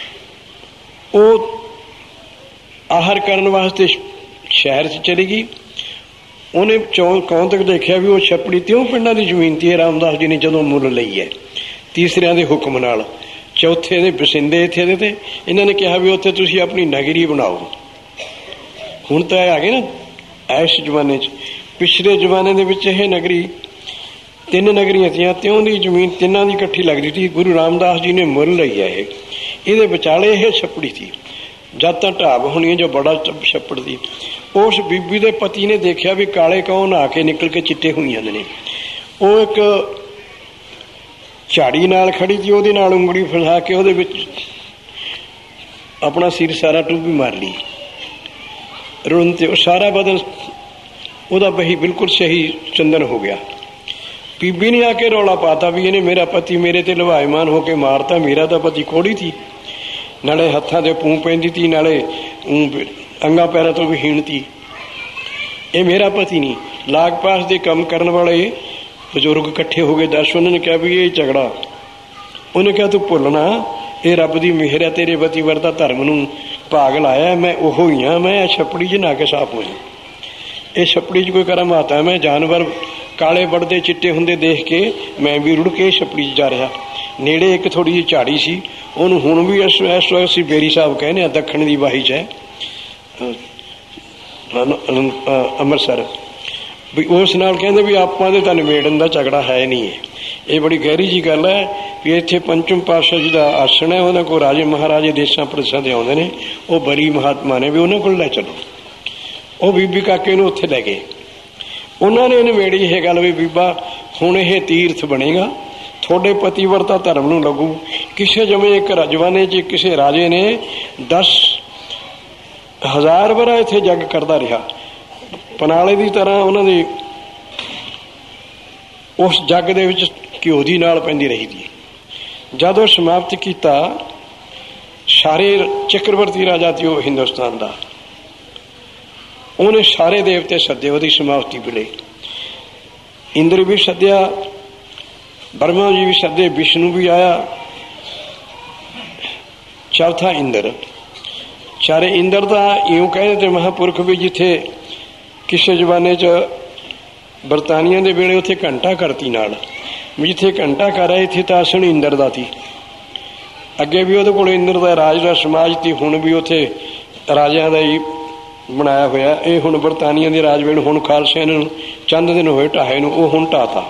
ਉਹ ਆਹਾਰ ਕਰਨ ਵਾਸਤੇ ਸ਼ਹਿਰ 'ਚ ਚਲੀ ਗਈ। ਉਹਨੇ ਚੌਂ ਕੌਂ ਤੱਕ ਦੇਖਿਆ ਵੀ ਉਹ ਛੱਪੜੀ ਤਿਉਂ ਪਿੰਡਾਂ ਦੀ ਜ਼ਮੀਨ ਤੀ ਰਾਮਦਾਸ ਜੀ ਨੇ ਜਦੋਂ ਮੁੱਲ ਲਈ ਹੈ ਤੀਸਰਿਆਂ ਦੇ ਹੁਕਮ ਨਾਲ। ਚੌਥੇ ਦੇ ਬਸਿੰਦੇ ਇੱਥੇ ਦੇ ਤੇ ਇਹਨਾਂ ਨੇ ਕਿਹਾ ਵੀ ਉੱਥੇ ਤੁਸੀਂ ਆਪਣੀ ਨਗਰੀ ਬਣਾਓ। ਹੁਣ ਤਾਂ ਇਹ ਆ ਗਏ ਨਾ ਇਸ ਜ਼ਮਾਨੇ 'ਚ। ਪਿਛਲੇ ਜ਼ਮਾਨੇ ਦੇ ਵਿੱਚ ਇਹ ਨਗਰੀ ਤਿੰਨ ਨਗਰੀਆਂ ਤੀਆਂ, ਤਿਉਂ ਦੀ ਜ਼ਮੀਨ ਤਿੰਨਾਂ ਦੀ ਇਕੱਠੀ ਲੱਗਦੀ ਸੀ। ਗੁਰੂ ਰਾਮਦਾਸ ਜੀ ਨੇ ਮੁੱਲ ਲਈ ਹੈ ਇਹ। ਇਹਦੇ ਵਿਚਾਲੇ ਇਹ ਛੱਪੜੀ ਸੀ। ਜਦ ਤਾਂ ਢਾਬ ਹੋਣੀ ਜੋ ਬੜਾ ਛੱਪੜ ਸੀ। ਉਸ ਬੀਬੀ ਦੇ ਪਤੀ ਨੇ ਦੇਖਿਆ ਵੀ ਕਾਲੇ ਕੌਂ ਨਹਾ ਕੇ ਨਿਕਲ ਕੇ ਚਿੱਟੇ ਹੋਈ ਜਾਂਦੇ ਨੇ। ਉਹ ਇੱਕ ਝਾੜੀ ਨਾਲ ਖੜੀ ਸੀ, ਉਹਦੇ ਨਾਲ ਉਂਗਲੀ ਫਸਾ ਕੇ ਉਹਦੇ ਵਿੱਚ ਆਪਣਾ ਸਿਰ ਸਾਰਾ ਟੂਬੀ ਮਾਰ ਲਈ। ਰੁਣ ਤੇ ਉਹ ਸਾਰਾ ਬਦਨ ਉਹਦਾ ਬਹੀ ਬਿਲਕੁਲ ਸਹੀ ਚੰਦਨ ਹੋ ਗਿਆ। ਬੀਬੀ ਨੇ ਆ ਕੇ ਰੌਲਾ ਪਾਤਾ ਵੀ ਇਹਨੇ ਮੇਰਾ ਪਤੀ ਮੇਰੇ ਤੇ ਲਵਾਇਮਾਨ ਹੋ ਕੇ ਮਾਰਤਾ। ਮੇਰਾ ਤਾਂ ਪਤੀ ਕੋੜੀ ਸੀ, ਨਾਲੇ ਹੱਥਾਂ ਦੇ ਪੂੰ ਪੈਂਦੀ ਤੀ, ਨਾਲੇ ਅੰਗਾਂ ਪੈਰਾਂ ਤੋਂ ਵੀ ਹੀਣ ਤੀ। ਇਹ ਮੇਰਾ ਪਤੀ ਨਹੀਂ। ਲਾਗ ਪਾਸ ਦੇ ਕੰਮ ਕਰਨ ਵਾਲੇ ਬਜ਼ੁਰਗ ਇਕੱਠੇ ਹੋ ਗਏ ਦਸ। ਉਹਨਾਂ ਨੇ ਕਿਹਾ ਵੀ ਇਹ ਝਗੜਾ। ਉਹਨੇ ਕਿਹਾ ਤੂੰ ਭੁੱਲਣਾ ਇਹ ਰੱਬ ਦੀ ਮਿਹਰ ਹੈ, ਤੇਰੇ ਪਤੀਵਰਤਾ ਧਰਮ ਨੂੰ ਭਾਗ ਲਾਇਆ। ਮੈਂ ਉਹ ਹੀ ਹਾਂ, ਮੈਂ ਛੱਪੜੀ 'ਚ ਨਹਾ ਕੇ ਸਾਫ਼ ਹੋਇਆ। ਇਹ ਛੱਪੜੀ 'ਚ ਕੋਈ ਕਰਮ ਆਤਾ। ਮੈਂ ਜਾਨਵਰ ਕਾਲੇ ਬੜਦੇ ਚਿੱਟੇ ਹੁੰਦੇ ਦੇਖ ਕੇ ਮੈਂ ਵੀ ਰੁੜ ਕੇ ਛੱਪੜੀ 'ਚ ਜਾ ਰਿਹਾ। ਨੇੜੇ ਇੱਕ ਥੋੜ੍ਹੀ ਜਿਹੀ ਝਾੜੀ ਸੀ, ਉਹਨੂੰ ਹੁਣ ਵੀ ਇਸ ਇਸ ਵਕਤ ਅਸੀਂ ਬੇਰੀ ਸਾਹਿਬ ਕਹਿੰਦੇ ਹਾਂ, ਦੱਖਣ ਦੀ ਵਾਹੀ 'ਚ ਹੈ ਅੰਮ੍ਰਿਤਸਰ। ਵੀ ਉਸ ਨਾਲ ਕਹਿੰਦੇ ਵੀ ਆਪਾਂ ਦੇ ਤਾਂ ਨਿਬੇੜਨ ਦਾ ਝਗੜਾ ਹੈ ਨਹੀਂ। ਹੈ ਇਹ ਬੜੀ ਗਹਿਰੀ ਜੀ ਗੱਲ ਹੈ ਵੀ ਇੱਥੇ ਪੰਚਮ ਪਾਤਸ਼ਾਹ ਜੀ ਦਾ ਆਸਣ ਹੈ। ਉਹਨਾਂ ਕੋਲ ਰਾਜੇ ਮਹਾਰਾਜੇ ਦੇਸਾਂ ਪ੍ਰਦੇਸਾਂ ਦੇ ਆਉਂਦੇ ਨੇ। ਉਹ ਬੜੀ ਮਹਾਤਮਾ ਨੇ, ਵੀ ਉਹਨਾਂ ਕੋਲ ਲੈ ਚਲੋ। ਉਹ ਬੀਬੀ ਕਾਕੇ ਨੂੰ ਉੱਥੇ ਲੈ ਗਏ। ਉਹਨਾਂ ਨੇ ਨਿਬੇੜੀ ਇਹ ਗੱਲ ਵੀ ਬੀਬਾ ਹੁਣ ਇਹ ਤੀਰਥ ਬਣੇਗਾ, ਤੁਹਾਡੇ ਪਤੀਵਰਤਾ ਧਰਮ ਨੂੰ ਲੱਗੂ। ਕਿਸੇ ਜਮੇ ਇੱਕ ਰਜਵਾਨੇ 'ਚ ਕਿਸੇ ਰਾਜੇ ਨੇ ਦਸ ਹਜ਼ਾਰ ਵਰਾ ਇੱਥੇ ਜੱਗ ਕਰਦਾ ਰਿਹਾ। ਪਨਾਲੇ ਦੀ ਤਰ੍ਹਾਂ ਉਹਨਾਂ ਦੀ ਉਸ ਜੱਗ ਦੇ ਵਿੱਚ ਘਿਓ ਦੀ ਨਾਲ ਪੈਂਦੀ ਰਹੀ ਸੀ। ਜਦੋਂ ਸਮਾਪਤ ਕੀਤਾ, ਸਾਰੇ ਚੱਕਰਵਰਤੀ ਰਾਜਾ ਸੀ ਉਹ ਹਿੰਦੁਸਤਾਨ ਦਾ, ਉਹਨੇ ਸਾਰੇ ਦੇਵਤੇ ਸੱਦੇ ਉਹਦੀ ਸਮਾਪਤੀ ਵੇਲੇ। ਇੰਦਰ ਵੀ ਸੱਦਿਆ, ਬਰਮਾ ਜੀ ਵੀ ਸੱਦੇ, ਵਿਸ਼ਨੂੰ ਵੀ ਆਇਆ, ਚੌਥਾ ਇੰਦਰ। ਚਾਰੇ ਇੰਦਰ ਦਾ ਇਉਂ ਕਹਿੰਦੇ ਤੇ ਮਹਾਂਪੁਰਖ ਵੀ ਜਿੱਥੇ ਕਿਸੇ ਜ਼ਮਾਨੇ 'ਚ ਬਰਤਾਨੀਆਂ ਦੇ ਵੇਲੇ ਉੱਥੇ ਘੰਟਾ ਕਰਤੀ ਨਾਲ, ਜਿੱਥੇ ਘੰਟਾ ਕਰ ਹੈ ਇੱਥੇ ਤਾਂ ਆਸਣ ਇੰਦਰ ਦਾ ਸੀ। ਅੱਗੇ ਵੀ ਉਹਦੇ ਕੋਲ ਇੰਦਰ ਦਾ ਰਾਜ ਦਾ ਸਮਾਜ ਸੀ, ਹੁਣ ਵੀ ਉੱਥੇ ਰਾਜਿਆਂ ਦਾ ਹੀ ਬਣਾਇਆ ਹੋਇਆ। ਇਹ ਹੁਣ ਬਰਤਾਨੀਆਂ ਦੇ ਰਾਜ ਵੇਲੇ ਹੁਣ ਖਾਲਸੇ ਨੂੰ ਚੰਦ ਦਿਨ ਹੋਏ ਢਾਹੇ ਨੂੰ, ਉਹ ਹੁਣ ਢਾਤਾ।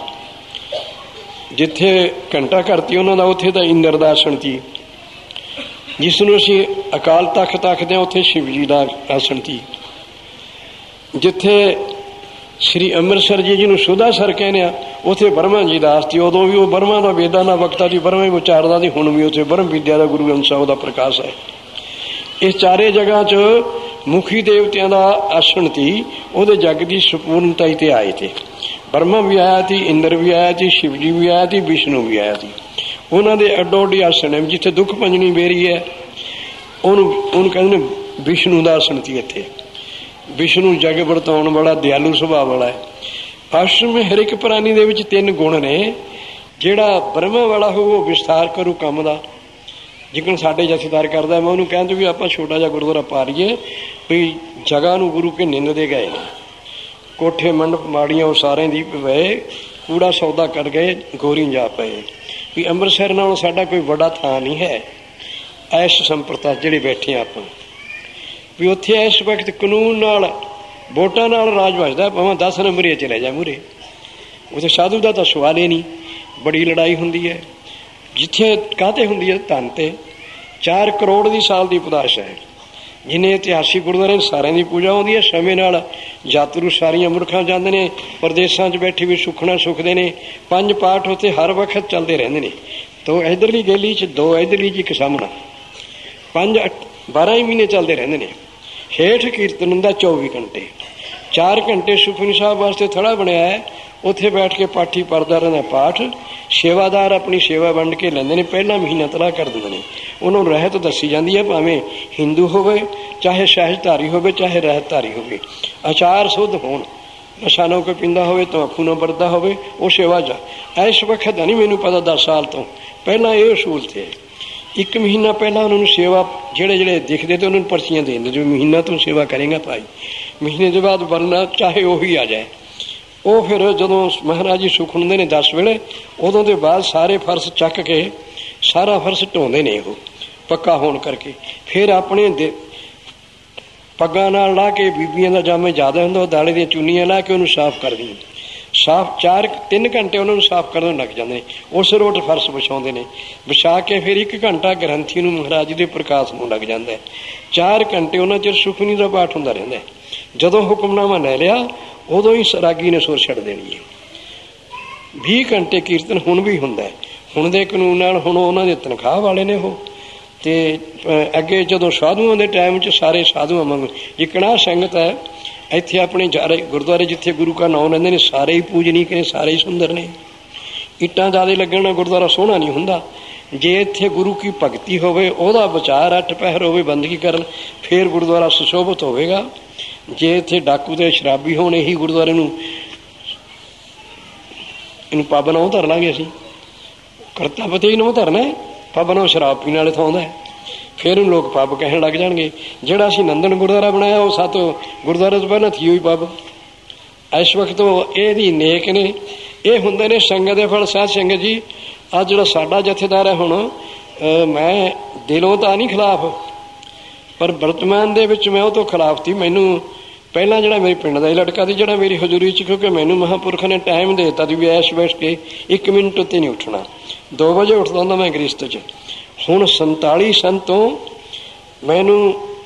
ਜਿੱਥੇ ਘੰਟਾ ਕਰਤੀ ਉਹਨਾਂ ਦਾ ਉੱਥੇ ਤਾਂ ਇੰਦਰ ਦਾ ਆਸਣ ਸੀ। ਜਿਸ ਨੂੰ ਅਸੀਂ ਅਕਾਲ ਤਖਤ ਆਖਦੇ ਹਾਂ ਉੱਥੇ ਸ਼ਿਵ ਜੀ ਦਾ ਆਸਣ ਸੀ। ਜਿੱਥੇ ਸ੍ਰੀ ਅੰਮ੍ਰਿਤਸਰ ਜੀ ਜਿਹਨੂੰ ਸੁਦਾ ਸਰ ਕਹਿੰਦੇ ਆ ਉੱਥੇ ਬਰਮਾ ਜੀ ਦਾ ਆਸਤੀ। ਉਦੋਂ ਵੀ ਉਹ ਬਰਮਾ ਦਾ ਵੇਦਾਂ ਦਾ ਵਕਤਾ ਸੀ, ਬਰਮਾ ਹੀ ਉਚਾਰਦਾ ਸੀ। ਹੁਣ ਵੀ ਉੱਥੇ ਬ੍ਰਹਮ ਵਿਦਿਆ ਦਾ ਗੁਰੂ ਗ੍ਰੰਥ ਸਾਹਿਬ ਦਾ ਪ੍ਰਕਾਸ਼ ਹੈ। ਇਸ ਚਾਰੇ ਜਗ੍ਹਾ 'ਚ ਮੁਖੀ ਦੇਵਤਿਆਂ ਦਾ ਆਸਣ ਸੀ। ਉਹਦੇ ਜੱਗ ਦੀ ਸੰਪੂਰਨਤਾ ਹੀ ਤੇ ਆਏ ਤੇ ਬਰਮਾ ਵੀ ਆਇਆ ਸੀ, ਇੰਦਰ ਵੀ ਆਇਆ ਸੀ, ਸ਼ਿਵ ਜੀ ਵੀ ਆਇਆ ਸੀ, ਵਿਸ਼ਨੂੰ ਵੀ ਆਇਆ ਸੀ। ਉਹਨਾਂ ਦੇ ਅੱਡੋ ਅੱਡੀ ਆਸਣ ਹੈ। ਜਿੱਥੇ ਦੁੱਖ ਪੰਜਣੀ ਬੇਰੀ ਹੈ ਉਹਨੂੰ ਉਹਨੂੰ ਕਹਿੰਦੇ ਨੇ ਵਿਸ਼ਨੂੰ ਦਾ ਆਸਣ ਸੀ ਇੱਥੇ। ਵਿਸ਼ਨੂੰ ਜਗ ਵਰਤਾਉਣ ਵਾਲਾ, ਦਿਆਲੂ ਸੁਭਾਅ ਵਾਲਾ ਹੈ। ਆਸ਼ਰਮ ਹਰ ਇੱਕ ਪ੍ਰਾਣੀ ਦੇ ਵਿੱਚ ਤਿੰਨ ਗੁਣ ਨੇ। ਜਿਹੜਾ ਬ੍ਰਹਮਾ ਵਾਲਾ ਹੋਊ ਉਹ ਵਿਸਥਾਰ ਕਰੂ ਕੰਮ ਦਾ, ਜਿਕਣ ਸਾਡੇ ਜਥੇਦਾਰ ਕਰਦਾ। ਮੈਂ ਉਹਨੂੰ ਕਹਿੰਦਾ ਵੀ ਆਪਾਂ ਛੋਟਾ ਜਿਹਾ ਗੁਰਦੁਆਰਾ ਪਾ ਲਈਏ ਵੀ ਜਗ੍ਹਾ ਨੂੰ ਗੁਰੂ ਕੇ ਨਿੰਦਦੇ ਗਏ ਨੇ, ਕੋਠੇ ਮੰਡਪ ਮਾੜੀਆਂ ਉਹ ਸਾਰਿਆਂ ਦੀ ਪਏ, ਕੂੜਾ ਸੌਦਾ ਕਰ ਗਏ, ਗੋਰੀਆਂ ਜਾ ਪਏ। ਵੀ ਅੰਮ੍ਰਿਤਸਰ ਨਾਲੋਂ ਸਾਡਾ ਕੋਈ ਵੱਡਾ ਥਾਂ ਨਹੀਂ ਹੈ ਐਸ਼ ਸੰਪਰਤਾ ਜਿਹੜੇ ਬੈਠੇ ਆ ਆਪਾਂ। ਵੀ ਉੱਥੇ ਇਸ ਵਕਤ ਕਾਨੂੰਨ ਨਾਲ ਵੋਟਾਂ ਨਾਲ ਰਾਜ ਵੱਜਦਾ, ਭਾਵੇਂ ਦਸ ਨੰਬਰ ਚਲੇ ਜਾ ਮੂਹਰੇ। ਉੱਥੇ ਸਾਧੂ ਦਾ ਤਾਂ ਸਵਾਲ ਹੀ ਨਹੀਂ। ਬੜੀ ਲੜਾਈ ਹੁੰਦੀ ਹੈ। ਜਿੱਥੇ ਕਾਹਤੇ ਹੁੰਦੀ ਹੈ ਧਨ ਤੇ, ਚਾਰ ਕਰੋੜ ਦੀ ਸਾਲ ਦੀ ਪਦਾਸ਼ ਹੈ। ਜਿੰਨੇ ਇਤਿਹਾਸਿਕ ਗੁਰਦੁਆਰੇ ਸਾਰਿਆਂ ਦੀ ਪੂਜਾ ਆਉਂਦੀ ਹੈ। ਸਮੇਂ ਨਾਲ ਯਾਤਰੂ ਸਾਰੀਆਂ ਮੁਲਕਾਂ ਜਾਂਦੇ ਨੇ, ਪ੍ਰਦੇਸ਼ਾਂ 'ਚ ਬੈਠੇ ਵੀ ਸੁੱਖਣਾ ਸੁੱਖਦੇ ਨੇ। ਪੰਜ ਪਾਠ ਉੱਥੇ ਹਰ ਵਕਤ ਚੱਲਦੇ ਰਹਿੰਦੇ ਨੇ। ਦੋ ਇੱਧਰਲੀ ਗੈਲੀ 'ਚ, ਦੋ ਇੱਧਰਲੀ 'ਚ, ਇੱਕ ਸਾਹਮਣਾ, ਪੰਜ ਬਾਰਾਂ ਹੀ ਮਹੀਨੇ ਚੱਲਦੇ ਰਹਿੰਦੇ ਨੇ। ਹੇਠ ਕੀਰਤਨ ਹੁੰਦਾ ਚੌਵੀ ਘੰਟੇ। ਚਾਰ ਘੰਟੇ ਸੁਖਮਨੀ ਸਾਹਿਬ ਵਾਸਤੇ ਥੜਾ ਬਣਿਆ ਹੈ, ਉੱਥੇ ਬੈਠ ਕੇ ਪਾਠੀ ਪੜਦਾ ਰਹਿੰਦਾ ਪਾਠ। ਸੇਵਾਦਾਰ ਆਪਣੀ ਸੇਵਾ ਵੰਡ ਕੇ ਲੈਂਦੇ ਨੇ, ਪਹਿਲਾ ਮਹੀਨਾ ਤਲਾਹ ਕਰ ਦਿੰਦੇ ਨੇ। ਉਹਨਾਂ ਨੂੰ ਰਹਿਤ ਦੱਸੀ ਜਾਂਦੀ ਹੈ, ਭਾਵੇਂ ਹਿੰਦੂ ਹੋਵੇ, ਚਾਹੇ ਸਹਿਜਧਾਰੀ ਹੋਵੇ, ਚਾਹੇ ਰਹਿਤਧਾਰੀ ਹੋਵੇ। ਆਚਾਰ ਸੁੱਧ ਹੋਣ, ਨਸ਼ਾ ਨਾ ਕੋਈ ਪੀਂਦਾ ਹੋਵੇ, ਤੰਬਾਕੂ ਨਾ ਵਰਤਦਾ ਹੋਵੇ, ਉਹ ਸੇਵਾ ਜਾ। ਇਸ ਵਕਤ ਦਾ ਨਹੀਂ ਮੈਨੂੰ ਪਤਾ, ਦਸ ਸਾਲ ਤੋਂ ਪਹਿਲਾਂ ਇਹ ਅਸੂਲ ਤੇ ਇੱਕ ਮਹੀਨਾ ਪਹਿਲਾਂ ਉਹਨਾਂ ਨੂੰ ਸੇਵਾ, ਜਿਹੜੇ ਜਿਹੜੇ ਦਿਖਦੇ ਤੇ ਉਹਨਾਂ ਨੂੰ ਪਰਚੀਆਂ ਦੇ ਦਿੰਦੇ, ਜੋ ਮਹੀਨਾ ਤੂੰ ਸੇਵਾ ਕਰੇਗਾ ਭਾਈ, ਮਹੀਨੇ ਦੇ ਬਾਅਦ ਵਰਨਾ ਚਾਹੇ ਉਹੀ ਆ ਜਾਏ। ਉਹ ਫਿਰ ਜਦੋਂ ਮਹਾਰਾਜ ਜੀ ਸੁੱਖ ਹੁੰਦੇ ਨੇ ਦਸ ਵੇਲੇ, ਉਦੋਂ ਦੇ ਬਾਅਦ ਸਾਰੇ ਫਰਸ਼ ਚੱਕ ਕੇ ਸਾਰਾ ਫਰਸ਼ ਢੋਂਦੇ ਨੇ ਉਹ ਪੱਕਾ ਹੋਣ ਕਰਕੇ। ਫਿਰ ਆਪਣੇ ਦੇ ਪੱਗਾਂ ਨਾਲ ਲਾ ਕੇ, ਬੀਬੀਆਂ ਦਾ ਜਾਮੇ ਜ਼ਿਆਦਾ ਹੁੰਦਾ, ਉਹ ਦਾਲੇ ਦੀਆਂ ਚੁੰਨੀਆਂ ਲਾ ਕੇ ਉਹਨੂੰ ਸਾਫ਼ ਕਰਦੀਆਂ। ਸਾਫ਼ ਚਾਰ ਤਿੰਨ ਘੰਟੇ ਉਹਨਾਂ ਨੂੰ ਸਾਫ਼ ਕਰਨ ਲੱਗ ਜਾਂਦੇ ਨੇ। ਉਸ ਰੋਟ ਫਰਸ਼ ਵਿਛਾਉਂਦੇ ਨੇ। ਵਿਛਾ ਕੇ ਫਿਰ ਇੱਕ ਘੰਟਾ ਗ੍ਰੰਥੀ ਨੂੰ ਮਹਾਰਾਜ ਜੀ ਦੇ ਪ੍ਰਕਾਸ਼ ਨੂੰ ਲੱਗ ਜਾਂਦਾ। ਚਾਰ ਘੰਟੇ ਉਹਨਾਂ ਚਿਰ ਸੁਖਮਨੀ ਦਾ ਪਾਠ ਹੁੰਦਾ ਰਹਿੰਦਾ। ਜਦੋਂ ਹੁਕਮਨਾਮਾ ਲੈ ਲਿਆ, ਉਦੋਂ ਹੀ ਸਰਾਗੀ ਨੇ ਸੁਰ ਛੱਡ ਦੇਣੀ ਹੈ। ਵੀਹ ਘੰਟੇ ਕੀਰਤਨ ਹੁਣ ਵੀ ਹੁੰਦਾ। ਹੁਣ ਦੇ ਕਾਨੂੰਨ ਨਾਲ ਹੁਣ ਉਹਨਾਂ ਦੇ ਤਨਖਾਹ ਵਾਲੇ ਨੇ ਉਹ। ਅਤੇ ਅੱਗੇ ਜਦੋਂ ਸਾਧੂਆਂ ਦੇ ਟਾਈਮ 'ਚ ਸਾਰੇ ਸਾਧੂਆਂ ਵਾਂਗ ਜਿਕਣਾ ਸੰਗਤ ਹੈ ਇੱਥੇ ਆਪਣੇ ਸਾਰੇ ਗੁਰਦੁਆਰੇ ਜਿੱਥੇ ਗੁਰੂ ਕਾ ਨਾਮ ਲੈਂਦੇ ਨੇ, ਸਾਰੇ ਹੀ ਪੂਜਨੀਕ ਨੇ, ਸਾਰੇ ਹੀ ਸੁੰਦਰ ਨੇ। ਇੱਟਾਂ ਜ਼ਿਆਦਾ ਲੱਗਣ ਨਾਲ ਗੁਰਦੁਆਰਾ ਸੋਹਣਾ ਨਹੀਂ ਹੁੰਦਾ। ਜੇ ਇੱਥੇ ਗੁਰੂ ਕੀ ਭਗਤੀ ਹੋਵੇ, ਉਹਦਾ ਵਿਚਾਰ ਅੱਠ ਪਹਿਰ ਹੋਵੇ, ਬੰਦਗੀ ਕਰਨ, ਫਿਰ ਗੁਰਦੁਆਰਾ ਸੁਸ਼ੋਭਿਤ ਹੋਵੇਗਾ। ਜੇ ਇੱਥੇ ਡਾਕੂ ਤੇ ਸ਼ਰਾਬੀ ਹੋਣ, ਇਹੀ ਗੁਰਦੁਆਰੇ ਨੂੰ ਇਹਨੂੰ ਪੱਬ ਨਾ ਧਰ ਲਾਂਗੇ ਅਸੀਂ। ਕਰਤਾ ਪਤੀ ਨੂੰ ਧਰਨਾ, ਪੱਬ ਨਾ ਸ਼ਰਾਬ ਪੀਣ ਵਾਲੇ ਥਾਂ ਦਾ। ਫਿਰ ਉਹਨੂੰ ਲੋਕ ਪੱਬ ਕਹਿਣ ਲੱਗ ਜਾਣਗੇ। ਜਿਹੜਾ ਅਸੀਂ ਨੰਦਨ ਗੁਰਦੁਆਰਾ ਬਣਾਇਆ, ਉਹ ਸੱਤ ਗੁਰਦੁਆਰੇ ਤੋਂ ਪਹਿਲਾਂ ਥੀ ਹੋਈ ਪੱਬ। ਇਸ ਵਕਤ ਇਹਦੀ ਨੇਕ ਨੇ, ਇਹ ਹੁੰਦੇ ਨੇ ਸੰਗਤ ਦੇ ਫਲ। ਸਾਧ ਸੰਗਤ ਜੀ, ਅੱਜ ਜਿਹੜਾ ਸਾਡਾ ਜਥੇਦਾਰ ਹੈ, ਹੁਣ ਮੈਂ ਦਿਲੋਂ ਤਾਂ ਨਹੀਂ ਖਿਲਾਫ, ਪਰ ਵਰਤਮਾਨ ਦੇ ਵਿੱਚ ਮੈਂ ਉਹ ਤੋਂ ਖਿਲਾਫ ਸੀ। ਮੈਨੂੰ ਪਹਿਲਾਂ ਜਿਹੜਾ ਮੇਰੇ ਪਿੰਡ ਦਾ ਹੀ ਲੜਕਾ ਸੀ, ਜਿਹੜਾ ਮੇਰੀ ਹਜ਼ੂਰੀ 'ਚ, ਕਿਉਂਕਿ ਮੈਨੂੰ ਮਹਾਂਪੁਰਖ ਨੇ ਟਾਈਮ ਦੇ ਦਿੱਤਾ ਸੀ ਵੀ ਐਸ਼ ਬੈਠ ਕੇ ਇੱਕ ਮਿੰਟ ਉੱਤੇ ਨਹੀਂ ਉੱਠਣਾ। ਦੋ ਵਜੇ ਉੱਠਦਾ ਹੁੰਦਾ ਮੈਂ ਗ੍ਰਸਤ 'ਚ। ਹੁਣ ਸੰਤਾਲੀ ਸੰਨ ਤੋਂ ਮੈਨੂੰ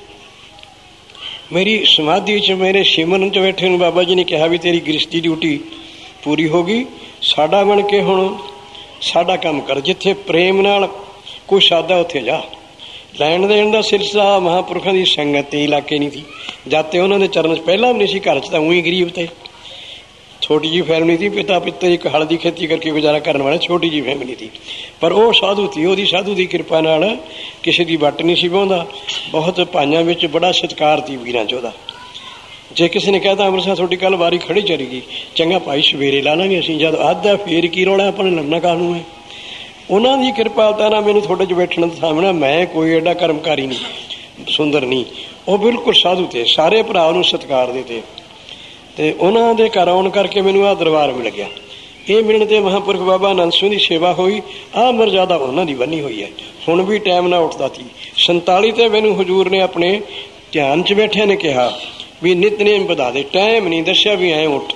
ਮੇਰੀ ਸਮਾਧੀ 'ਚ, ਮੇਰੇ ਸਿਮਰਨ 'ਚ ਬੈਠੇ ਨੂੰ ਬਾਬਾ ਜੀ ਨੇ ਕਿਹਾ ਵੀ ਤੇਰੀ ਗ੍ਰਸਤੀ ਡਿਊਟੀ ਪੂਰੀ ਹੋ ਗਈ, ਸਾਡਾ ਬਣ ਕੇ ਹੁਣ ਸਾਡਾ ਕੰਮ ਕਰ। ਜਿੱਥੇ ਪ੍ਰੇਮ ਨਾਲ ਕੋਈ ਸਾਦਾ ਉੱਥੇ ਜਾ। ਲੈਣ ਦੇਣ ਦਾ ਸਿਲਸਿਲਾ ਮਹਾਂਪੁਰਖਾਂ ਦੀ ਸੰਗਤ ਤੇ ਇਲਾਕੇ ਨਹੀਂ ਸੀ। ਜਦ ਤੇ ਉਹਨਾਂ ਦੇ ਚਰਨ 'ਚ ਪਹਿਲਾਂ ਵੀ ਨਹੀਂ ਸੀ। ਘਰ 'ਚ ਤਾਂ ਊਂ ਹੀ ਗਰੀਬ ਤੇ ਛੋਟੀ ਜਿਹੀ ਫੈਮਿਲੀ ਸੀ। ਪਿਤਾ ਪਿੱਤਰ ਇੱਕ ਹਲ ਦੀ ਖੇਤੀ ਕਰਕੇ ਗੁਜ਼ਾਰਾ ਕਰਨ ਵਾਲੇ ਛੋਟੀ ਜਿਹੀ ਫੈਮਿਲੀ ਸੀ। ਪਰ ਉਹ ਸਾਧੂ ਸੀ, ਉਹਦੀ ਸਾਧੂ ਦੀ ਕਿਰਪਾ ਨਾਲ ਕਿਸੇ ਦੀ ਵੱਟ ਨਹੀਂ ਸੀ ਪਾਉਂਦਾ। ਬਹੁਤ ਭਾਈਆਂ ਵਿੱਚ ਬੜਾ ਸਤਿਕਾਰ ਸੀ ਵੀਰਾਂ 'ਚ ਉਹਦਾ। ਜੇ ਕਿਸੇ ਨੇ ਕਹਿਤਾ ਅੰਮ੍ਰਿਤਸਰ ਤੁਹਾਡੀ ਕੱਲ੍ਹ ਵਾਰੀ ਖੜੀ ਚਲੀ ਗਈ, ਚੰਗਾ ਭਾਈ ਸਵੇਰੇ ਲਾ ਲਾਂਗੇ ਅਸੀਂ। ਜਦ ਅੱਧ ਹੈ ਫੇਰ ਕੀ ਰੌਲਾ, ਆਪਾਂ ਨੇ ਲੜਨਾ ਕਾਹਨੂੰ ਹੈ। ਉਹਨਾਂ ਦੀ ਕਿਰਪਾਲਤਾ ਨਾਲ ਮੈਨੂੰ ਤੁਹਾਡੇ 'ਚ ਬੈਠਣ ਦਾ ਸਾਹਮਣਾ। ਮੈਂ ਕੋਈ ਐਡਾ ਕਰਮਕਾਰੀ ਨਹੀਂ, ਸੁੰਦਰ ਨਹੀਂ। ਉਹ ਬਿਲਕੁਲ ਸਾਧੂ ਤੇ, ਸਾਰੇ ਭਰਾ ਨੂੰ ਸਤਿਕਾਰ ਦੇ ਤੇ। ਅਤੇ ਉਹਨਾਂ ਦੇ ਘਰ ਆਉਣ ਕਰਕੇ ਮੈਨੂੰ ਆਹ ਦਰਬਾਰ ਮਿਲ ਗਿਆ। ਇਹ ਮਿਲਣ 'ਤੇ ਮਹਾਂਪੁਰਖ ਬਾਬਾ ਆਨੰਦ ਸਿੰਘ ਦੀ ਸੇਵਾ ਹੋਈ। ਆਹ ਮਰਜ਼ਾਦਾ ਉਹਨਾਂ ਦੀ ਬੰਨੀ ਹੋਈ ਹੈ। ਹੁਣ ਵੀ ਟਾਈਮ ਨਾਲ ਉੱਠਦਾ ਸੀ। ਸੰਤਾਲੀ 'ਤੇ ਮੈਨੂੰ ਹਜ਼ੂਰ ਨੇ ਆਪਣੇ ਧਿਆਨ 'ਚ ਬੈਠਿਆਂ ਨੇ ਕਿਹਾ ਵੀ ਨਿਤਨੇਮ ਵਧਾ ਦੇ। ਟਾਈਮ ਨਹੀਂ ਦੱਸਿਆ ਵੀ ਐਂ ਉੱਠ।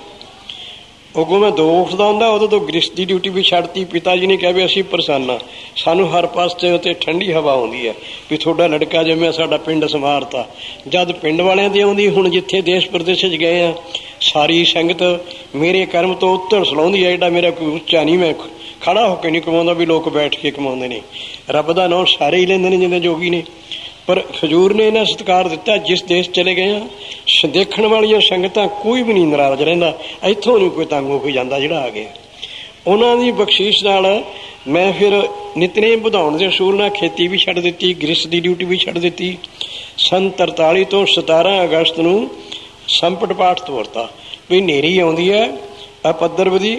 ਅੱਗੋਂ ਮੈਂ ਦੋ ਉੱਠਦਾ ਹੁੰਦਾ, ਉਦੋਂ ਤੋਂ ਗ੍ਰਸਤ ਦੀ ਡਿਊਟੀ ਵੀ ਛੱਡਤੀ। ਪਿਤਾ ਜੀ ਨੇ ਕਿਹਾ ਵੀ ਅਸੀਂ ਪ੍ਰਸੰਨ ਹਾਂ, ਸਾਨੂੰ ਹਰ ਪਾਸੇ ਉੱਤੇ ਠੰਡੀ ਹਵਾ ਆਉਂਦੀ ਹੈ ਵੀ ਤੁਹਾਡਾ ਲੜਕਾ ਜਿਵੇਂ ਸਾਡਾ ਪਿੰਡ ਸੰਵਾਰਤਾ। ਜਦ ਪਿੰਡ ਵਾਲਿਆਂ ਦੀ ਆਉਂਦੀ, ਹੁਣ ਜਿੱਥੇ ਦੇਸ਼ ਪ੍ਰਦੇਸ਼ 'ਚ ਗਏ ਆ, ਸਾਰੀ ਸੰਗਤ ਮੇਰੇ ਕਰਮ ਤੋਂ ਉੱਤਰ ਸਲਾਉਂਦੀ ਹੈ। ਜਿਹੜਾ ਮੇਰਾ ਕੋਈ ਉੱਚਾ ਨਹੀਂ, ਮੈਂ ਖੜਾ ਹੋ ਕੇ ਨਹੀਂ ਕਮਾਉਂਦਾ ਵੀ ਲੋਕ ਬੈਠ ਕੇ ਕਮਾਉਂਦੇ ਨੇ। ਰੱਬ ਦਾ ਨਾਮ ਸਾਰੇ ਹੀ ਲੈਂਦੇ ਨੇ ਜਿੰਨੇ ਜੋਗੀ ਨੇ। ਪਰ ਹਜ਼ੂਰ ਨੇ ਇਹਨਾਂ ਸਤਿਕਾਰ ਦਿੱਤਾ। ਜਿਸ ਦੇਸ਼ ਚਲੇ ਗਏ ਆ, ਦੇਖਣ ਵਾਲੀਆਂ ਸੰਗਤਾਂ ਕੋਈ ਵੀ ਨਹੀਂ ਨਾਰਾਜ਼ ਰਹਿੰਦਾ। ਇੱਥੋਂ ਨਹੀਂ ਕੋਈ ਤੰਗ ਹੋ ਕੇ ਜਾਂਦਾ ਜਿਹੜਾ ਆ ਗਿਆ। ਉਹਨਾਂ ਦੀ ਬਖਸ਼ਿਸ਼ ਨਾਲ ਮੈਂ ਫਿਰ ਨਿਤਨੇਮ ਵਧਾਉਣ ਦੇ ਅਸੂਲ ਨਾਲ ਖੇਤੀ ਵੀ ਛੱਡ ਦਿੱਤੀ, ਗ੍ਰਸਤ ਦੀ ਡਿਊਟੀ ਵੀ ਛੱਡ ਦਿੱਤੀ। ਸੰਨ ਤਰਤਾਲੀ ਤੋਂ ਸਤਾਰਾਂ ਅਗਸਤ ਨੂੰ ਸੰਪਟ ਪਾਠ ਤੋਰਤਾ ਵੀ ਹਨੇਰੀ ਆਉਂਦੀ ਹੈ ਅਪੱਧਰਵਦੀ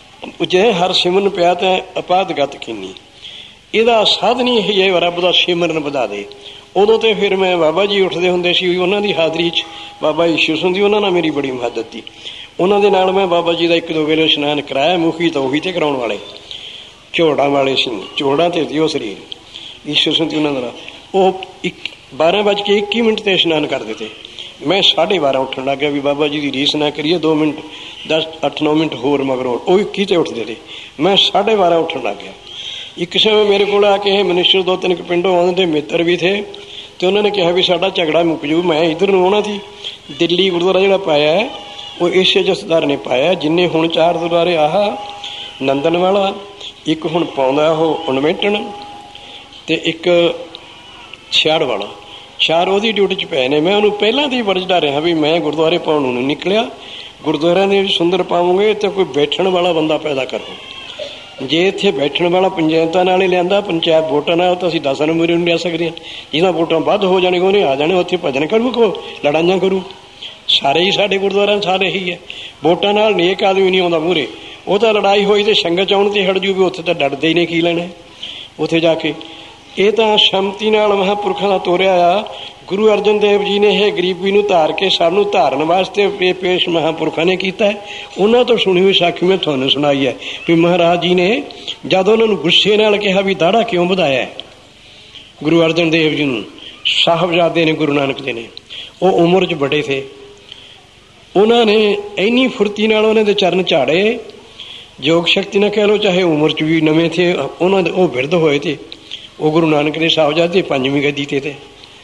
ਜੇ ਹਰ ਸਿਮਰਨ ਪਿਆ ਤਾਂ ਅਪਾਦਗਤ ਕੀਨੀ। ਇਹਦਾ ਸਾਧਨੀ ਇਹ ਹੈ ਰੱਬ ਦਾ ਸਿਮਰਨ ਵਧਾ ਦੇ। ਉਦੋਂ ਤੇ ਫਿਰ ਮੈਂ ਬਾਬਾ ਜੀ ਉੱਠਦੇ ਹੁੰਦੇ ਸੀ, ਉਹਨਾਂ ਦੀ ਹਾਜ਼ਰੀ 'ਚ ਬਾਬਾ ਈਸ਼ਰ ਹੁੰਦੀ, ਉਹਨਾਂ ਨਾਲ ਮੇਰੀ ਬੜੀ ਮਦਦ ਸੀ। ਉਹਨਾਂ ਦੇ ਨਾਲ ਮੈਂ ਬਾਬਾ ਜੀ ਦਾ ਇੱਕ ਦੋ ਵੇਲੇ ਇਸ਼ਨਾਨ ਕਰਾਇਆ। ਮੁਖੀ ਤਾਂ ਉਹੀ ਤੇ ਕਰਾਉਣ ਵਾਲੇ, ਝੋੜਾਂ ਵਾਲੇ ਸੀ, ਝੋੜਾਂ ਤੇ ਸੀ ਉਹ ਸਰੀਰ। ਈਸ਼ਰ ਹੁੰਦੀ ਉਹਨਾਂ ਦਾ ਉਹ ਇੱਕ ਬਾਰਾਂ ਵੱਜ ਕੇ ਇੱਕੀ ਮਿੰਟ 'ਤੇ ਇਸ਼ਨਾਨ ਕਰਦੇ ਤੇ। ਮੈਂ ਸਾਢੇ ਬਾਰਾਂ ਉੱਠਣ ਲੱਗ ਗਿਆ ਵੀ ਬਾਬਾ ਜੀ ਦੀ ਰੀਸ ਨਾ ਕਰੀਏ, ਦੋ ਮਿੰਟ ਦਸ ਅੱਠ ਨੌ ਮਿੰਟ ਹੋਰ ਮਗਰੋਂ ਉਹ ਇੱਕੀ 'ਤੇ ਉੱਠਦੇ ਤੇ। ਮੈਂ ਸਾਢੇ ਬਾਰਾਂ ਉੱਠਣ ਲੱਗ ਗਿਆ। ਇੱਕ ਸਮੇਂ ਮੇਰੇ ਕੋਲ ਆ ਕੇ ਇਹ ਮਨਿਸਟਰ ਦੋ ਤਿੰਨ ਪਿੰਡੋਂ ਆਉਂਦੇ ਮਿੱਤਰ ਵੀ ਥੇ, ਤੇ ਉਹਨਾਂ ਨੇ ਕਿਹਾ ਵੀ ਸਾਡਾ ਝਗੜਾ ਮੁੱਕ ਜੂ। ਮੈਂ ਇੱਧਰ ਨੂੰ ਆਉਣਾ ਸੀ। ਦਿੱਲੀ ਗੁਰਦੁਆਰਾ ਜਿਹੜਾ ਪਾਇਆ ਉਹ ਇਸੇ ਜਥੇਦਾਰ ਨੇ ਪਾਇਆ, ਜਿੰਨੇ ਹੁਣ ਚਾਰ ਗੁਰਦੁਆਰੇ ਆਹ ਨੰਦਨ ਵਾਲਾ, ਇੱਕ ਹੁਣ ਪਾਉਂਦਾ ਉਹ ਉਨਮੇਟਣ, ਤੇ ਇੱਕ ਛਿਆੜ ਵਾਲਾ, ਚਾਰ ਉਹਦੀ ਡਿਊਟੀ 'ਚ ਪਏ ਨੇ। ਮੈਂ ਉਹਨੂੰ ਪਹਿਲਾਂ ਦੀ ਵਰਜਦਾ ਰਿਹਾ ਵੀ ਮੈਂ ਗੁਰਦੁਆਰੇ ਪਾਉਣ ਨੂੰ ਨਹੀਂ ਨਿਕਲਿਆ, ਗੁਰਦੁਆਰਿਆਂ ਦੇ ਸੁੰਦਰ ਪਾਵਾਂਗੇ ਤਾਂ ਕੋਈ ਬੈਠਣ ਵਾਲਾ ਬੰਦਾ ਪੈਦਾ ਕਰੋ। ਜੇ ਇੱਥੇ ਬੈਠਣ ਵਾਲਾ ਪੰਚਾਇਤਾਂ ਨਾਲ ਹੀ ਲਿਆਂਦਾ, ਪੰਚਾਇਤ ਵੋਟਾਂ ਨਾਲ, ਤਾਂ ਅਸੀਂ ਦਸ ਨੰਬਰ ਨੂੰ ਲਿਆ ਸਕਦੇ ਹਾਂ। ਜਿਹਨਾਂ ਵੋਟਾਂ ਵੱਧ ਹੋ ਜਾਣੇ ਉਹਨੇ ਆ ਜਾਣੇ, ਉੱਥੇ ਭਜਨ ਕਰੂ, ਕੋ ਲੜਾਈਆਂ ਕਰੂ। ਸਾਰੇ ਹੀ ਸਾਡੇ ਗੁਰਦੁਆਰਿਆਂ ਸਾਰੇ ਹੀ ਹੈ। ਵੋਟਾਂ ਨਾਲ ਨੇਕ ਆਦਮੀ ਨਹੀਂ ਆਉਂਦਾ ਮੂਹਰੇ, ਉਹ ਤਾਂ ਲੜਾਈ ਹੋਈ ਤੇ ਸੰਗਤ ਆਉਣ ਤੇ ਹਟ ਜੂ ਵੀ, ਉੱਥੇ ਤਾਂ ਡਰਦੇ ਹੀ ਨੇ ਕੀ ਲੈਣਾ ਉੱਥੇ ਜਾ ਕੇ। ਇਹ ਤਾਂ ਸ਼ਮਤੀ ਨਾਲ ਮਹਾਂਪੁਰਖਾਂ ਦਾ ਤੋਰਿਆ ਆ। ਗੁਰੂ ਅਰਜਨ ਦੇਵ ਜੀ ਨੇ ਇਹ ਗਰੀਬੀ ਨੂੰ ਧਾਰ ਕੇ ਸਾਨੂੰ ਧਾਰਨ ਵਾਸਤੇ ਇਹ ਪੇਸ਼ ਮਹਾਂਪੁਰਖਾਂ ਨੇ ਕੀਤਾ। ਉਹਨਾਂ ਤੋਂ ਸੁਣੀ ਹੋਈ ਸਾਖੀ ਮੈਂ ਤੁਹਾਨੂੰ ਸੁਣਾਈ ਹੈ ਵੀ ਮਹਾਰਾਜ ਜੀ ਨੇ ਜਦ ਉਹਨਾਂ ਨੂੰ ਗੁੱਸੇ ਨਾਲ ਕਿਹਾ ਵੀ ਦਾੜਾ ਕਿਉਂ ਵਧਾਇਆ ਗੁਰੂ ਅਰਜਨ ਦੇਵ ਜੀ ਨੂੰ, ਸਾਹਿਬਜ਼ਾਦੇ ਨੇ ਗੁਰੂ ਨਾਨਕ ਦੇ ਨੇ, ਉਹ ਉਮਰ 'ਚ ਵੱਡੇ ਥੇ, ਉਹਨਾਂ ਨੇ ਇੰਨੀ ਫੁਰਤੀ ਨਾਲ ਉਹਨਾਂ ਦੇ ਚਰਨ ਝਾੜੇ, ਯੋਗ ਸ਼ਕਤੀ ਨਾਲ ਕਹਿ ਲਓ, ਚਾਹੇ ਉਮਰ 'ਚ ਵੀ ਨਵੇਂ ਥੇ, ਉਹਨਾਂ ਦੇ ਉਹ ਬਿਰਧ ਹੋਏ ਤੇ ਉਹ ਗੁਰੂ ਨਾਨਕ ਦੇ ਸਾਹਿਬਜ਼ਾਦੇ ਪੰਜਵੀਂ ਗੱਦੀ ਤੇ ਤੇ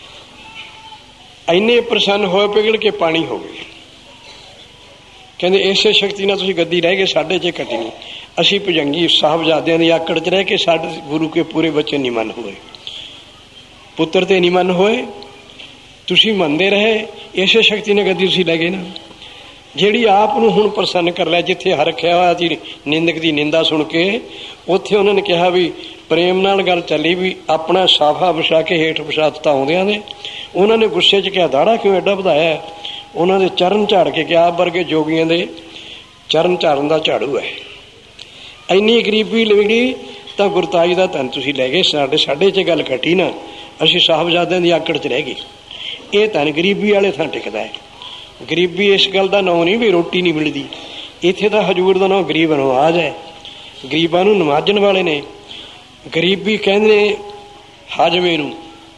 ਇੰਨੇ ਪ੍ਰਸੰਨ ਹੋਏ ਪਿਘਲ ਕੇ ਪਾਣੀ ਹੋ ਗਏ। ਕਹਿੰਦੇ ਇਸੇ ਸ਼ਕਤੀ ਨਾਲ ਤੁਸੀਂ ਗੱਦੀ ਰਹਿ ਗਏ, ਸਾਡੇ 'ਚ ਘਟੀ ਨਹੀਂ। ਅਸੀਂ ਭੁਜੰਗੀ ਸਾਹਿਬਜ਼ਾਦਿਆਂ ਦੀ ਆਕੜ 'ਚ ਰਹਿ ਕੇ ਸਾਡੇ ਗੁਰੂ ਕੇ ਪੂਰੇ ਬੱਚੇ ਨਹੀਂ ਮੰਨ ਹੋਏ, ਪੁੱਤਰ ਤੇ ਨਹੀਂ ਮੰਨ ਹੋਏ, ਤੁਸੀਂ ਮੰਨਦੇ ਰਹੇ, ਇਸੇ ਸ਼ਕਤੀ ਨਾਲ ਗੱਦੀ ਤੁਸੀਂ ਲੈ ਗਏ ਨਾ। ਜਿਹੜੀ ਆਪ ਨੂੰ ਹੁਣ ਪ੍ਰਸੰਨ ਕਰ ਲਿਆ, ਜਿੱਥੇ ਹਰ ਰੱਖਿਆ ਹੋਇਆ ਸੀ ਨਿੰਦਕ ਦੀ ਨਿੰਦਾ ਸੁਣ ਕੇ, ਉੱਥੇ ਉਹਨਾਂ ਨੇ ਕਿਹਾ ਵੀ ਪ੍ਰੇਮ ਨਾਲ ਗੱਲ ਚੱਲੀ ਵੀ ਆਪਣਾ ਸਾਫਾ ਵਿਛਾ ਕੇ ਹੇਠ ਵਿਛਾ ਦਿੱਤਾ ਆਉਂਦਿਆਂ ਨੇ। ਉਹਨਾਂ ਨੇ ਗੁੱਸੇ 'ਚ ਕਿਹਾ ਦਾੜਾ ਕਿਉਂ ਐਡਾ ਵਧਾਇਆ? ਉਹਨਾਂ ਦੇ ਚਰਨ ਝਾੜ ਕੇ ਕਿਹਾ ਆਪ ਵਰਗੇ ਜੋਗੀਆਂ ਦੇ ਚਰਨ ਝਾੜਨ ਦਾ ਝਾੜੂ ਹੈ। ਇੰਨੀ ਗਰੀਬੀ ਲਿਵੜੀ ਤਾਂ ਗੁਰਤਾਈ ਦਾ ਧਨ ਤੁਸੀਂ ਲੈ ਗਏ, ਸਾਡੇ ਸਾਡੇ 'ਚ ਗੱਲ ਘਟੀ ਨਾ, ਅਸੀਂ ਸਾਹਿਬਜ਼ਾਦਿਆਂ ਦੀ ਆਕੜ 'ਚ ਰਹਿ ਗਏ। ਇਹ ਧਨ ਗਰੀਬੀ ਵਾਲੇ ਥਾਂ ਟਿਕਦਾ ਹੈ। ਗਰੀਬੀ ਇਸ ਗੱਲ ਦਾ ਨਾਂ ਨਹੀਂ ਵੀ ਰੋਟੀ ਨਹੀਂ ਮਿਲਦੀ, ਇੱਥੇ ਤਾਂ ਹਜ਼ੂਰ ਦਾ ਨਾਂ ਗਰੀਬ ਨਵਾਜ਼ ਹੈ, ਗਰੀਬਾਂ ਨੂੰ ਨਵਾਜਣ ਵਾਲੇ ਨੇ। ਗਰੀਬੀ ਕਹਿੰਦੇ ਹਾਜਮੇ ਨੂੰ,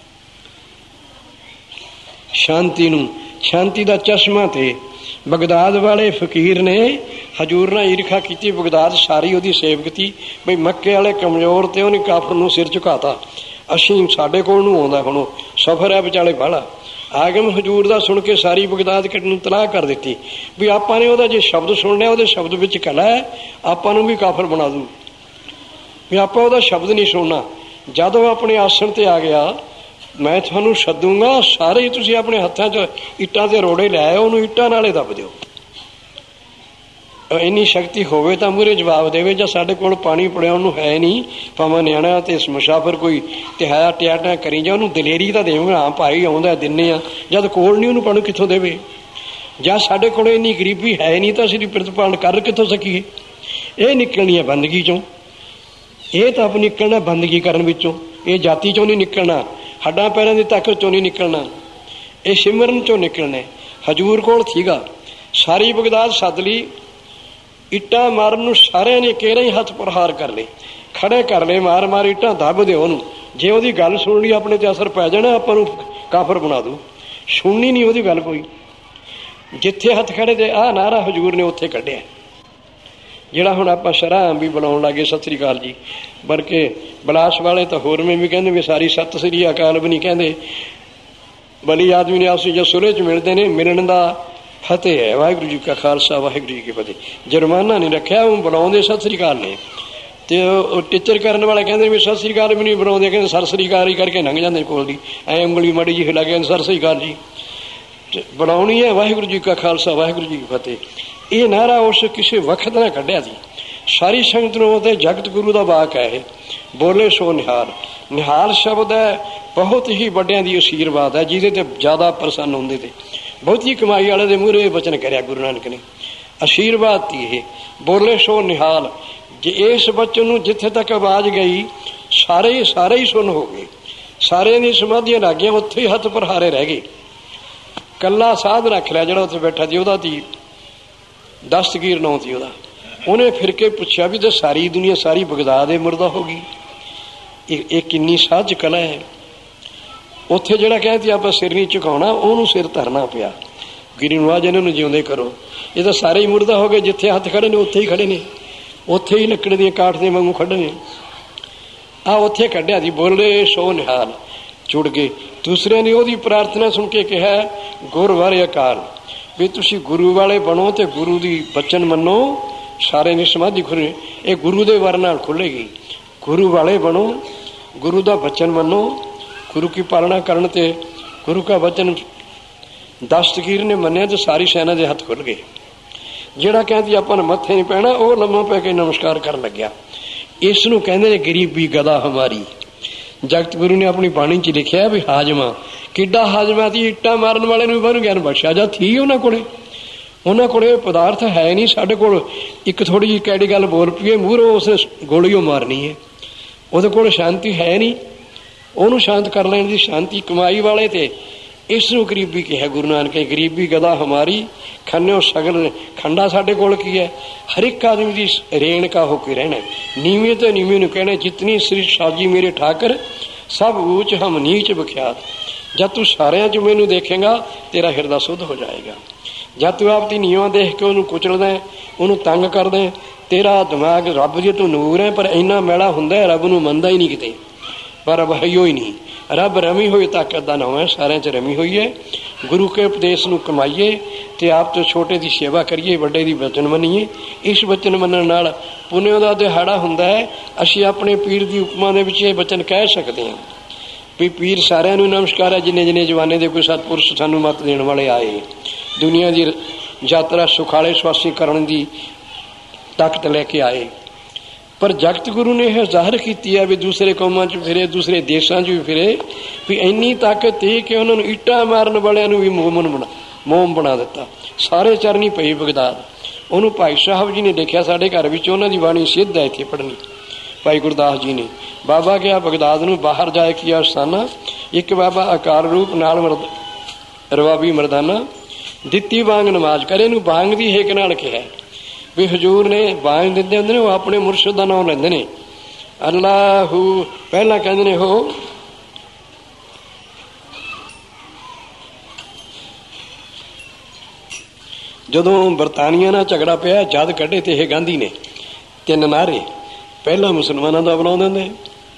ਸ਼ਾਂਤੀ ਨੂੰ, ਸ਼ਾਂਤੀ ਦਾ ਚਸ਼ਮਾ। ਤੇ ਬਗਦਾਦ ਵਾਲੇ ਫਕੀਰ ਨੇ ਹਜ਼ੂਰ ਨਾਲ ਈਰਖਾ ਕੀਤੀ, ਬਗਦਾਦ ਸਾਰੀ ਉਹਦੀ ਸੇਵਕਤੀ ਬਈ ਮੱਕੇ ਵਾਲੇ ਕਮਜ਼ੋਰ ਤੇ ਉਹਨੇ ਕਾਫਰ ਨੂੰ ਸਿਰ ਝੁਕਾਤਾ, ਅਸੀਂ ਸਾਡੇ ਕੋਲ ਨੂੰ ਆਉਂਦਾ ਹੁਣ ਉਹ ਸਫਰ ਹੈ ਵਿਚਾਲੇ ਬਾਹਲਾ। ਆਗਮ ਹਜ਼ੂਰ ਦਾ ਸੁਣ ਕੇ ਸਾਰੀ ਬਗਦਾਦ ਕੱਟ ਨੂੰ ਤਲਾਹ ਕਰ ਦਿੱਤੀ ਵੀ ਆਪਾਂ ਨੇ ਉਹਦਾ ਜੇ ਸ਼ਬਦ ਸੁਣਨਾ, ਉਹਦੇ ਸ਼ਬਦ ਵਿੱਚ ਕਲਾ ਹੈ, ਆਪਾਂ ਨੂੰ ਵੀ ਕਾਫਰ ਬਣਾ ਦੂ, ਵੀ ਆਪਾਂ ਉਹਦਾ ਸ਼ਬਦ ਨਹੀਂ ਸੁਣਨਾ। ਜਦੋਂ ਆਪਣੇ ਆਸਣ ਤੇ ਆ ਗਿਆ, ਮੈਂ ਤੁਹਾਨੂੰ ਸੱਦੂਗਾ, ਸਾਰੇ ਹੀ ਤੁਸੀਂ ਆਪਣੇ ਹੱਥਾਂ 'ਚ ਇੱਟਾਂ ਦੇ ਰੋੜੇ ਲੈ ਆਓ, ਉਹਨੂੰ ਇੱਟਾਂ ਨਾਲੇ ਦੱਬ ਦਿਓ। ਇੰਨੀ ਸ਼ਕਤੀ ਹੋਵੇ ਤਾਂ ਮੂਹਰੇ ਜਵਾਬ ਦੇਵੇ। ਜਾਂ ਸਾਡੇ ਕੋਲ ਪਾਣੀ ਪੜਿਆ ਉਹਨੂੰ ਹੈ ਨਹੀਂ, ਭਾਵੇਂ ਨਿਆਣਾ ਤੇ ਮੁਸਾਫਰ ਕੋਈ ਤਿਹਾਇਆ ਟਿਆਟਾ ਕਰੀ ਜਾ, ਉਹਨੂੰ ਦਲੇਰੀ ਤਾਂ ਦੇਵਾਂਗਾ, ਹਾਂ ਭਾਈ ਆਉਂਦਾ ਦਿੰਨੇ ਆ, ਜਦ ਕੋਲ ਨਹੀਂ ਉਹਨੂੰ ਪਾਣੀ ਕਿੱਥੋਂ ਦੇਵੇ? ਜਾਂ ਸਾਡੇ ਕੋਲ ਇੰਨੀ ਗਰੀਬੀ ਹੈ ਨਹੀਂ ਤਾਂ ਅਸੀਂ ਪ੍ਰਤਿਪਾਲਨ ਕਰ ਕਿੱਥੋਂ ਸਕੀਏ? ਇਹ ਨਿਕਲਣੀ ਹੈ ਬੰਦਗੀ 'ਚੋਂ, ਇਹ ਤਾਂ ਆਪ ਨਿਕਲਣਾ ਬੰਦਗੀ ਕਰਨ ਵਿੱਚੋਂ, ਇਹ ਜਾਤੀ 'ਚੋਂ ਨਹੀਂ ਨਿਕਲਣਾ, ਹੱਡਾਂ ਪੈਰਾਂ ਦੀ ਤਾਕਤ 'ਚੋਂ ਨਹੀਂ ਨਿਕਲਣਾ, ਇਹ ਸਿਮਰਨ 'ਚੋਂ ਨਿਕਲਣਾ। ਹਜ਼ੂਰ ਕੋਲ ਸੀਗਾ, ਸਾਰੀ ਬਗਦਾਦ ਸੱਦ ਲਈ, ਇੱਟਾਂ ਮਾਰਨ ਨੂੰ ਸਾਰਿਆਂ ਨੇ ਕੇਰਾ ਹੀ ਹੱਥ ਪ੍ਰਹਾਰ ਕਰ ਲਏ, ਖੜੇ ਕਰ ਲਏ, ਮਾਰ ਮਾਰ ਇੱਟਾਂ ਦੱਬ ਦਿਓ ਉਹਨੂੰ। ਜੇ ਉਹਦੀ ਗੱਲ ਸੁਣ ਲਈ ਆਪਣੇ ਤੇ ਅਸਰ ਪੈ ਜਾਣਾ, ਆਪਾਂ ਨੂੰ ਕਾਫਰ ਬਣਾ ਦੂ। ਸੁਣਨੀ ਨਹੀਂ ਉਹਦੀ ਗੱਲ ਕੋਈ। ਜਿੱਥੇ ਹੱਥ ਖੜੇ ਤੇ ਆਹ ਨਾਰਾ ਹਜ਼ੂਰ ਨੇ ਉੱਥੇ ਕੱਢਿਆ, ਜਿਹੜਾ ਹੁਣ ਆਪਾਂ ਸ਼ਰਾਮ ਵੀ ਬੁਲਾਉਣ ਲੱਗੇ ਸਤਿ ਸ੍ਰੀ ਅਕਾਲ ਜੀ, ਬਲਕਿ ਬਲਾਸ ਵਾਲੇ ਤਾਂ ਹੋਰ ਮੈਂ ਵੀ ਕਹਿੰਦੇ ਵੀ ਸਾਰੀ ਸਤਿ ਸ੍ਰੀ ਅਕਾਲ ਵੀ ਨਹੀਂ ਕਹਿੰਦੇ। ਬਲੀ ਆਦਮੀ ਨੇ ਆਪਸ ਵਿੱਚ ਸੁਰੇ 'ਚ ਮਿਲਦੇ ਨੇ, ਮਿਲਣ ਦਾ ਫਤਿਹ ਹੈ, ਵਾਹਿਗੁਰੂ ਜੀ ਕਾ ਖਾਲਸਾ ਵਾਹਿਗੁਰੂ ਜੀ ਕੀ ਫਤਿਹ। ਜੁਰਮਾਨਾ ਨਹੀਂ ਰੱਖਿਆ, ਉਹ ਬੁਲਾਉਂਦੇ ਸਤਿ ਸ੍ਰੀ ਅਕਾਲ ਨੇ। ਤੇ ਉਹ ਟੀਚਰ ਕਰਨ ਵਾਲੇ ਕਹਿੰਦੇ ਵੀ ਸਤਿ ਸ੍ਰੀ ਅਕਾਲ ਵੀ ਨਹੀਂ ਬੁਲਾਉਂਦੇ, ਕਹਿੰਦੇ ਸਤਿ ਸ੍ਰੀ ਅਕਾਲ ਹੀ ਕਰਕੇ ਲੰਘ ਜਾਂਦੇ ਕੋਲ ਦੀ, ਐ ਉਂਗਲੀ ਮਾੜੀ ਜੀ ਹਿਲਾ ਕੇ ਸਤਿ ਸ੍ਰੀ ਅਕਾਲ ਜੀ। ਬੁਲਾਉਣੀ ਹੈ ਵਾਹਿਗੁਰੂ ਜੀ ਕਾ ਖਾਲਸਾ ਵਾਹਿਗੁਰੂ ਜੀ ਕੀ ਫਤਿਹ। ਇਹ ਨਾਰਾ ਉਸ ਕਿਸੇ ਵਕਤ ਨਾਲ ਕੱਢਿਆ ਸੀ, ਸਾਰੀ ਸੰਗਤ ਨੂੰ। ਤੇ ਜਗਤ ਗੁਰੂ ਦਾ ਵਾਕ ਹੈ ਇਹ, ਬੋਲੇ ਸੋ ਨਿਹਾਲ। ਨਿਹਾਲ ਸ਼ਬਦ ਹੈ ਬਹੁਤ ਹੀ ਵੱਡਿਆਂ ਦੀ ਅਸ਼ੀਰਵਾਦ ਹੈ, ਜਿਹਦੇ ਤੇ ਜ਼ਿਆਦਾ ਪ੍ਰਸੰਨ ਹੁੰਦੇ ਤੇ ਬਹੁਤੀ ਕਮਾਈ ਵਾਲੇ ਦੇ ਮੂਹਰੇ ਵਚਨ ਕਰਿਆ ਗੁਰੂ ਨਾਨਕ ਨੇ, ਅਸ਼ੀਰਵਾਦ ਤੀ ਇਹ, ਬੋਲੇ ਸੋ ਨਿਹਾਲ। ਜੇ ਇਸ ਬਚਨ ਨੂੰ ਜਿੱਥੇ ਤੱਕ ਆਵਾਜ਼ ਗਈ, ਸਾਰੇ ਸਾਰੇ ਹੀ ਸੁਣ ਹੋ ਗਏ, ਸਾਰਿਆਂ ਦੀ ਸਮਾਧੀਆਂ ਲੱਗ ਗਈਆਂ, ਉੱਥੇ ਹੀ ਹੱਥ ਪ੍ਰਹਾਰੇ ਰਹਿ ਗਏ। ਕੱਲਾ ਸਾਧ ਰੱਖ ਲਿਆ ਜਿਹੜਾ ਉੱਥੇ ਬੈਠਾ ਸੀ, ਉਹਦਾ ਤੀ ਦਸਤਗੀਰ ਨਾਂ ਸੀ ਉਹਦਾ। ਉਹਨੇ ਫਿਰ ਕੇ ਪੁੱਛਿਆ ਵੀ ਤੇ ਸਾਰੀ ਦੁਨੀਆ, ਸਾਰੀ ਬਗਦਾਦ ਇਹ ਮੁਰਦਾ ਹੋ ਗਈ, ਇਹ ਇਹ ਕਿੰਨੀ ਸਾਜ ਕਲਾ ਹੈ। ਉੱਥੇ ਜਿਹੜਾ ਕਹਿੰਦੇ ਆਪਾਂ ਸਿਰ ਨਹੀਂ ਝੁਕਾਉਣਾ, ਉਹਨੂੰ ਸਿਰ ਧਰਨਾ ਪਿਆ। ਗਿਰੀ ਨਵਾਜ ਇਹਨਾਂ ਨੂੰ ਜਿਉਂਦੇ ਕਰੋ, ਇਹ ਤਾਂ ਸਾਰੇ ਹੀ ਮੁਰਦਾ ਹੋ ਗਏ। ਜਿੱਥੇ ਹੱਥ ਖੜੇ ਨੇ ਉੱਥੇ ਹੀ ਖੜੇ ਨੇ, ਉੱਥੇ ਹੀ ਲੱਕੜ ਦੀਆਂ ਕਾਠ ਦੇ ਵਾਂਗੂ ਖੜੇ ਨੇ। ਆ ਉੱਥੇ ਕੱਢਿਆ ਸੀ, ਬੋਲੇ ਸੋ ਨਿਹਾਲ, ਜੁੜ ਗਏ। ਦੂਸਰਿਆਂ ਨੇ ਉਹਦੀ ਪ੍ਰਾਰਥਨਾ ਸੁਣ ਕੇ ਕਿਹਾ ਗੁਰ ਵਰ ਅਕਾਲ, ਵੀ ਤੁਸੀਂ ਗੁਰੂ ਵਾਲੇ ਬਣੋ ਤੇ ਗੁਰੂ ਦੀ ਬਚਨ ਮੰਨੋ। ਸਾਰੇ ਨੇ ਸਮਾਧੀ ਖੁੱਲ੍ਹੇ, ਇਹ ਗੁਰੂ ਦੇ ਵਰ ਨਾਲ ਖੁੱਲ੍ਹੇਗੀ। ਗੁਰੂ ਵਾਲੇ ਬਣੋ, ਗੁਰੂ ਦਾ ਬਚਨ ਮੰਨੋ, ਗੁਰੂ ਕੀ ਪਾਲਣਾ ਕਰਨ ਤੇ ਗੁਰੂ ਕਾ ਬਚਨ ਦਸਤਗੀਰ ਨੇ ਮੰਨਿਆ ਤੇ ਸਾਰੀ ਸੈਨਾ ਦੇ ਹੱਥ ਖੁੱਲ੍ਹ ਗਏ। ਜਿਹੜਾ ਕਹਿੰਦੀ ਆਪਾਂ ਨੂੰ ਮੱਥੇ ਨਹੀਂ ਪੈਣਾ, ਉਹ ਲੰਮਾ ਪੈ ਕੇ ਨਮਸਕਾਰ ਕਰਨ ਲੱਗਿਆ। ਇਸ ਨੂੰ ਕਹਿੰਦੇ ਨੇ ਗਰੀਬੀ ਗਦਾ ਹਮਾਰੀ। ਜਗਤ ਗੁਰੂ ਨੇ ਆਪਣੀ ਬਾਣੀ 'ਚ ਲਿਖਿਆ ਵੀ ਹਾਜ਼ਮਾ, ਕਿੱਡਾ ਹਾਜ਼ਮਾ ਸੀ। ਇੱਟਾਂ ਮਾਰਨ ਵਾਲੇ ਨੂੰ ਬਣ ਗਿਆਨ ਬਖਸ਼ਿਆ ਜਾਂ ਥੀ ਉਹਨਾਂ ਕੋਲੇ, ਉਹਨਾਂ ਕੋਲੇ ਪਦਾਰਥ ਹੈ ਨਹੀਂ। ਸਾਡੇ ਕੋਲ ਇੱਕ ਥੋੜ੍ਹੀ ਜਿਹੀ ਕੈੜੀ ਗੱਲ ਬੋਲ ਪਈਏ, ਮੂਹਰੋਂ ਉਸ ਗੋਲੀ ਓ ਮਾਰਨੀ ਹੈ। ਉਹਦੇ ਕੋਲ ਸ਼ਾਂਤੀ ਹੈ ਨਹੀਂ, ਉਹਨੂੰ ਸ਼ਾਂਤ ਕਰ ਲੈਣ ਦੀ ਸ਼ਾਂਤੀ ਕਮਾਈ ਵਾਲੇ ਤੇ ਇਸ ਨੂੰ ਗਰੀਬੀ ਕਿਹਾ ਗੁਰੂ ਨਾਨਕ ਨੇ। ਗਰੀਬੀ ਗਦਾ ਹਮਾਰੀ, ਖੰਨਿਓ ਸਗਲ ਖੰਡਾ। ਸਾਡੇ ਕੋਲ ਕੀ ਹੈ? ਹਰ ਇੱਕ ਆਦਮੀ ਦੀ ਰੇਣ ਕਾ ਹੋ ਕੇ ਰਹਿਣਾ। ਨੀਵੇਂ ਤੇ ਨੀਵੇਂ ਨੂੰ ਕਹਿਣਾ, ਜਿਤਨੀ ਸ੍ਰੀ ਸਾਜੀ ਮੇਰੇ ਠਾਕਰ ਸਭ ਊਚ ਹਮ ਨੀਚ ਵਿਖਿਆਤ। ਜਦ ਤੂੰ ਸਾਰਿਆਂ 'ਚ ਮੈਨੂੰ ਦੇਖੇਗਾ ਤੇਰਾ ਹਿਰਦਾ ਸੁੱਧ ਹੋ ਜਾਏਗਾ। ਜਦ ਤੂੰ ਆਪਦੀ ਨੀਵਾਂ ਦੇਖ ਕੇ ਉਹਨੂੰ ਕੁਚਲਦਾ, ਉਹਨੂੰ ਤੰਗ ਕਰਦਾ, ਤੇਰਾ ਦਿਮਾਗ ਰੱਬ ਜੇ ਤੂੰ ਨੂਰ ਹੈ ਪਰ ਇੰਨਾ ਮੈਲਾ ਹੁੰਦਾ ਰੱਬ ਨੂੰ ਮੰਨਦਾ ਹੀ ਨਹੀਂ ਕਿਤੇ। ਪਰ ਰੱਬ ਹੈ ਹੀ ਨਹੀਂ। ਰੱਬ ਰਮੀ ਹੋਈ ਤਾਕਤ ਦਾ ਨਾਮ ਹੈ, ਸਾਰਿਆਂ 'ਚ ਰਮੀ ਹੋਈ ਹੈ। ਗੁਰੂ ਕੇ ਉਪਦੇਸ਼ ਨੂੰ ਕਮਾਈਏ ਤੇ ਆਪ ਤੋਂ ਛੋਟੇ ਦੀ ਸੇਵਾ ਕਰੀਏ, ਵੱਡੇ ਦੀ ਵਚਨ ਮੰਨੀਏ। ਇਸ ਵਚਨ ਮੰਨਣ ਨਾਲ ਪੁੰਨਿਓ ਦਾ ਦਿਹਾੜਾ ਹੁੰਦਾ ਹੈ। ਅਸੀਂ ਆਪਣੇ ਪੀਰ ਦੀ ਉਪਮਾ ਦੇ ਵਿੱਚ ਇਹ ਵਚਨ ਕਹਿ ਸਕਦੇ ਹਾਂ ਵੀ ਪੀਰ ਸਾਰਿਆਂ ਨੂੰ ਨਮਸਕਾਰ ਹੈ। ਜਿੰਨੇ ਜਿੰਨੇ ਜਵਾਨੇ ਦੇ ਕੋਈ ਸਤਿਪੁਰਸ਼ ਸਾਨੂੰ ਮੱਤ ਦੇਣ ਵਾਲੇ ਆਏ, ਦੁਨੀਆ ਦੀ ਯਾਤਰਾ ਸੁਖਾਲੇ ਸੁਆਸੀ ਕਰਨ ਦੀ ਤਾਕਤ ਲੈ ਕੇ ਆਏ। ਪਰ ਜਗਤ ਗੁਰੂ ਨੇ ਇਹ ਜ਼ਾਹਰ ਕੀਤੀ ਹੈ ਵੀ ਦੂਸਰੇ ਕੌਮਾਂ 'ਚ ਫਿਰੇ, ਦੂਸਰੇ ਦੇਸ਼ਾਂ 'ਚ ਵੀ ਫਿਰੇ, ਵੀ ਇੰਨੀ ਤਾਕਤ ਇਹ ਕਿ ਉਹਨਾਂ ਨੂੰ ਇੱਟਾਂ ਮਾਰਨ ਵਾਲਿਆਂ ਨੂੰ ਵੀ ਮੋਮਨ ਬਣਾ ਮੋਮ ਬਣਾ ਦਿੱਤਾ। ਸਾਰੇ ਚਰਨੀ ਪਈ ਬਗਦਾਦ। ਉਹਨੂੰ ਭਾਈ ਸਾਹਿਬ ਜੀ ਨੇ ਦੇਖਿਆ ਸਾਡੇ ਘਰ ਵਿੱਚ, ਉਹਨਾਂ ਦੀ ਬਾਣੀ ਸਿੱਧ ਹੈ ਇੱਥੇ ਪੜ੍ਹਨੀ। ਭਾਈ ਗੁਰਦਾਸ ਜੀ ਨੇ ਬਾਬਾ ਗਿਆ ਬਗਦਾਦ ਨੂੰ, ਬਾਹਰ ਜਾਏ ਕੀਆ ਅਸਥਾਨਾ। ਇੱਕ ਬਾਬਾ ਆਕਾਰ ਰੂਪ ਨਾਲ ਮਰਦ ਰਵਾਬੀ ਮਰਦਾਨਾ, ਦਿੱਤੀ ਵਾਂਗ ਨਮਾਜ਼ ਕਰੇ। ਨੂੰ ਬਾਂਗ ਦੀ ਹੇਕ ਨਾਲ ਕਿਹਾ ਵੀ ਹਜ਼ੂਰ ਨੇ ਬਾਂਗ ਦਿੰਦੇ ਹੁੰਦੇ ਨੇ, ਉਹ ਆਪਣੇ ਮੁਰਸ਼ਿਦ ਦਾ ਨਾਮ ਲੈਂਦੇ ਨੇ। ਅੱਲਾਹੂ ਪਹਿਲਾਂ ਕਹਿੰਦੇ ਨੇ ਉਹ ਜਦੋਂ ਬਰਤਾਨੀਆ ਨਾਲ ਝਗੜਾ ਪਿਆ, ਜਦ ਕੱਢੇ ਤੇ ਇਹ ਗਾਂਧੀ ਨੇ ਤਿੰਨ ਨਾਅਰੇ ਪਹਿਲਾਂ ਮੁਸਲਮਾਨਾਂ ਦਾ ਬਣਾਉਂਦੇ ਹੁੰਦੇ।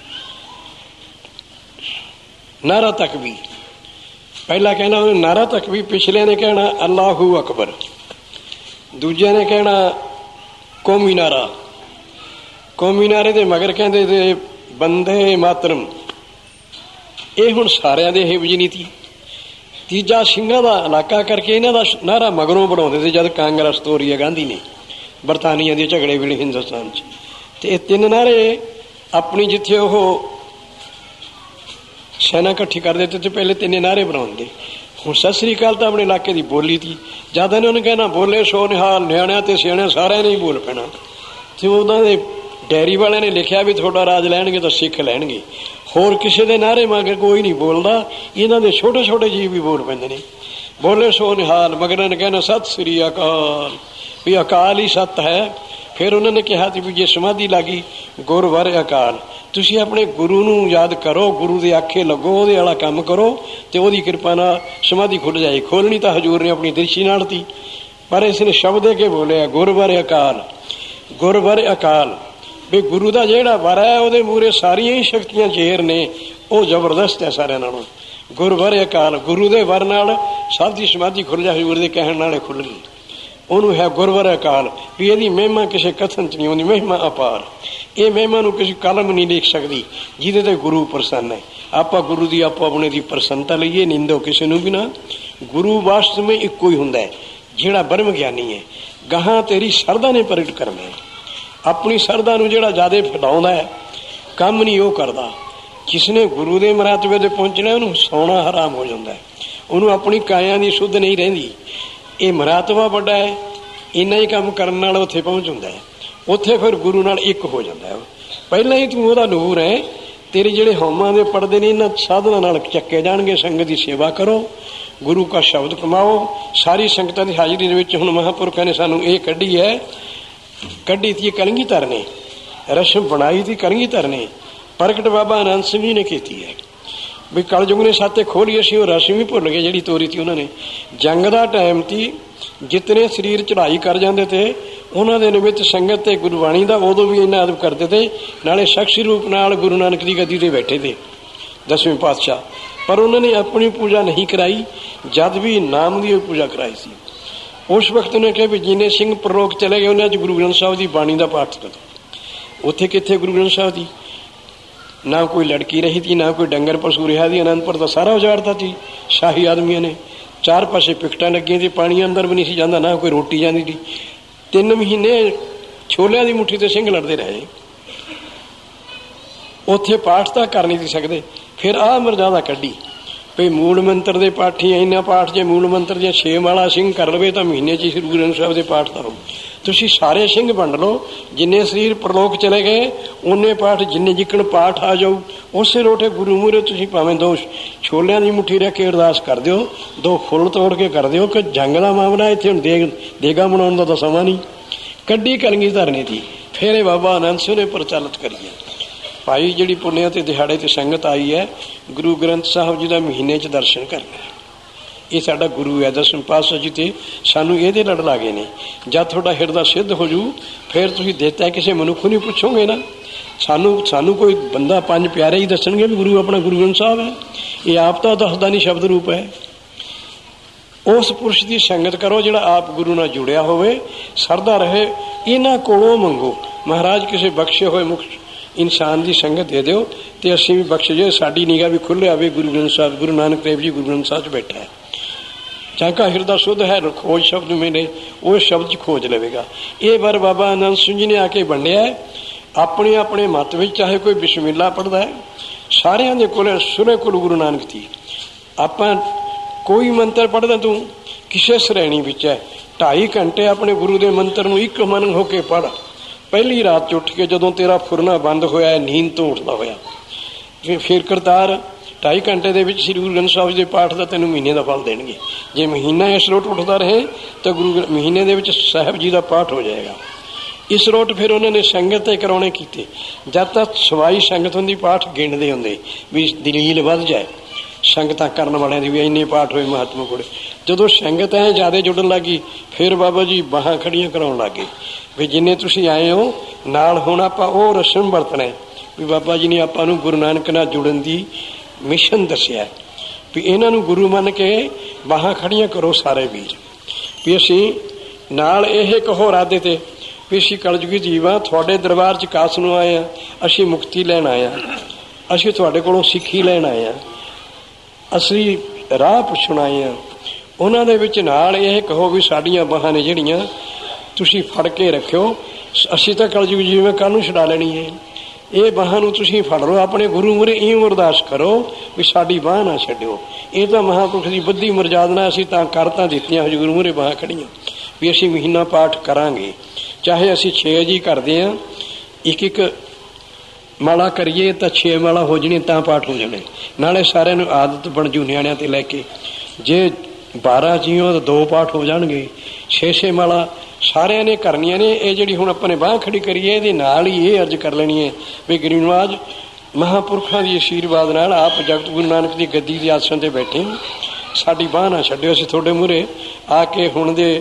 ਨਾਰਾ ਤਕਬੀਰ ਪਹਿਲਾਂ ਕਹਿਣਾ ਉਹਨੇ, ਨਾਰਾ ਤਕਬੀਰ। ਪਿਛਲੇ ਨੇ ਕਹਿਣਾ ਅੱਲਾਹੂ ਅਕਬਰ, ਦੂਜਿਆਂ ਨੇ ਕਹਿਣਾ ਕੌਮੀ ਨਾਰਾ। ਕੌਮੀ ਨਾਰੇ ਦੇ ਮਗਰ ਕਹਿੰਦੇ ਤੇ ਬੰਦੇ ਮਾਤਰਮ। ਇਹ ਹੁਣ ਸਾਰਿਆਂ ਦੇ ਇਹ ਵਜਨੀਤੀ। ਤੀਜਾ ਸਿੰਘਾਂ ਦਾ ਇਲਾਕਾ ਕਰਕੇ ਇਹਨਾਂ ਦਾ ਨਾਰਾ ਮਗਰੋਂ ਬਣਾਉਂਦੇ ਸੀ, ਜਦ ਕਾਂਗਰਸ ਤੋਰੀ ਹੈ ਗਾਂਧੀ ਨੇ ਬਰਤਾਨੀਆ ਦੇ ਝਗੜੇ ਵੇਲੇ ਹਿੰਦੁਸਤਾਨ 'ਚ। ਤੇ ਇਹ ਤਿੰਨ ਨਾਰੇ ਆਪਣੀ ਜਿੱਥੇ ਉਹ ਸੈਨਾ ਇਕੱਠੀ ਕਰਦੇ ਤੇ ਪਹਿਲੇ ਤਿੰਨੇ ਨਾਅਰੇ ਬਣਾਉਂਦੇ। ਹੁਣ ਸਤਿ ਸ੍ਰੀ ਅਕਾਲ ਤਾਂ ਆਪਣੇ ਇਲਾਕੇ ਦੀ ਬੋਲੀ ਤੀ। ਜਦ ਇਹਨਾਂ ਨੇ ਕਹਿਣਾ ਬੋਲੇ ਸੋ ਨਿਹਾਲ, ਨਿਆਣਿਆਂ ਤੇ ਸਿਆਣਿਆਂ ਸਾਰਿਆਂ ਨੇ ਹੀ ਬੋਲ ਪੈਣਾ। ਤੇ ਉਹਨਾਂ ਦੇ ਡੈਰੀ ਵਾਲਿਆਂ ਨੇ ਲਿਖਿਆ ਵੀ ਤੁਹਾਡਾ ਰਾਜ ਲੈਣਗੇ ਤਾਂ ਸਿੱਖ ਲੈਣਗੇ। ਹੋਰ ਕਿਸੇ ਦੇ ਨਾਅਰੇ ਮਗਰ ਕੋਈ ਨਹੀਂ ਬੋਲਦਾ, ਇਹਨਾਂ ਦੇ ਛੋਟੇ ਛੋਟੇ ਜੀਵ ਵੀ ਬੋਲ ਪੈਂਦੇ ਨੇ। ਬੋਲੇ ਸੋ ਨਿਹਾਲ ਮਗਰ ਇਹਨਾਂ ਨੇ ਕਹਿਣਾ ਸਤਿ ਸ੍ਰੀ ਅਕਾਲ, ਵੀ ਅਕਾਲ ਹੀ ਸੱਤ ਹੈ। ਫਿਰ ਉਹਨਾਂ ਨੇ ਕਿਹਾ ਸੀ ਵੀ ਜੇ ਸਮਾਧੀ ਲੱਗੀ ਗੁਰ ਵਰ ਅਕਾਲ, ਤੁਸੀਂ ਆਪਣੇ ਗੁਰੂ ਨੂੰ ਯਾਦ ਕਰੋ, ਗੁਰੂ ਦੇ ਆਖੇ ਲੱਗੋ, ਉਹਦੇ ਵਾਲਾ ਕੰਮ ਕਰੋ ਤੇ ਉਹਦੀ ਕਿਰਪਾ ਨਾਲ ਸਮਾਧੀ ਖੁੱਲ੍ਹ ਜਾਏ। ਖੋਲ੍ਹਣੀ ਤਾਂ ਹਜ਼ੂਰ ਨੇ ਆਪਣੀ ਦ੍ਰਿਸ਼ੀ ਨਾਲ ਤੀ, ਪਰ ਇਸ ਨੇ ਸ਼ਬਦ ਦੇ ਕੇ ਬੋਲਿਆ ਗੁਰ ਵਰ ਅਕਾਲ। ਗੁਰ ਵਰ ਅਕਾਲ ਵੀ ਗੁਰੂ ਦਾ ਜਿਹੜਾ ਵਰ ਹੈ ਉਹਦੇ ਮੂਹਰੇ ਸਾਰੀਆਂ ਹੀ ਸ਼ਕਤੀਆਂ ਜ਼ੇਰ ਨੇ, ਉਹ ਜ਼ਬਰਦਸਤ ਹੈ ਸਾਰਿਆਂ ਨਾਲੋਂ। ਗੁਰ ਵਰ ਅਕਾਲ, ਗੁਰੂ ਦੇ ਵਰ ਨਾਲ ਸਭ ਦੀ ਸਮਾਧੀ ਖੁੱਲ੍ਹ ਜਾ, ਹਜ਼ੂਰ ਦੇ ਕਹਿਣ ਨਾਲੇ ਖੁੱਲ੍ਹ ਗਈ। ਉਹਨੂੰ ਹੈ ਗੁਰਵਰ ਅਕਾਲ ਵੀ ਇਹਦੀ ਮਹਿਮਾ ਕਿਸੇ ਕਥਨ 'ਚ ਨਹੀਂ ਆਉਂਦੀ, ਮਹਿਮਾ ਅਪਾਰ। ਇਹ ਮਹਿਮਾ ਨੂੰ ਕਿਸੇ ਕਲਮ ਨਹੀਂ ਲਿਖ ਸਕਦੀ ਜਿਹਦੇ ਤੇ ਗੁਰੂ ਪ੍ਰਸੰਨ ਹੈ। ਆਪਾਂ ਗੁਰੂ ਦੀ ਆਪੋ ਆਪਣੇ ਦੀ ਪ੍ਰਸੰਨਤਾ ਲਈਏ, ਨਿੰਦੋ ਕਿਸੇ ਨੂੰ ਵੀ ਨਾ। ਗੁਰੂ ਵਾਸਤੇ ਵਿੱਚ ਇੱਕੋ ਹੀ ਹੁੰਦਾ ਹੈ ਜਿਹੜਾ ਬ੍ਰਹਮ ਗਿਆਨੀ ਹੈ। ਗਾਹਾਂ ਤੇਰੀ ਸਰਦਾ ਨੇ ਪ੍ਰਗਟ ਕਰਨਾ ਹੈ। ਆਪਣੀ ਸਰਦਾ ਨੂੰ ਜਿਹੜਾ ਜ਼ਿਆਦਾ ਫੈਲਾਉਂਦਾ ਹੈ ਕੰਮ ਨਹੀਂ ਉਹ ਕਰਦਾ। ਜਿਸਨੇ ਗੁਰੂ ਦੇ ਮਰਾਤਬੇ ਤੇ ਪਹੁੰਚਣਾ ਉਹਨੂੰ ਸੌਣਾ ਹਰਾਮ ਹੋ ਜਾਂਦਾ ਹੈ, ਉਹਨੂੰ ਆਪਣੀ ਕਾਇਆ ਦੀ ਸੁੱਧ ਨਹੀਂ ਰਹਿੰਦੀ। ਇਹ ਮਰਾਤਬਾ ਵੱਡਾ ਹੈ, ਇੰਨਾ ਹੀ ਕੰਮ ਕਰਨ ਨਾਲ ਉੱਥੇ ਪਹੁੰਚ ਹੁੰਦਾ ਹੈ। ਉੱਥੇ ਫਿਰ ਗੁਰੂ ਨਾਲ ਇੱਕ ਹੋ ਜਾਂਦਾ ਹੈ। ਪਹਿਲਾਂ ਹੀ ਤੂੰ ਉਹਦਾ ਨੂਰ ਹੈ। ਤੇਰੇ ਜਿਹੜੇ ਹਉਮਾਂ ਦੇ ਪਰਦੇ ਨੇ ਇਹਨਾਂ ਸਾਧਨਾਂ ਨਾਲ ਚੱਕੇ ਜਾਣਗੇ। ਸੰਗਤ ਦੀ ਸੇਵਾ ਕਰੋ, ਗੁਰੂ ਕਾ ਸ਼ਬਦ ਕਮਾਓ। ਸਾਰੀ ਸੰਗਤਾਂ ਦੀ ਹਾਜ਼ਰੀ ਦੇ ਵਿੱਚ ਹੁਣ ਮਹਾਂਪੁਰਖਾਂ ਨੇ ਸਾਨੂੰ ਇਹ ਕੱਢੀ ਹੈ, ਕੱਢੀ ਤੀ ਕਲਗੀਧਰ ਨੇ, ਰਸਮ ਬਣਾਈ ਤੀ ਕਲਗੀਧਰ ਨੇ, ਪ੍ਰਗਟ ਬਾਬਾ ਆਨੰਦ ਸਿੰਘ ਜੀ ਨੇ ਕੀਤੀ ਹੈ। ਵੀ ਕਲਯੁਗ ਨੇ ਸਾਤੇ ਖੋਲੀ, ਅਸੀਂ ਉਹ ਰਸਮ ਵੀ ਭੁੱਲ ਗਏ ਜਿਹੜੀ ਤੋਰੀ ਤੀ ਉਹਨਾਂ ਨੇ। ਜੰਗ ਦਾ ਟਾਈਮ ਤੀ, ਜਿਤਨੇ ਸਰੀਰ ਚੜ੍ਹਾਈ ਕਰ ਜਾਂਦੇ ਤੇ ਉਹਨਾਂ ਦੇ ਨਿਮਿਤ ਸੰਗਤ ਤੇ ਗੁਰਬਾਣੀ ਦਾ ਉਦੋਂ ਵੀ ਇੰਨਾ ਅਦਬ ਕਰਦੇ ਤੇ, ਨਾਲੇ ਸ਼ਖਸੀ ਰੂਪ ਨਾਲ ਗੁਰੂ ਨਾਨਕ ਦੀ ਗੱਦੀ ਤੇ ਬੈਠੇ ਤੇ ਦਸਵੇਂ ਪਾਤਸ਼ਾਹ। ਪਰ ਉਹਨਾਂ ਨੇ ਆਪਣੀ ਪੂਜਾ ਨਹੀਂ ਕਰਾਈ, ਜਦ ਵੀ ਨਾਮ ਦੀ ਪੂਜਾ ਕਰਾਈ ਸੀ। ਉਸ ਵਕਤ ਉਹਨੇ ਕਿਹਾ ਵੀ ਜਿੰਨੇ ਸਿੰਘ ਪ੍ਰਲੋਕ ਚਲੇ ਗਏ ਉਹਨਾਂ 'ਚ ਗੁਰੂ ਗ੍ਰੰਥ ਸਾਹਿਬ ਦੀ ਬਾਣੀ ਦਾ ਪਾਠ ਕਰੋ। ਉੱਥੇ ਕਿੱਥੇ ਗੁਰੂ ਗ੍ਰੰਥ ਸਾਹਿਬ ਦੀ ਨਾ ਕੋਈ ਲੜਕੀ ਰਹੀ ਤੀ, ਨਾ ਕੋਈ ਡੰਗਰ ਪਸ਼ੂ ਰਿਹਾ ਦੀ। ਅਨੰਦਪੁਰ ਦਾ ਸਾਰਾ ਉਜਾੜਤਾ ਸੀ ਸ਼ਾਹੀ ਆਦਮੀਆਂ ਨੇ। ਚਾਰ ਪਾਸੇ ਪਿਕਟਾਂ ਲੱਗੀਆਂ ਸੀ, ਪਾਣੀ ਅੰਦਰ ਵੀ ਨਹੀਂ ਸੀ ਜਾਂਦਾ, ਨਾ ਕੋਈ ਰੋਟੀ ਜਾਂਦੀ ਸੀ। ਤਿੰਨ ਮਹੀਨੇ ਛੋਲਿਆਂ ਦੀ ਮੁੱਠੀ ਤੇ ਸਿੰਘ ਲੜਦੇ ਰਹੇ। ਉੱਥੇ ਪਾਠ ਤਾਂ ਕਰ ਨਹੀਂ ਸੀ ਸਕਦੇ। ਫਿਰ ਆਹ ਮਰਜ਼ਾਦਾ ਕੱਢੀ ਵੀ ਮੂਲ ਮੰਤਰ ਦੇ ਪਾਠੀ ਇੰਨਾ ਪਾਠ ਜੇ ਮੂਲ ਮੰਤਰ ਦੀਆਂ ਛੇ ਮਾਲਾ ਸਿੰਘ ਕਰ ਲਵੇ ਤਾਂ ਮਹੀਨੇ 'ਚ ਸ਼੍ਰੀ ਗੁਰੂ ਗ੍ਰੰਥ ਸਾਹਿਬ ਦੇ ਪਾਠ ਤਾਂ ਹੋ। ਤੁਸੀਂ ਸਾਰੇ ਸਿੰਘ ਵੰਡ ਲਓ, ਜਿੰਨੇ ਸਰੀਰ ਪ੍ਰਲੋਕ ਚਲੇ ਗਏ ਉਨੇ ਪਾਠ, ਜਿੰਨੇ ਜਿੱਕਣ ਪਾਠ ਆ ਜਾਊ ਉਸੇ ਲੋਟੇ ਗੁਰੂ ਮੂਹਰੇ ਤੁਸੀਂ ਭਾਵੇਂ ਦੋ ਛੋਲਿਆਂ ਦੀ ਮੁੱਠੀ ਰੱਖ ਕੇ ਅਰਦਾਸ ਕਰ ਦਿਓ, ਦੋ ਫੁੱਲ ਤੋੜ ਕੇ ਕਰ ਦਿਓ ਕਿ ਜੰਗ ਦਾ ਮਾਮਲਾ ਇੱਥੇ ਹੁਣ ਦੇਗ ਦੇਗਾ ਬਣਾਉਣ ਦਾ ਤਾਂ ਸਮਾਂ ਨਹੀਂ। ਕੱਢੀ ਕਲਗੀ ਧਰਨੀ ਸੀ। ਫਿਰ ਇਹ ਬਾਬਾ ਆਨੰਦ ਸਿੰਘ ਨੇ ਪ੍ਰਚਲਿਤ ਕਰੀਏ। ਭਾਈ ਜਿਹੜੀ ਪੁੰਨਿਆ ਤੇ ਦਿਹਾੜੇ ਤੇ ਸੰਗਤ ਆਈ ਹੈ, ਗੁਰੂ ਗ੍ਰੰਥ ਸਾਹਿਬ ਜੀ ਦਾ ਮਹੀਨੇ 'ਚ ਦਰਸ਼ਨ ਕਰਨਾ। ਇਹ ਸਾਡਾ ਗੁਰੂ ਹੈ ਦਸਵੇਂ ਪਾਤਸ਼ਾਹ ਜੀ, ਤੇ ਸਾਨੂੰ ਇਹਦੇ ਲੜ ਲਾਗੇ ਨੇ। ਜਦ ਤੁਹਾਡਾ ਹਿਰਦਾ ਸਿੱਧ ਹੋ ਜੂ ਫਿਰ ਤੁਸੀਂ ਦਿੱਤਾ ਕਿਸੇ ਮਨੁੱਖ ਨੂੰ ਪੁੱਛੋਗੇ ਨਾ। ਸਾਨੂੰ ਸਾਨੂੰ ਕੋਈ ਬੰਦਾ ਪੰਜ ਪਿਆਰੇ ਹੀ ਦੱਸਣਗੇ ਵੀ ਗੁਰੂ ਆਪਣਾ ਗੁਰੂ ਗ੍ਰੰਥ ਸਾਹਿਬ ਹੈ। ਇਹ ਆਪ ਤਾਂ ਦੱਸਦਾ ਨਹੀਂ, ਸ਼ਬਦ ਰੂਪ ਹੈ। ਉਸ ਪੁਰਸ਼ ਦੀ ਸੰਗਤ ਕਰੋ ਜਿਹੜਾ ਆਪ ਗੁਰੂ ਨਾਲ ਜੁੜਿਆ ਹੋਵੇ, ਸਰਦਾ ਰਹੇ। ਇਹਨਾਂ ਕੋਲੋਂ ਮੰਗੋ, ਮਹਾਰਾਜ ਕਿਸੇ ਬਖਸ਼ੇ ਹੋਏ ਮੁਖ ਇਨਸਾਨ ਦੀ ਸੰਗਤ ਦੇ ਦਿਓ ਤੇ ਅਸੀਂ ਵੀ ਬਖਸ਼ ਜੇ। ਸਾਡੀ ਨਿਗਾਹ ਵੀ ਖੁੱਲ੍ਹ ਆਵੇ ਗੁਰੂ ਗ੍ਰੰਥ ਸਾਹਿਬ, ਗੁਰੂ ਨਾਨਕ ਦੇਵ ਜੀ ਗੁਰੂ ਗ੍ਰੰਥ ਸਾਹਿਬ 'ਚ ਬੈਠਾ ਹੈ। ਜਾਂ ਕਾ ਹਿਰਦਾ ਸ਼ੁੱਧ ਹੈ, ਖੋਜ ਸ਼ਬਦ ਮਿਲੇ ਉਹ ਸ਼ਬਦ 'ਚ ਖੋਜ ਲਵੇਗਾ। ਇਹ ਵਾਰ ਬਾਬਾ ਆਨੰਦ ਸਿੰਘ ਜੀ ਨੇ ਆ ਕੇ ਵੰਡਿਆ ਆਪਣੇ ਆਪਣੇ ਮਤ ਵਿੱਚ। ਚਾਹੇ ਕੋਈ ਬਿਸਮਿਲ੍ਲਾ ਪੜ੍ਹਦਾ ਹੈ, ਸਾਰਿਆਂ ਦੇ ਕੋਲ ਸੁਰੇ ਕੋਲ ਗੁਰੂ ਨਾਨਕ ਦੀ। ਆਪਾਂ ਕੋਈ ਮੰਤਰ ਪੜ੍ਹਦਾ ਤੂੰ ਕਿਸੇ ਸ਼੍ਰੇਣੀ ਵਿੱਚ ਹੈ, ਢਾਈ ਘੰਟੇ ਆਪਣੇ ਗੁਰੂ ਦੇ ਮੰਤਰ ਨੂੰ ਇੱਕ ਮਨ ਹੋ ਕੇ ਪੜ੍ਹ। ਪਹਿਲੀ ਰਾਤ 'ਚ ਉੱਠ ਕੇ ਜਦੋਂ ਤੇਰਾ ਫੁਰਨਾ ਬੰਦ ਹੋਇਆ, ਨੀਂਦ ਤੋਂ ਉੱਠਦਾ ਹੋਇਆ, ਫਿਰ ਕਰਤਾਰ ਢਾਈ ਘੰਟੇ ਦੇ ਵਿੱਚ ਸ੍ਰੀ ਗੁਰੂ ਗ੍ਰੰਥ ਸਾਹਿਬ ਜੀ ਦੇ ਪਾਠ ਦਾ ਤੈਨੂੰ ਮਹੀਨੇ ਦਾ ਫਲ ਦੇਣਗੇ। ਜੇ ਮਹੀਨਾ ਇਸ ਰੋਟ ਉੱਠਦਾ ਰਹੇ ਤਾਂ ਗੁਰੂ ਮਹੀਨੇ ਦੇ ਵਿੱਚ ਸਾਹਿਬ ਜੀ ਦਾ ਪਾਠ ਹੋ ਜਾਏਗਾ। ਇਸ ਰੋਟ ਫਿਰ ਉਹਨਾਂ ਨੇ ਸੰਗਤ ਤੇ ਕਰਾਉਣੇ ਕੀਤੇ। ਜਦ ਤੱਕ ਸਵਾਈ ਸੰਗਤ ਹੁੰਦੀ ਪਾਠ ਗਿਣਦੇ ਹੁੰਦੇ ਵੀ ਦਲੀਲ ਵੱਧ ਜਾਏ ਸੰਗਤਾਂ ਕਰਨ ਵਾਲਿਆਂ ਦੀ ਵੀ ਇੰਨੇ ਪਾਠ ਹੋਏ ਮਹਾਤਮਾ ਕੋਲੇ। ਜਦੋਂ ਸੰਗਤ ਐ ਜ਼ਿਆਦਾ ਜੁੜਨ ਲੱਗੀ ਫਿਰ ਬਾਬਾ ਜੀ ਬਾਹਾਂ ਖੜੀਆਂ ਕਰਾਉਣ ਲੱਗ ਗਏ ਵੀ ਜਿੰਨੇ ਤੁਸੀਂ ਆਏ ਹੋ ਨਾਲ ਹੁਣ ਆਪਾਂ ਉਹ ਰਸਮ ਵਰਤਣਾ ਵੀ ਬਾਬਾ ਜੀ ਨੇ ਆਪਾਂ ਨੂੰ ਗੁਰੂ ਨਾਨਕ ਨਾਲ ਜੁੜਨ ਦੀ ਮਿਸ਼ਨ ਦੱਸਿਆ ਵੀ ਇਹਨਾਂ ਨੂੰ ਗੁਰੂ ਮੰਨ ਕੇ ਬਾਹਾਂ ਖੜੀਆਂ ਕਰੋ ਸਾਰੇ ਵੀਰ ਵੀ ਅਸੀਂ ਨਾਲ ਇਹ ਕਹੋ ਰਾਦੇ ਤੇ ਵੀ ਅਸੀਂ ਕਲਯੁਗੀ ਜੀਵ ਹਾਂ, ਤੁਹਾਡੇ ਦਰਬਾਰ 'ਚ ਕਾਸ ਨੂੰ ਆਏ ਹਾਂ, ਅਸੀਂ ਮੁਕਤੀ ਲੈਣ ਆਏ ਹਾਂ, ਅਸੀਂ ਤੁਹਾਡੇ ਕੋਲੋਂ ਸਿੱਖੀ ਲੈਣ ਆਏ ਹਾਂ, ਅਸੀਂ ਰਾਹ ਪੁੱਛਣ ਆਏ ਹਾਂ। ਉਹਨਾਂ ਦੇ ਵਿੱਚ ਨਾਲ ਇਹ ਕਹੋ ਵੀ ਸਾਡੀਆਂ ਬਾਹਾਂ ਨੇ ਜਿਹੜੀਆਂ ਤੁਸੀਂ ਫੜ ਕੇ ਰੱਖਿਓ, ਅਸੀਂ ਤਾਂ ਕਲਯੁਗ ਜੀਵ ਕੱਲ੍ਹ ਨੂੰ ਛੁਡਾ ਲੈਣੀ ਹੈ। ਇਹ ਬਾਹਾਂ ਨੂੰ ਤੁਸੀਂ ਫੜ ਲਓ, ਆਪਣੇ ਗੁਰੂ ਮੂਹਰੇ ਇਉਂ ਅਰਦਾਸ ਕਰੋ ਵੀ ਸਾਡੀ ਬਾਂਹ ਨਾ ਛੱਡਿਓ। ਇਹ ਤਾਂ ਮਹਾਂਪੁਰਖ ਦੀ ਬੱਧੀ ਮਰਜ਼ਾਦਨਾ ਅਸੀਂ ਤਾਂ ਕਰ ਤਾਂ ਦਿੱਤੀਆਂ ਹਜ਼ੂਰ ਮੂਹਰੇ ਬਾਹਾਂ ਖੜੀਆਂ ਵੀ ਅਸੀਂ ਮਹੀਨਾ ਪਾਠ ਕਰਾਂਗੇ। ਚਾਹੇ ਅਸੀਂ ਛੇ ਜੀ ਕਰਦੇ ਹਾਂ, ਇੱਕ ਇੱਕ ਮਾਲਾ ਕਰੀਏ ਤਾਂ ਛੇ ਮਾਲਾ ਹੋ ਜਾਣੀ ਤਾਂ ਪਾਠ ਹੋ ਜਾਣੇ। ਨਾਲੇ ਸਾਰਿਆਂ ਨੂੰ ਆਦਤ ਬਣ ਜੂ ਨਿਆਣਿਆਂ ਤੇ ਲੈ ਕੇ। ਜੇ ਬਾਰਾਂ ਜੀਓ ਤਾਂ ਦੋ ਪਾਠ ਹੋ ਜਾਣਗੇ। ਛੇ ਛੇ ਮਾਲਾ ਸਾਰਿਆਂ ਨੇ ਕਰਨੀਆਂ ਨੇ। ਇਹ ਜਿਹੜੀ ਹੁਣ ਆਪਾਂ ਨੇ ਬਾਂਹ ਖੜੀ ਕਰੀਏ ਇਹਦੇ ਨਾਲ ਹੀ ਇਹ ਅਰਜ਼ ਕਰ ਲੈਣੀ ਹੈ ਵੀ ਗਰੀਨਵਾਜ ਮਹਾਂਪੁਰਖਾਂ ਦੀ ਆਸ਼ੀਰਵਾਦ ਨਾਲ ਆਪ ਜਗਤ ਗੁਰੂ ਨਾਨਕ ਦੀ ਗੱਦੀ ਦੇ ਆਸਣ ਤੇ ਬੈਠੇ, ਸਾਡੀ ਬਾਂਹ ਨਾ ਛੱਡਿਓ। ਅਸੀਂ ਤੁਹਾਡੇ ਮੂਹਰੇ ਆ ਕੇ ਹੁਣ ਦੇ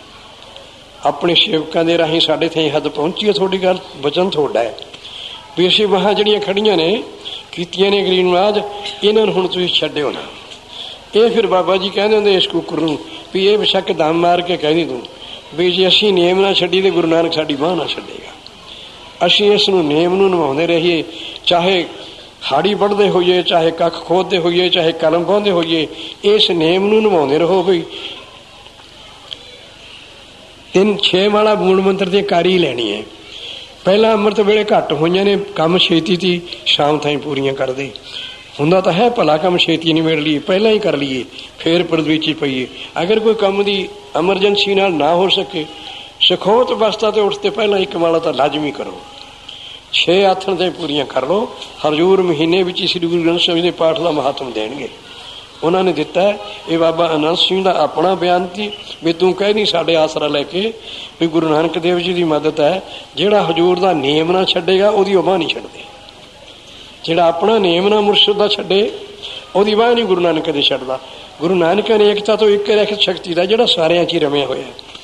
ਆਪਣੇ ਸੇਵਕਾਂ ਦੇ ਰਾਹੀਂ ਸਾਡੇ ਥਾਈਂ ਹੱਦ ਪਹੁੰਚੀ ਹੈ। ਤੁਹਾਡੀ ਗੱਲ ਵਚਨ ਤੁਹਾਡਾ ਹੈ ਵੀ ਅਸੀਂ ਬਾਹਾਂ ਜਿਹੜੀਆਂ ਖੜੀਆਂ ਨੇ ਕੀਤੀਆਂ ਨੇ ਗਰੀਨਵਾਜ, ਇਹਨਾਂ ਨੂੰ ਹੁਣ ਤੁਸੀਂ ਛੱਡਿਓ ਨਾ। ਇਹ ਫਿਰ ਬਾਬਾ ਜੀ ਕਹਿੰਦੇ ਹੁੰਦੇ ਇਸ ਕੁੱਕਰ ਨੂੰ ਵੀ ਇਹ ਬੇਸ਼ੱਕ ਦਮ ਮਾਰ ਕੇ ਕਹਿ ਦੀ ਤੂੰ ਵੀ ਜੇ ਅਸੀਂ ਨੇਮ ਨਾ ਛੱਡੀ ਤੇ ਗੁਰੂ ਨਾਨਕ ਸਾਡੀ ਬਾਂਹ ਨਾ ਛੱਡੇਗਾ। ਅਸੀਂ ਇਸ ਨੂੰ ਨੇਮ ਨੂੰ ਨਿਭਾਉਂਦੇ ਰਹੀਏ, ਚਾਹੇ ਹਾੜੀ ਵੱਢਦੇ ਹੋਈਏ, ਚਾਹੇ ਕੱਖ ਖੋਦਦੇ ਹੋਈਏ, ਚਾਹੇ ਕਲਮ ਪਾਉਂਦੇ ਹੋਈਏ, ਇਸ ਨੇਮ ਨੂੰ ਨਿਭਾਉਂਦੇ ਰਹੋ। ਬਈ ਤਿੰਨ ਛੇ ਵਾਲਾ ਮੂਲ ਮੰਤਰ ਦੀ ਕਾਰੀ ਲੈਣੀ ਹੈ। ਪਹਿਲਾਂ ਅੰਮ੍ਰਿਤ ਵੇਲੇ ਘੱਟ ਹੋਈਆਂ ਨੇ, ਕੰਮ ਛੇਤੀ ਤੀ ਸ਼ਾਮ ਤਾਈਂ ਪੂਰੀਆਂ ਕਰਦੇ। ਹੁੰਦਾ ਤਾਂ ਹੈ ਭਲਾ ਕੰਮ ਛੇਤੀ ਨਿਬੇੜ ਲਈਏ, ਪਹਿਲਾਂ ਹੀ ਕਰ ਲਈਏ, ਫਿਰ ਪਰਦਵੀਚੀ ਪਈਏ। ਅਗਰ ਕੋਈ ਕੰਮ ਦੀ ਐਮਰਜੈਂਸੀ ਨਾਲ ਨਾ ਹੋ ਸਕੇ, ਸਖੋਤ ਅਵਸਥਾ ਤੇ ਉੱਠ ਤੇ ਪਹਿਲਾਂ ਇੱਕ ਮਾਲਾ ਤਾਂ ਲਾਜ਼ਮੀ ਕਰੋ। ਛੇ ਆਥਣ ਤੇ ਪੂਰੀਆਂ ਕਰ ਲਓ। ਹਰਜੂਰ ਮਹੀਨੇ ਵਿੱਚ ਹੀ ਸ੍ਰੀ ਗੁਰੂ ਗ੍ਰੰਥ ਸਾਹਿਬ ਦੇ ਪਾਠ ਦਾ ਮਹਾਤਮ ਦੇਣਗੇ। ਉਹਨਾਂ ਨੇ ਦਿੱਤਾ। ਇਹ ਬਾਬਾ ਆਨੰਦ ਸਿੰਘ ਦਾ ਆਪਣਾ ਬਿਆਨ ਸੀ ਵੀ ਤੂੰ ਕਹਿ ਨਹੀਂ ਸਾਡੇ ਆਸਰਾ ਲੈ ਕੇ ਵੀ ਗੁਰੂ ਨਾਨਕ ਦੇਵ ਜੀ ਦੀ ਮਦਦ ਹੈ। ਜਿਹੜਾ ਹਜ਼ੂਰ ਦਾ ਨੇਮ ਨਾ ਛੱਡੇਗਾ ਉਹਦੀ ਉਹ ਬਾਂਹ ਨਹੀਂ ਛੱਡਦੇ। ਜਿਹੜਾ ਆਪਣਾ ਨੇਮ ਨਾ ਮੁਰਸ਼ਿਦ ਦਾ ਛੱਡੇ ਉਹਦੀ ਬਾਂਹ ਨਹੀਂ ਗੁਰੂ ਨਾਨਕ ਕਦੇ ਛੱਡਦਾ। ਗੁਰੂ ਨਾਨਕ ਨੇ ਏਕਤਾ ਤੋਂ ਇੱਕ ਰਹਿਤ ਸ਼ਕਤੀ ਦਾ ਜਿਹੜਾ ਸਾਰਿਆਂ 'ਚ ਹੀ ਰਮਿਆ ਹੋਇਆ।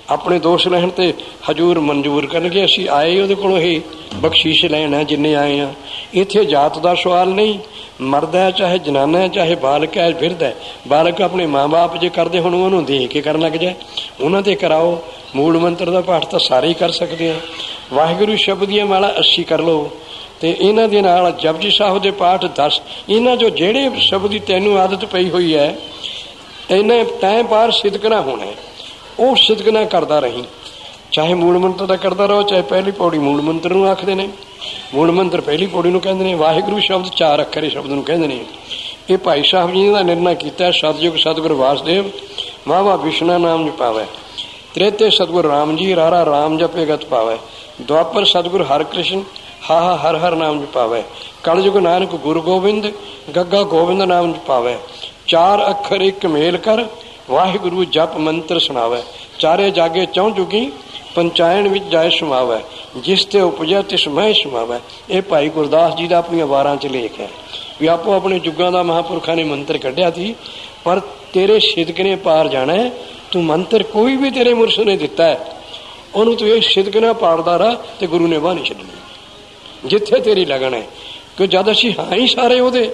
ਆਪਣੇ ਦੋਸ਼ ਲੈਣ ਤੇ ਹਜੂਰ ਮਨਜ਼ੂਰ ਕਰਨਗੇ। ਅਸੀਂ ਆਏ ਉਹਦੇ ਕੋਲੋਂ ਇਹ ਬਖਸ਼ੀਸ਼ ਲੈਣਾ ਜਿੰਨੇ ਆਏ ਆ। ਇੱਥੇ ਜਾਤ ਦਾ ਸਵਾਲ ਨਹੀਂ, ਮਰਦ ਹੈ ਚਾਹੇ ਜਨਾਨਾ ਹੈ ਚਾਹੇ ਬਾਲਕ ਹੈ ਫਿਰਦਾ ਹੈ। ਬਾਲਕ ਆਪਣੇ ਮਾਂ ਬਾਪ ਜੇ ਕਰਦੇ ਹੁਣ ਉਹਨੂੰ ਦੇਖ ਕੇ ਕਰਨ ਲੱਗ ਜਾਏ, ਉਹਨਾਂ ਤੇ ਕਰਾਓ। ਮੂਲ ਮੰਤਰ ਦਾ ਪਾਠ ਤਾਂ ਸਾਰੇ ਹੀ ਕਰ ਸਕਦੇ ਆ। ਵਾਹਿਗੁਰੂ ਸ਼ਬਦ ਦੀਆਂ ਮਾਲਾ ਅੱਸੀ ਕਰ ਲਓ ਤੇ ਇਹਨਾਂ ਦੇ ਨਾਲ ਜਪਜੀ ਸਾਹਿਬ ਦੇ ਪਾਠ ਦਸ। ਇਹਨਾਂ ਚੋਂ ਜਿਹੜੇ ਸ਼ਬਦ ਦੀ ਤੈਨੂੰ ਆਦਤ ਪਈ ਹੋਈ ਹੈ ਇਹਨੇ ਤੈਂ ਪਾਰ ਸਿਦਕਣਾ ਹੋਣਾ, ਉਹ ਸਿਦਕਣਾ ਕਰਦਾ ਰਹੀਂ। ਚਾਹੇ ਮੂਲ ਮੰਤਰ ਦਾ ਕਰਦਾ ਰਹੋ, ਚਾਹੇ ਪਹਿਲੀ ਪੌੜੀ ਮੂਲ ਮੰਤਰ ਨੂੰ ਆਖਦੇ ਨੇ। ਮੂਲ ਮੰਤਰ ਪਹਿਲੀ ਪੌੜੀ ਨੂੰ ਕਹਿੰਦੇ ਨੇ। ਵਾਹਿਗੁਰੂ ਸ਼ਬਦ ਚਾਰ ਅੱਖਰੇ ਸ਼ਬਦ ਨੂੰ ਕਹਿੰਦੇ ਨੇ। ਇਹ ਭਾਈ ਸਾਹਿਬ ਜੀ ਦਾ ਨਿਰਣਾ ਕੀਤਾ। ਸਤਿਯੁਗ ਸਤਿਗੁਰੂ ਵਾਸਦੇਵ ਵਾਹਵਾ ਵਿਸ਼ਨਾ ਨਾਮ ਜਪਾਵੈ। ਤ੍ਰੇਤੇ ਸਤਿਗੁਰੂ ਰਾਮ ਜੀ ਰਾਰਾ ਰਾਮ ਜਪੇ ਗਤ ਪਾਵੈ। ਦੁਆਪਰ ਸਤਿਗੁਰੂ ਹਰਿ ਕ੍ਰਿਸ਼ਨ ਹਾ ਹਾ ਹਰ ਹਰ ਨਾਮ ਜਪਾਵੈ। ਕਲਯੁਗ ਨਾਨਕ ਗੁਰੂ ਗੋਬਿੰਦ ਗੱਗਾ ਗੋਬਿੰਦ ਨਾਮ ਜਪਾਵੈ। ਚਾਰ ਅੱਖਰ ਇੱਕ ਮੇਲ ਕਰ ਵਾਹਿਗੁਰੂ ਜਪ ਮੰਤਰ ਸੁਣਾਵੈ। ਚਾਰੇ ਜਾਗੇ ਚੌਂ ਜੁਗੀ ਪੰਚਾਇਣ ਵਿੱਚ ਜਾਏ ਸਮਾਵੈ। ਜਿਸ ਤੇ ਉਪਜਿਆ ਤਿਸ ਮਹਿ ਸਮਾਵੈ। ਇਹ ਭਾਈ ਗੁਰਦਾਸ ਜੀ ਦਾ ਆਪਣੀਆਂ ਵਾਰਾਂ 'ਚ ਲੇਖ ਹੈ ਵੀ ਆਪੋ ਆਪਣੇ ਯੁੱਗਾਂ ਦਾ ਮਹਾਂਪੁਰਖਾਂ ਨੇ ਮੰਤਰ ਕੱਢਿਆ ਸੀ, ਪਰ ਤੇਰੇ ਸਿਦਕ ਨੇ ਪਾਰ ਜਾਣਾ। ਤੂੰ ਮੰਤਰ ਕੋਈ ਵੀ ਤੇਰੇ ਮੁਰਸ਼ਦ ਨੇ ਦਿੱਤਾ ਹੈ, ਉਹਨੂੰ ਤੂੰ ਇਹ ਸਿਦਕ ਨਾਲ ਪਾੜਦਾ ਰਹਾ ਤੇ ਗੁਰੂ ਨੇ ਵਾਹ ਨਹੀਂ ਛੱਡਣੀ ਜਿੱਥੇ ਤੇਰੀ ਲਗਨ ਹੈ। ਕਿ ਜਦ ਅਸੀਂ ਹਾਂ ਹੀ ਸਾਰੇ ਉਹਦੇ,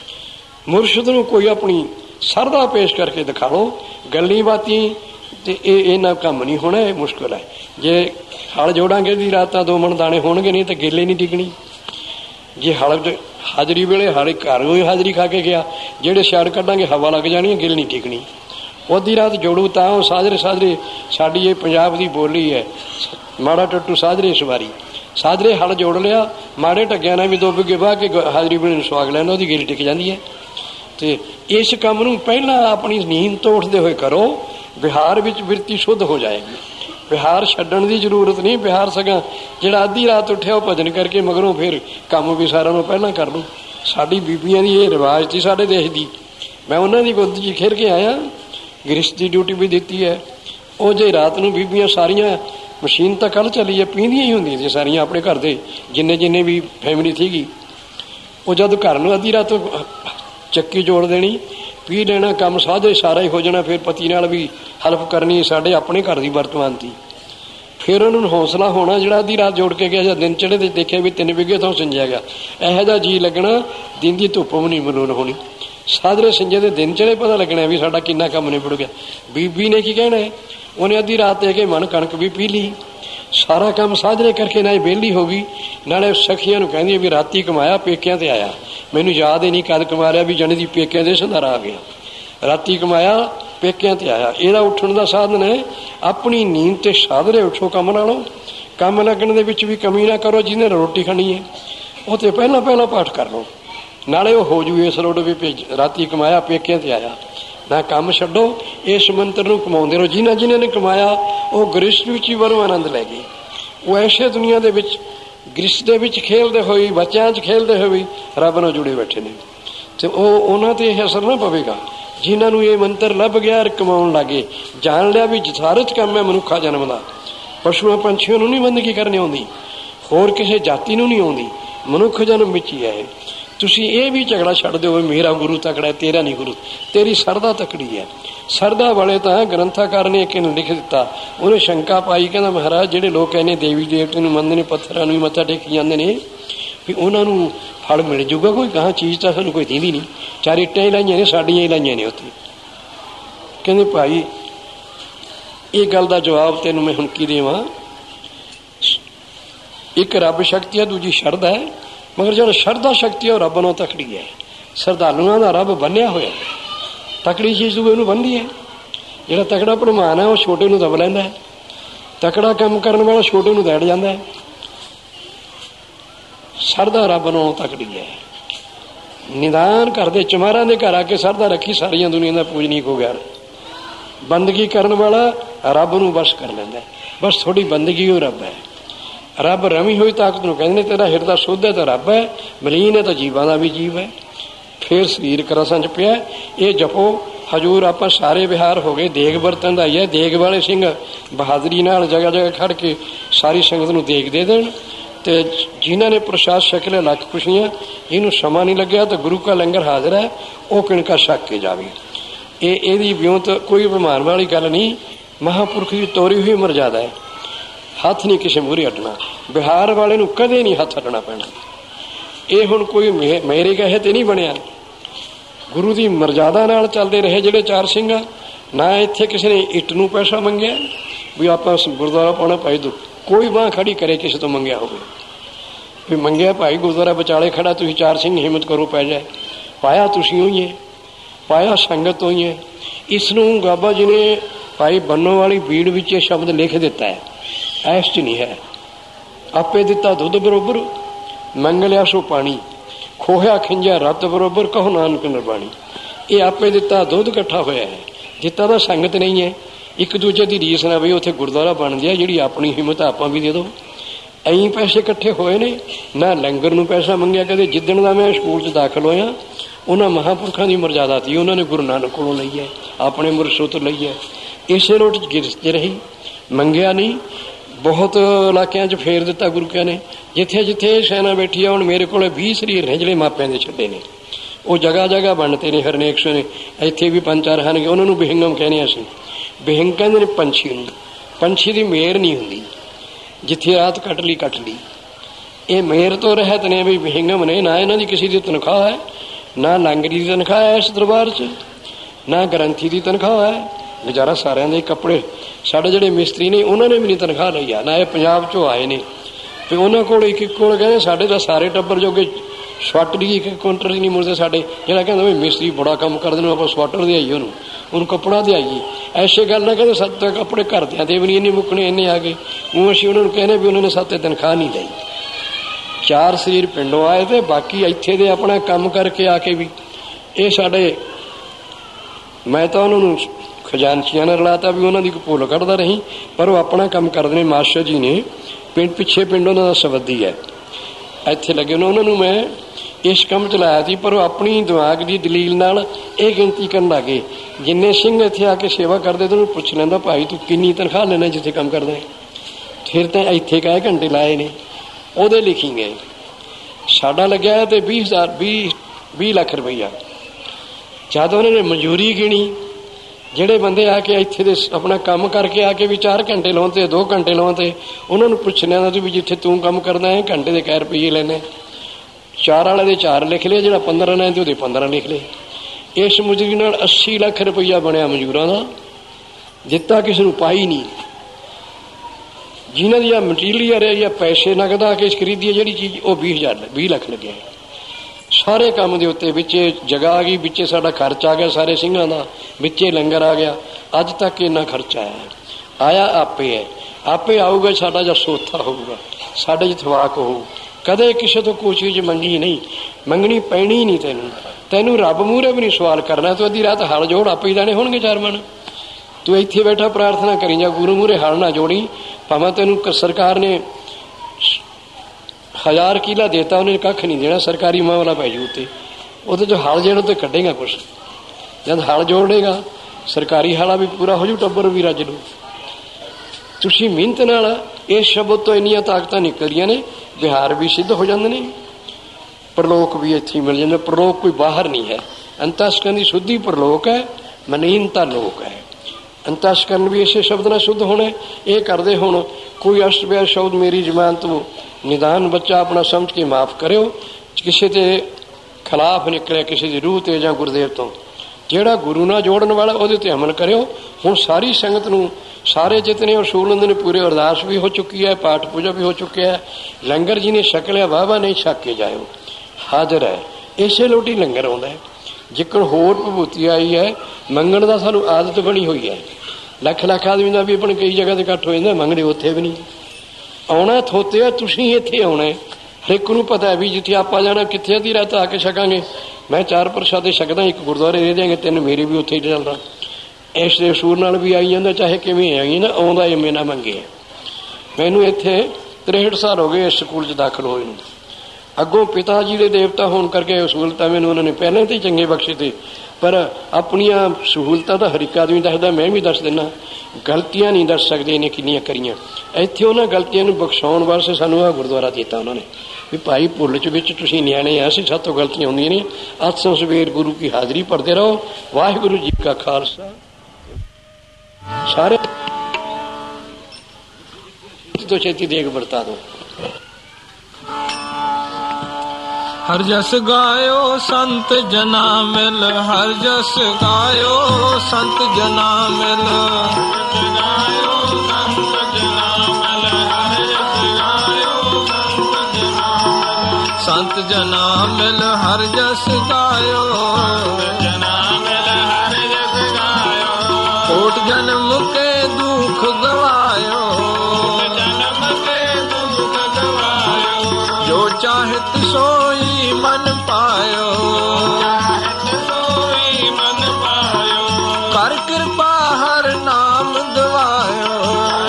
ਮੁਰਸ਼ਦ ਨੂੰ ਕੋਈ ਆਪਣੀ ਸਰਦਾ ਪੇਸ਼ ਕਰਕੇ ਦਿਖਾ ਲਓ। ਗੱਲੀ ਬਾਤੀ ਤੇ ਇਹ ਇਹਨਾਂ ਕੰਮ ਨਹੀਂ ਹੋਣਾ, ਇਹ ਮੁਸ਼ਕਿਲ ਹੈ। ਜੇ ਹਲ ਜੋੜਾਂਗੇ ਦੀ ਰਾਤ ਤਾਂ ਦੋ ਮਣ ਦਾਣੇ ਹੋਣਗੇ, ਨਹੀਂ ਤਾਂ ਗਿੱਲੇ ਨਹੀਂ ਟਿਕਣੀ। ਜੇ ਹਲ ਹਾਜ਼ਰੀ ਵੇਲੇ ਹਰ ਘਰੋਂ ਹੀ ਹਾਜ਼ਰੀ ਖਾ ਕੇ ਗਿਆ, ਜਿਹੜੇ ਛੜ ਕੱਢਾਂਗੇ ਹਵਾ ਲੱਗ ਜਾਣੀ, ਗਿੱਲ ਨਹੀਂ ਟਿਕਣੀ। ਉਹਦੀ ਰਾਤ ਜੋੜੂ ਤਾਂ ਉਹ ਸਾਜਰੇ ਸਾਜਰੇ। ਸਾਡੀ ਇਹ ਪੰਜਾਬ ਦੀ ਬੋਲੀ ਹੈ, ਮਾੜਾ ਟੱਟੂ ਸਾਜਰੇ ਸਵਾਰੀ। ਸਾਜਰੇ ਹਲ ਜੋੜ ਲਿਆ, ਮਾੜੇ ਢੱਗਿਆਂ ਨਾਲ ਵੀ ਦੋ ਬਿੱਗੇ ਵਾਹ ਕੇ ਹਾਜ਼ਰੀ ਵੇਲੇ ਨੂੰ ਸੁਆਗ ਲੈਣਾ, ਉਹਦੀ ਗਿੱਲ ਟਿਕ ਜਾਂਦੀ ਹੈ। ਤੇ ਇਸ ਕੰਮ ਨੂੰ ਪਹਿਲਾਂ ਆਪਣੀ ਨੀਂਦ ਤੋਂ ਉੱਠਦੇ ਹੋਏ ਕਰੋ, ਵਿਹਾਰ ਵਿੱਚ ਬਿਰਤੀ ਸ਼ੁੱਧ ਹੋ ਜਾਏਗੀ। ਵਿਹਾਰ ਛੱਡਣ ਦੀ ਜ਼ਰੂਰਤ ਨਹੀਂ। ਵਿਹਾਰ ਸਗੋਂ ਜਿਹੜਾ ਅੱਧੀ ਰਾਤ ਉੱਠਿਆ ਉਹ ਭਜਨ ਕਰਕੇ ਮਗਰੋਂ ਫਿਰ ਕੰਮ ਵੀ ਸਾਰਿਆਂ ਨੂੰ ਪਹਿਲਾਂ ਕਰ ਲੂ। ਸਾਡੀ ਬੀਬੀਆਂ ਦੀ ਇਹ ਰਿਵਾਜ ਸੀ ਸਾਡੇ ਦੇਸ਼ ਦੀ। ਮੈਂ ਉਹਨਾਂ ਦੀ ਗੋਦ 'ਚ ਖੇਰ ਕੇ ਆਇਆ, ਗ੍ਰਿਸ਼ਤ ਦੀ ਡਿਊਟੀ ਵੀ ਦਿੱਤੀ ਹੈ। ਉਹ ਜੇ ਰਾਤ ਨੂੰ ਬੀਬੀਆਂ ਸਾਰੀਆਂ, ਮਸ਼ੀਨ ਤਾਂ ਕੱਲ੍ਹ ਚੱਲੀ ਹੈ, ਪੀਂਦੀਆਂ ਹੀ ਹੁੰਦੀਆਂ ਸੀ ਸਾਰੀਆਂ ਆਪਣੇ ਘਰ ਦੇ ਜਿੰਨੇ ਜਿੰਨੇ ਵੀ ਫੈਮਿਲੀ ਸੀਗੀ। ਉਹ ਜਦ ਘਰ ਨੂੰ ਅੱਧੀ ਰਾਤ ਚੱਕੀ ਜੋੜ ਦੇਣੀ, ਪੀ ਲੈਣਾ, ਕੰਮ ਸਾਧੇ ਸਾਰਾ ਹੀ ਹੋ ਜਾਣਾ। ਫਿਰ ਪਤੀ ਨਾਲ ਵੀ ਹੈਲਪ ਕਰਨੀ, ਸਾਡੇ ਆਪਣੇ ਘਰ ਦੀ ਵਰਤਮਾਨ ਸੀ। ਫਿਰ ਉਹਨਾਂ ਨੂੰ ਹੌਸਲਾ ਹੋਣਾ ਜਿਹੜਾ ਅੱਧੀ ਰਾਤ ਜੋੜ ਕੇ ਗਿਆ, ਜਾਂ ਦਿਨ ਚੜ੍ਹੇ ਤੇ ਦੇਖਿਆ ਵੀ ਤਿੰਨ ਵਿਗੇ ਤੋਂ ਸਿੰਜਿਆ ਗਿਆ, ਇਹੋ ਜਿਹਾ ਜੀਅ ਲੱਗਣਾ ਦਿਨ ਦੀ ਧੁੱਪ ਵੀ ਨਹੀਂ ਮਲੂਨ ਹੋਣੀ। ਸਾਜਰੇ ਸਿੰਜੇ ਦੇ ਦਿਨ ਚੜ੍ਹੇ ਪਤਾ ਲੱਗਣਾ ਵੀ ਸਾਡਾ ਕਿੰਨਾ ਕੰਮ ਨਿਬੜ ਗਿਆ। ਬੀਬੀ ਨੇ ਕੀ ਕਹਿਣਾ, ਉਹਨੇ ਅੱਧੀ ਰਾਤ ਦੇ ਕੇ ਮਨ ਕਣਕ ਵੀ ਪੀ ਲਈ, ਸਾਰਾ ਕੰਮ ਸਾਜਰੇ ਕਰਕੇ ਨਾਲੇ ਵਿਹਲੀ ਹੋ ਗਈ, ਨਾਲੇ ਸਖੀਆਂ ਨੂੰ ਕਹਿੰਦੀ ਵੀ ਰਾਤੀ ਕਮਾਇਆ ਪੇਕਿਆਂ ਤੇ ਆਇਆ। ਮੈਨੂੰ ਯਾਦ ਹੀ ਨਹੀਂ ਕਦ ਕਮਾ ਲਿਆ ਵੀ ਜਣੇ ਦੀ ਪੇਕਿਆਂ ਦੇ ਸੰਧਾਰਾ ਆ ਗਿਆ। ਰਾਤੀ ਕਮਾਇਆ ਪੇਕਿਆਂ ਤੇ ਆਇਆ। ਇਹਦਾ ਉੱਠਣ ਦਾ ਸਾਧਨ ਹੈ ਆਪਣੀ ਨੀਂਦ ਤੇ ਸਾਜਰੇ ਉੱਠੋ, ਕੰਮ ਨਾਲੋਂ ਕੰਮ ਲੱਗਣ ਦੇ ਵਿੱਚ ਵੀ ਕਮੀ ਨਾ ਕਰੋ। ਜਿਹਨੇ ਰੋਟੀ ਖਾਣੀ ਹੈ ਉਹ ਤੇ ਪਹਿਲਾਂ ਪਹਿਲਾਂ ਪਾਠ ਕਰ ਲਓ, ਨਾਲੇ ਉਹ ਹੋ ਜੂ ਇਸ ਰੋਡ ਵੀ ਰਾਤੀ ਕਮਾਇਆ ਪੇਕਿਆਂ ਤੇ ਆਇਆ। ਨਾ ਕੰਮ ਛੱਡੋ, ਇਸ ਮੰਤਰ ਨੂੰ ਕਮਾਉਂਦੇ ਰਹੋ। ਜਿਨ੍ਹਾਂ ਜਿਨ੍ਹਾਂ ਨੇ ਕਮਾਇਆ ਉਹ ਗ੍ਰਿਸ਼ਟ ਵਿੱਚ ਹੀ ਬੜੋ ਆਨੰਦ ਲੈ ਗਏ। ਉਹ ਐਸੇ ਦੁਨੀਆ ਦੇ ਵਿੱਚ ਗ੍ਰਿਸ਼ਟ ਦੇ ਵਿੱਚ ਖੇਲਦੇ ਹੋਏ, ਬੱਚਿਆਂ 'ਚ ਖੇਲਦੇ ਹੋਏ ਰੱਬ ਨਾਲ ਜੁੜੇ ਬੈਠੇ ਨੇ। ਤੇ ਉਹ ਉਹਨਾਂ ਤੇ ਇਹ ਅਸਰ ਨਾ ਪਵੇਗਾ ਜਿਨ੍ਹਾਂ ਨੂੰ ਇਹ ਮੰਤਰ ਲੱਭ ਗਿਆ ਔਰ ਕਮਾਉਣ ਲੱਗੇ। ਜਾਣ ਲਿਆ ਵੀ ਜਸਾਰਤ ਕੰਮ ਹੈ ਮਨੁੱਖਾ ਜਨਮ ਦਾ। ਪਸ਼ੂਆਂ ਪੰਛੀਆਂ ਨੂੰ ਨਹੀਂ ਬੰਦਗੀ ਕਰਨੀ ਆਉਂਦੀ, ਹੋਰ ਕਿਸੇ ਜਾਤੀ ਨੂੰ ਨਹੀਂ ਆਉਂਦੀ, ਮਨੁੱਖ ਜਨਮ ਵਿੱਚ ਹੀ ਹੈ। ਤੁਸੀਂ ਇਹ ਵੀ ਝਗੜਾ ਛੱਡ ਦਿਓ, ਮੇਰਾ ਗੁਰੂ ਤਕੜਾ ਤੇਰਾ ਨਹੀਂ ਗੁਰੂ, ਤੇਰੀ ਸਰਦਾ ਤਕੜੀ ਹੈ। ਸਰਦਾ ਵਾਲੇ ਤਾਂ ਗ੍ਰੰਥਾਕਾਰ ਨੇ ਇੱਕ ਲਿਖ ਦਿੱਤਾ, ਉਹਨੇ ਸ਼ੰਕਾ ਪਾਈ, ਕਹਿੰਦਾ ਮਹਾਰਾਜ ਜਿਹੜੇ ਲੋਕ ਕਹਿੰਦੇ ਦੇਵੀ ਦੇਵਤੇ ਨੂੰ ਮੰਨਦੇ ਨੇ, ਪੱਥਰਾਂ ਨੂੰ ਵੀ ਮੱਥਾ ਟੇਕੀ ਜਾਂਦੇ ਨੇ, ਵੀ ਉਹਨਾਂ ਨੂੰ ਫਲ ਮਿਲ ਜੂਗਾ ਕੋਈ? ਗਾਂ ਚੀਜ਼ ਤਾਂ ਸਾਨੂੰ ਕੋਈ ਦਿੰਦੀ ਨਹੀਂ, ਚਾਰ ਇੱਟਾਂ ਹੀ ਲਾਈਆਂ ਨੇ, ਸਾਡੀਆਂ ਹੀ ਲਾਈਆਂ ਨੇ ਉੱਥੇ। ਕਹਿੰਦੇ ਭਾਈ ਇਹ ਗੱਲ ਦਾ ਜਵਾਬ ਤੈਨੂੰ ਮੈਂ ਹੁਣ ਕੀ ਦੇਵਾਂ? ਇੱਕ ਰੱਬ ਸ਼ਕਤੀ ਹੈ, ਦੂਜੀ ਸ਼ਰਧਾ ਹੈ। ਮਗਰ ਜਿਹੜਾ ਸ਼ਰਧਾ ਸ਼ਕਤੀ ਹੈ ਉਹ ਰੱਬ ਨਾਲ ਤਕੜੀ ਹੈ। ਸ਼ਰਧਾਲੂਆਂ ਦਾ ਰੱਬ ਬੰਨਿਆ ਹੋਇਆ, ਤਕੜੀ ਚੀਜ਼ ਤੂੰ ਇਹਨੂੰ ਬੰਨ੍ਹਦੀ ਹੈ। ਜਿਹੜਾ ਤਕੜਾ ਭਲਵਾਨ ਹੈ ਉਹ ਛੋਟੇ ਨੂੰ ਦਬ ਲੈਂਦਾ ਹੈ, ਤਕੜਾ ਕੰਮ ਕਰਨ ਵਾਲਾ ਛੋਟੇ ਨੂੰ ਦੈੜ ਜਾਂਦਾ ਹੈ। ਸ਼ਰਧਾ ਰੱਬ ਨਾਲੋਂ ਤਕੜੀ ਹੈ। ਨਿਦਾਨ ਕਰਦੇ ਚਮਾਰਾਂ ਦੇ ਘਰ ਆ ਕੇ ਸ਼ਰਧਾ ਰੱਖੀ, ਸਾਰੀਆਂ ਦੁਨੀਆ ਦਾ ਪੂਜਨੀਕ ਹੋ ਗਿਆ। ਬੰਦਗੀ ਕਰਨ ਵਾਲਾ ਰੱਬ ਨੂੰ ਬਸ ਕਰ ਲੈਂਦਾ, ਬਸ ਥੋੜੀ ਬੰਦਗੀ ਉਹ ਰੱਬ ਹੈ। ਰੱਬ ਰਮੀ ਹੋਈ ਤਾਕਤ ਨੂੰ ਕਹਿੰਦੇ ਨੇ ਤੇਰਾ ਹਿਰਦਾ ਸ਼ੁੱਧ ਹੈ ਤਾਂ ਰੱਬ ਹੈ, ਮਲੀਨ ਹੈ ਤਾਂ ਜੀਵਾਂ ਦਾ ਵੀ ਜੀਵ ਹੈ। ਫਿਰ ਸਰੀਰਕ ਰਸਾਂ 'ਚ ਪਿਆ। ਇਹ ਜਪੋ ਹਜੂਰ ਆਪਾਂ ਸਾਰੇ ਵਿਹਾਰ ਹੋ ਗਏ। ਦੇਗ ਬਰਤਨ ਦਾ ਹੀ ਹੈ। ਦੇਗ ਵਾਲੇ ਸਿੰਘ ਬਹਾਦਰੀ ਨਾਲ ਜਗ੍ਹਾ ਜਗ੍ਹਾ ਖੜ ਕੇ ਸਾਰੀ ਸੰਗਤ ਨੂੰ ਦੇਗ ਦੇ ਦੇਣ। ਤੇ ਜਿਨ੍ਹਾਂ ਨੇ ਪ੍ਰਸ਼ਾਦ ਛਕ ਲਿਆ ਲੱਖ ਖੁਸ਼ੀਆਂ, ਜਿਹਨੂੰ ਸਮਾਂ ਨਹੀਂ ਲੱਗਿਆ ਤਾਂ ਗੁਰੂ ਕਾ ਲੰਗਰ ਹਾਜ਼ਰ ਹੈ, ਉਹ ਕਿਣਕਾ ਛਕ ਕੇ ਜਾਵੇ। ਇਹ ਇਹਦੀ ਵਿਉਂਤ ਕੋਈ ਬਿਮਾਰ ਵਾਲੀ ਗੱਲ ਨਹੀਂ। महापुरख की तोरी हुई मर्यादा है। हथ नहीं किसी मूहरे अड्डना, बिहार वाले नूं कदे नहीं हथ अड्डना पैना। ये हुण कोई मेरे कहे ते नहीं बनिया, गुरु की मर्यादा नाल चलते रहे जिहड़े चार सिंह। ना इत्थे किसी ने इट नूं पैसा मंगिया भी आपां गुरुद्वारा पाउणा, भाई दो कोई बांह खड़ी करे किसी तो मंगिया होवे भी मंगिया भाई गुरुद्वारा विचाले खड़ा, तुसीं चार सिंह हिम्मत करो पै जाए। पाया तुसीं होई है, पाया संगत होई है। इसनूं बाबा जी ने भाई बन्नों वाली बीड़ विच शब्द लिख दिता है, ऐश च नहीं है। आपे दिता दुध बरोबर, मंग लिया सो पानी, खोहिया खिंजा रत बरोबर, कहो नानक निर्बाणी। ये आपे दिता दुध इकट्ठा होया है, दिता तो संगत नहीं है। एक दूजे की रीस ना बई उत्थे गुरुद्वारा बन गया, जिहड़ी अपनी हिम्मत आपां भी दे दो। ऐं पैसे इकट्ठे होए ने, ना लंगर नूं पैसा मंगिया कदे। जिद्दण दा मैं स्कूल च दाखल होया, उन्हां महापुरखां दी मर्यादा थी, उन्होंने गुरु नानक कोलों लई है, अपने मुरशद तो लई है। इसे रोट गिरज रही, मंगिया नहीं। बहुत इलाकों च फेर दिता गुरु क्या ने, जिथे जिथे सैना बैठी है। हुण मेरे को भी शरीर ने जिहड़े मापिਆਂ ਦੇ छड्डे ने, वो जगह जगह बनते ने। हरनेक सौ ने इत्थे भी पंज चार हैं, उन्होंने बिहिंगम कहने असीं। बिहिंग कहंदे ने पंछी नूं, पंछी की मेहर नहीं हुंदी, जिथे रात कट ली कट ली। ये मेहर तो रहत ने भी बिहिंगम ने, ना इन्हां दी किसी की तनख्वाह है, ना लांगरी की तनख्वाह है इस दरबार च, ना ग्रंथी की तनख्वाह है। गुजारा सारिਆਂ ਦੇ कपड़े साढ़े ਜਿਹੜੇ मिस्त्री ने उन्होंने भी नहीं तनख्वाह लई आ, ना ये पंजाब चों आए ने। फिर उन्होंने कोल एक एक कोल कहंदे साढ़े तां सारे टब्बर जोगे सवैटर की एक कुंटर नहीं मुड़ते साढ़े। जिहड़ा कहंदा भी मिस्त्री बड़ा काम करदे ने, आपां सवैटर दे आईए उहनूं, उहनूं कपड़ा दे आईए। ऐसे गल ना कहंदे सत्त कपड़े घरदिआं दे भी नहीं इन्ने मुकने, इन्ने आ गए। उं असीं उन्होंने कहने भी उन्होंने साते तनख्वाह नहीं लई। चार शरीर पिंडों आए थे, बाकी इत्थे दे अपना काम करके आके भी ये साढ़े, मैं तो उन्होंने खजानचियां ने रलाता भी उन्होंने भुल कढ़दा रही, पर वो अपना काम करते हैं। मास्टर जी ने पिंड पिछे पिंड उन्होंने संबंधी है, इत्थे लगे उन्होंने मैं इस काम च लाया थी, पर वो अपनी दिमाग की दलील नाल ये गिनती करन लग गए। जिन्ने सिंह इत्थे आके सेवा करते तो पुछ लैंदा, भाई तू किन्नी तनख्वाह लेना जिथे काम करदा है? फिर तो इत्थे काहे घंटे लाए ने, ਉਹਦੇ लिखी गए। साडा लग्या तो बीस हज़ार बीस बीस लाख रुपया। जद उन्होंने मंजूरी गिनी, ਜਿਹੜੇ ਬੰਦੇ आ के ਇੱਥੇ ਦੇ अपना काम करके आके भी चार घंटे लाते, दो घंटे लाते, उन्होंने पुछने ਦਾ भी जिथे तू काम करना है घंटे के कै रुपये लेने। चार वाले दे चार लिख लिया, जो पंद्रह ने तो पंद्रह लिख ले। इस मजूरी नाल अस्सी लाख रुपया बनया मजूरां दा, दिता किसी नूं पाई नहीं। जिन्हों दी मटीरियल है या पैसे नगद आके खरीदी है जिहड़ी चीज़, वो बीस हज़ार बीस लख लगे। सारे काम के उत्ते विचे जगह आ गई, विचे साडा खर्च आ गया सारे सिंघां दा, विचे लंगर आ गया। अज तक इन्ना खर्चा आया आया आपे है, आपे आऊगा साडा जो सोथा होऊगा, साडे च थवाक होऊ। कदे किसी तो कोई चीज़ मंगी नहीं, मंगनी पैनी नहीं। तैनूं तैनूं रब मूहरे भी नहीं सवाल करना। तू अद्धी रात हल जोड़, आपे ही देने होणगे चार मन। तू इत्थे बैठा प्रार्थना करी जा, गुरु मूहरे हल ना जोड़ी। भावें तैनूं सरकार ने हज़ार किला देता, उन्हें कख नहीं देना, सरकारी मामला पै जू उत्ते। वो जो हल जेड़ा तो कढ़ेगा कुछ, जब हल जोड़ेगा सरकारी हाला भी पूरा हो जू, टब्बर भी रज लू। तुसीं मिहनत नाल इस शब्द तो इन्नियां ताकतां निकलदियां ने, बिहार भी सिद्ध हो जाते हैं, प्रलोक भी इत्थे मिल जाते। प्रलोक कोई बाहर नहीं है। अंतस्करण की शुद्धि प्रलोक है, मनीनता लोक है। अंतस्करण भी इसे शब्द नाल शुद्ध होना। ये करते हुण कोई अष्टव्यास शब्द मेरी जबान तो निदान बच्चा अपना समझ के माफ़ करो। किसी के खिलाफ निकले, किसी की रूह ते जां गुरुदेव तो, जिहड़ा गुरु नाल जोड़न वाला उहदे ते अमल करो। हुण सारी संगत नूं सारे जितने असूल होंदे ने पूरे, अरदास भी हो चुकी है, पाठ पूजा भी हो चुकी है, लंगर जी ने छक लिया, वाह वाह नहीं छक के जाओ, हाजिर है। इसे लोटी लंगर आउंदा है। जिकण होर विभूति आई है, मंगण दा सानूं आदत बनी हुई है। लख लख आदमी का भी अपने कई जगह से इकट्ठ हो जाता, मंगणे उत्थे भी नहीं आउणा। थोते आ तुसीं इत्थे आउणा है। हरेक नूं पता है भी जिथे आपां जाना कित्थे अद्धी रात आके छकांगे। मैं चार प्रसादे छकदा, एक गुरुद्वारे दे देंगे, तीन मेरे भी उत्थे ही चलदा। इस दे सूर नाल भी आई जांदा, चाहे किवें आई ना, आउंदा एवें ना मंगे। मैनूं इत्थे तिरसठ साल हो गए इस स्कूल च दाखल होए नूं। अगों पिता जी के देवता होने करके सहूलतां मैनूं उन्होंने पहले तो ही चंगे बख्शे थे, पर अपनियां सहूलतां तो हर एक आदमी दसदा, मैं भी दस दिना। गलतियां नहीं दस सकते इन्हें किनियां करियां। इत्थे उन्हां गलतियां नूं बख्शाउण वास्ते सानूं आ गुरुद्वारा दिता उन्होंने भी भाई भुल च विच तुसीं नियाणे आ, असीं सातों गलतियां होंदियां ने। अज सो सवेर गुरु की हाज़री भरते रहो। वाहिगुरू जी का खालसा। सारे ਤੋਂ ਛੇਤੀ ਦੇਗ ਵਰਤਾ ਦੋ। ਹਰ ਜਸ ਗਾਇਓ ਸੰਤ ਜਨਾ ਮਿਲ, ਹਰ ਜਸ ਗਾਇਓ ਸੰਤ ਜਨਾ ਮਿਲ, ਸੰਤ ਜਨਾ ਮਿਲ ਹਰ ਜਸ ਗਾਇਓ, ਕੋਟ ਜਨਮ ਕੇ ਦੁਖ ਗਵਾਇਓ, ਜੋ ਚਾਹਤ ਸੋਈ ਮਨ ਪਾਇਓ, ਕਰ ਕਿਰਪਾ ਹਰ ਨਾਮ ਗਵਾਇਓ,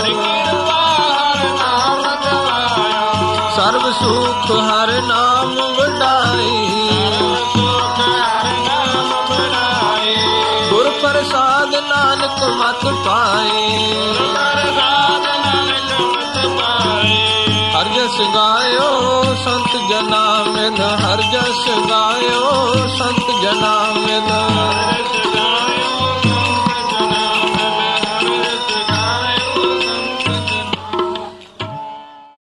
ਸਰਬ ਸੁਖ ਹਰ ਨਾਮ ਵਡਾਈ, ਗੁਰ ਪ੍ਰਸਾਦ ਨਾਨਕ ਮਤ ਪਾਈ, ਹਰ ਜਸ ਗਾਇਓ ਸੰਤ ਜਨਾ ਮਿਲ, ਹਰ ਜਸ ਗਾਇਓ ਸੰਤ ਜਨਾ ਮਿਲ।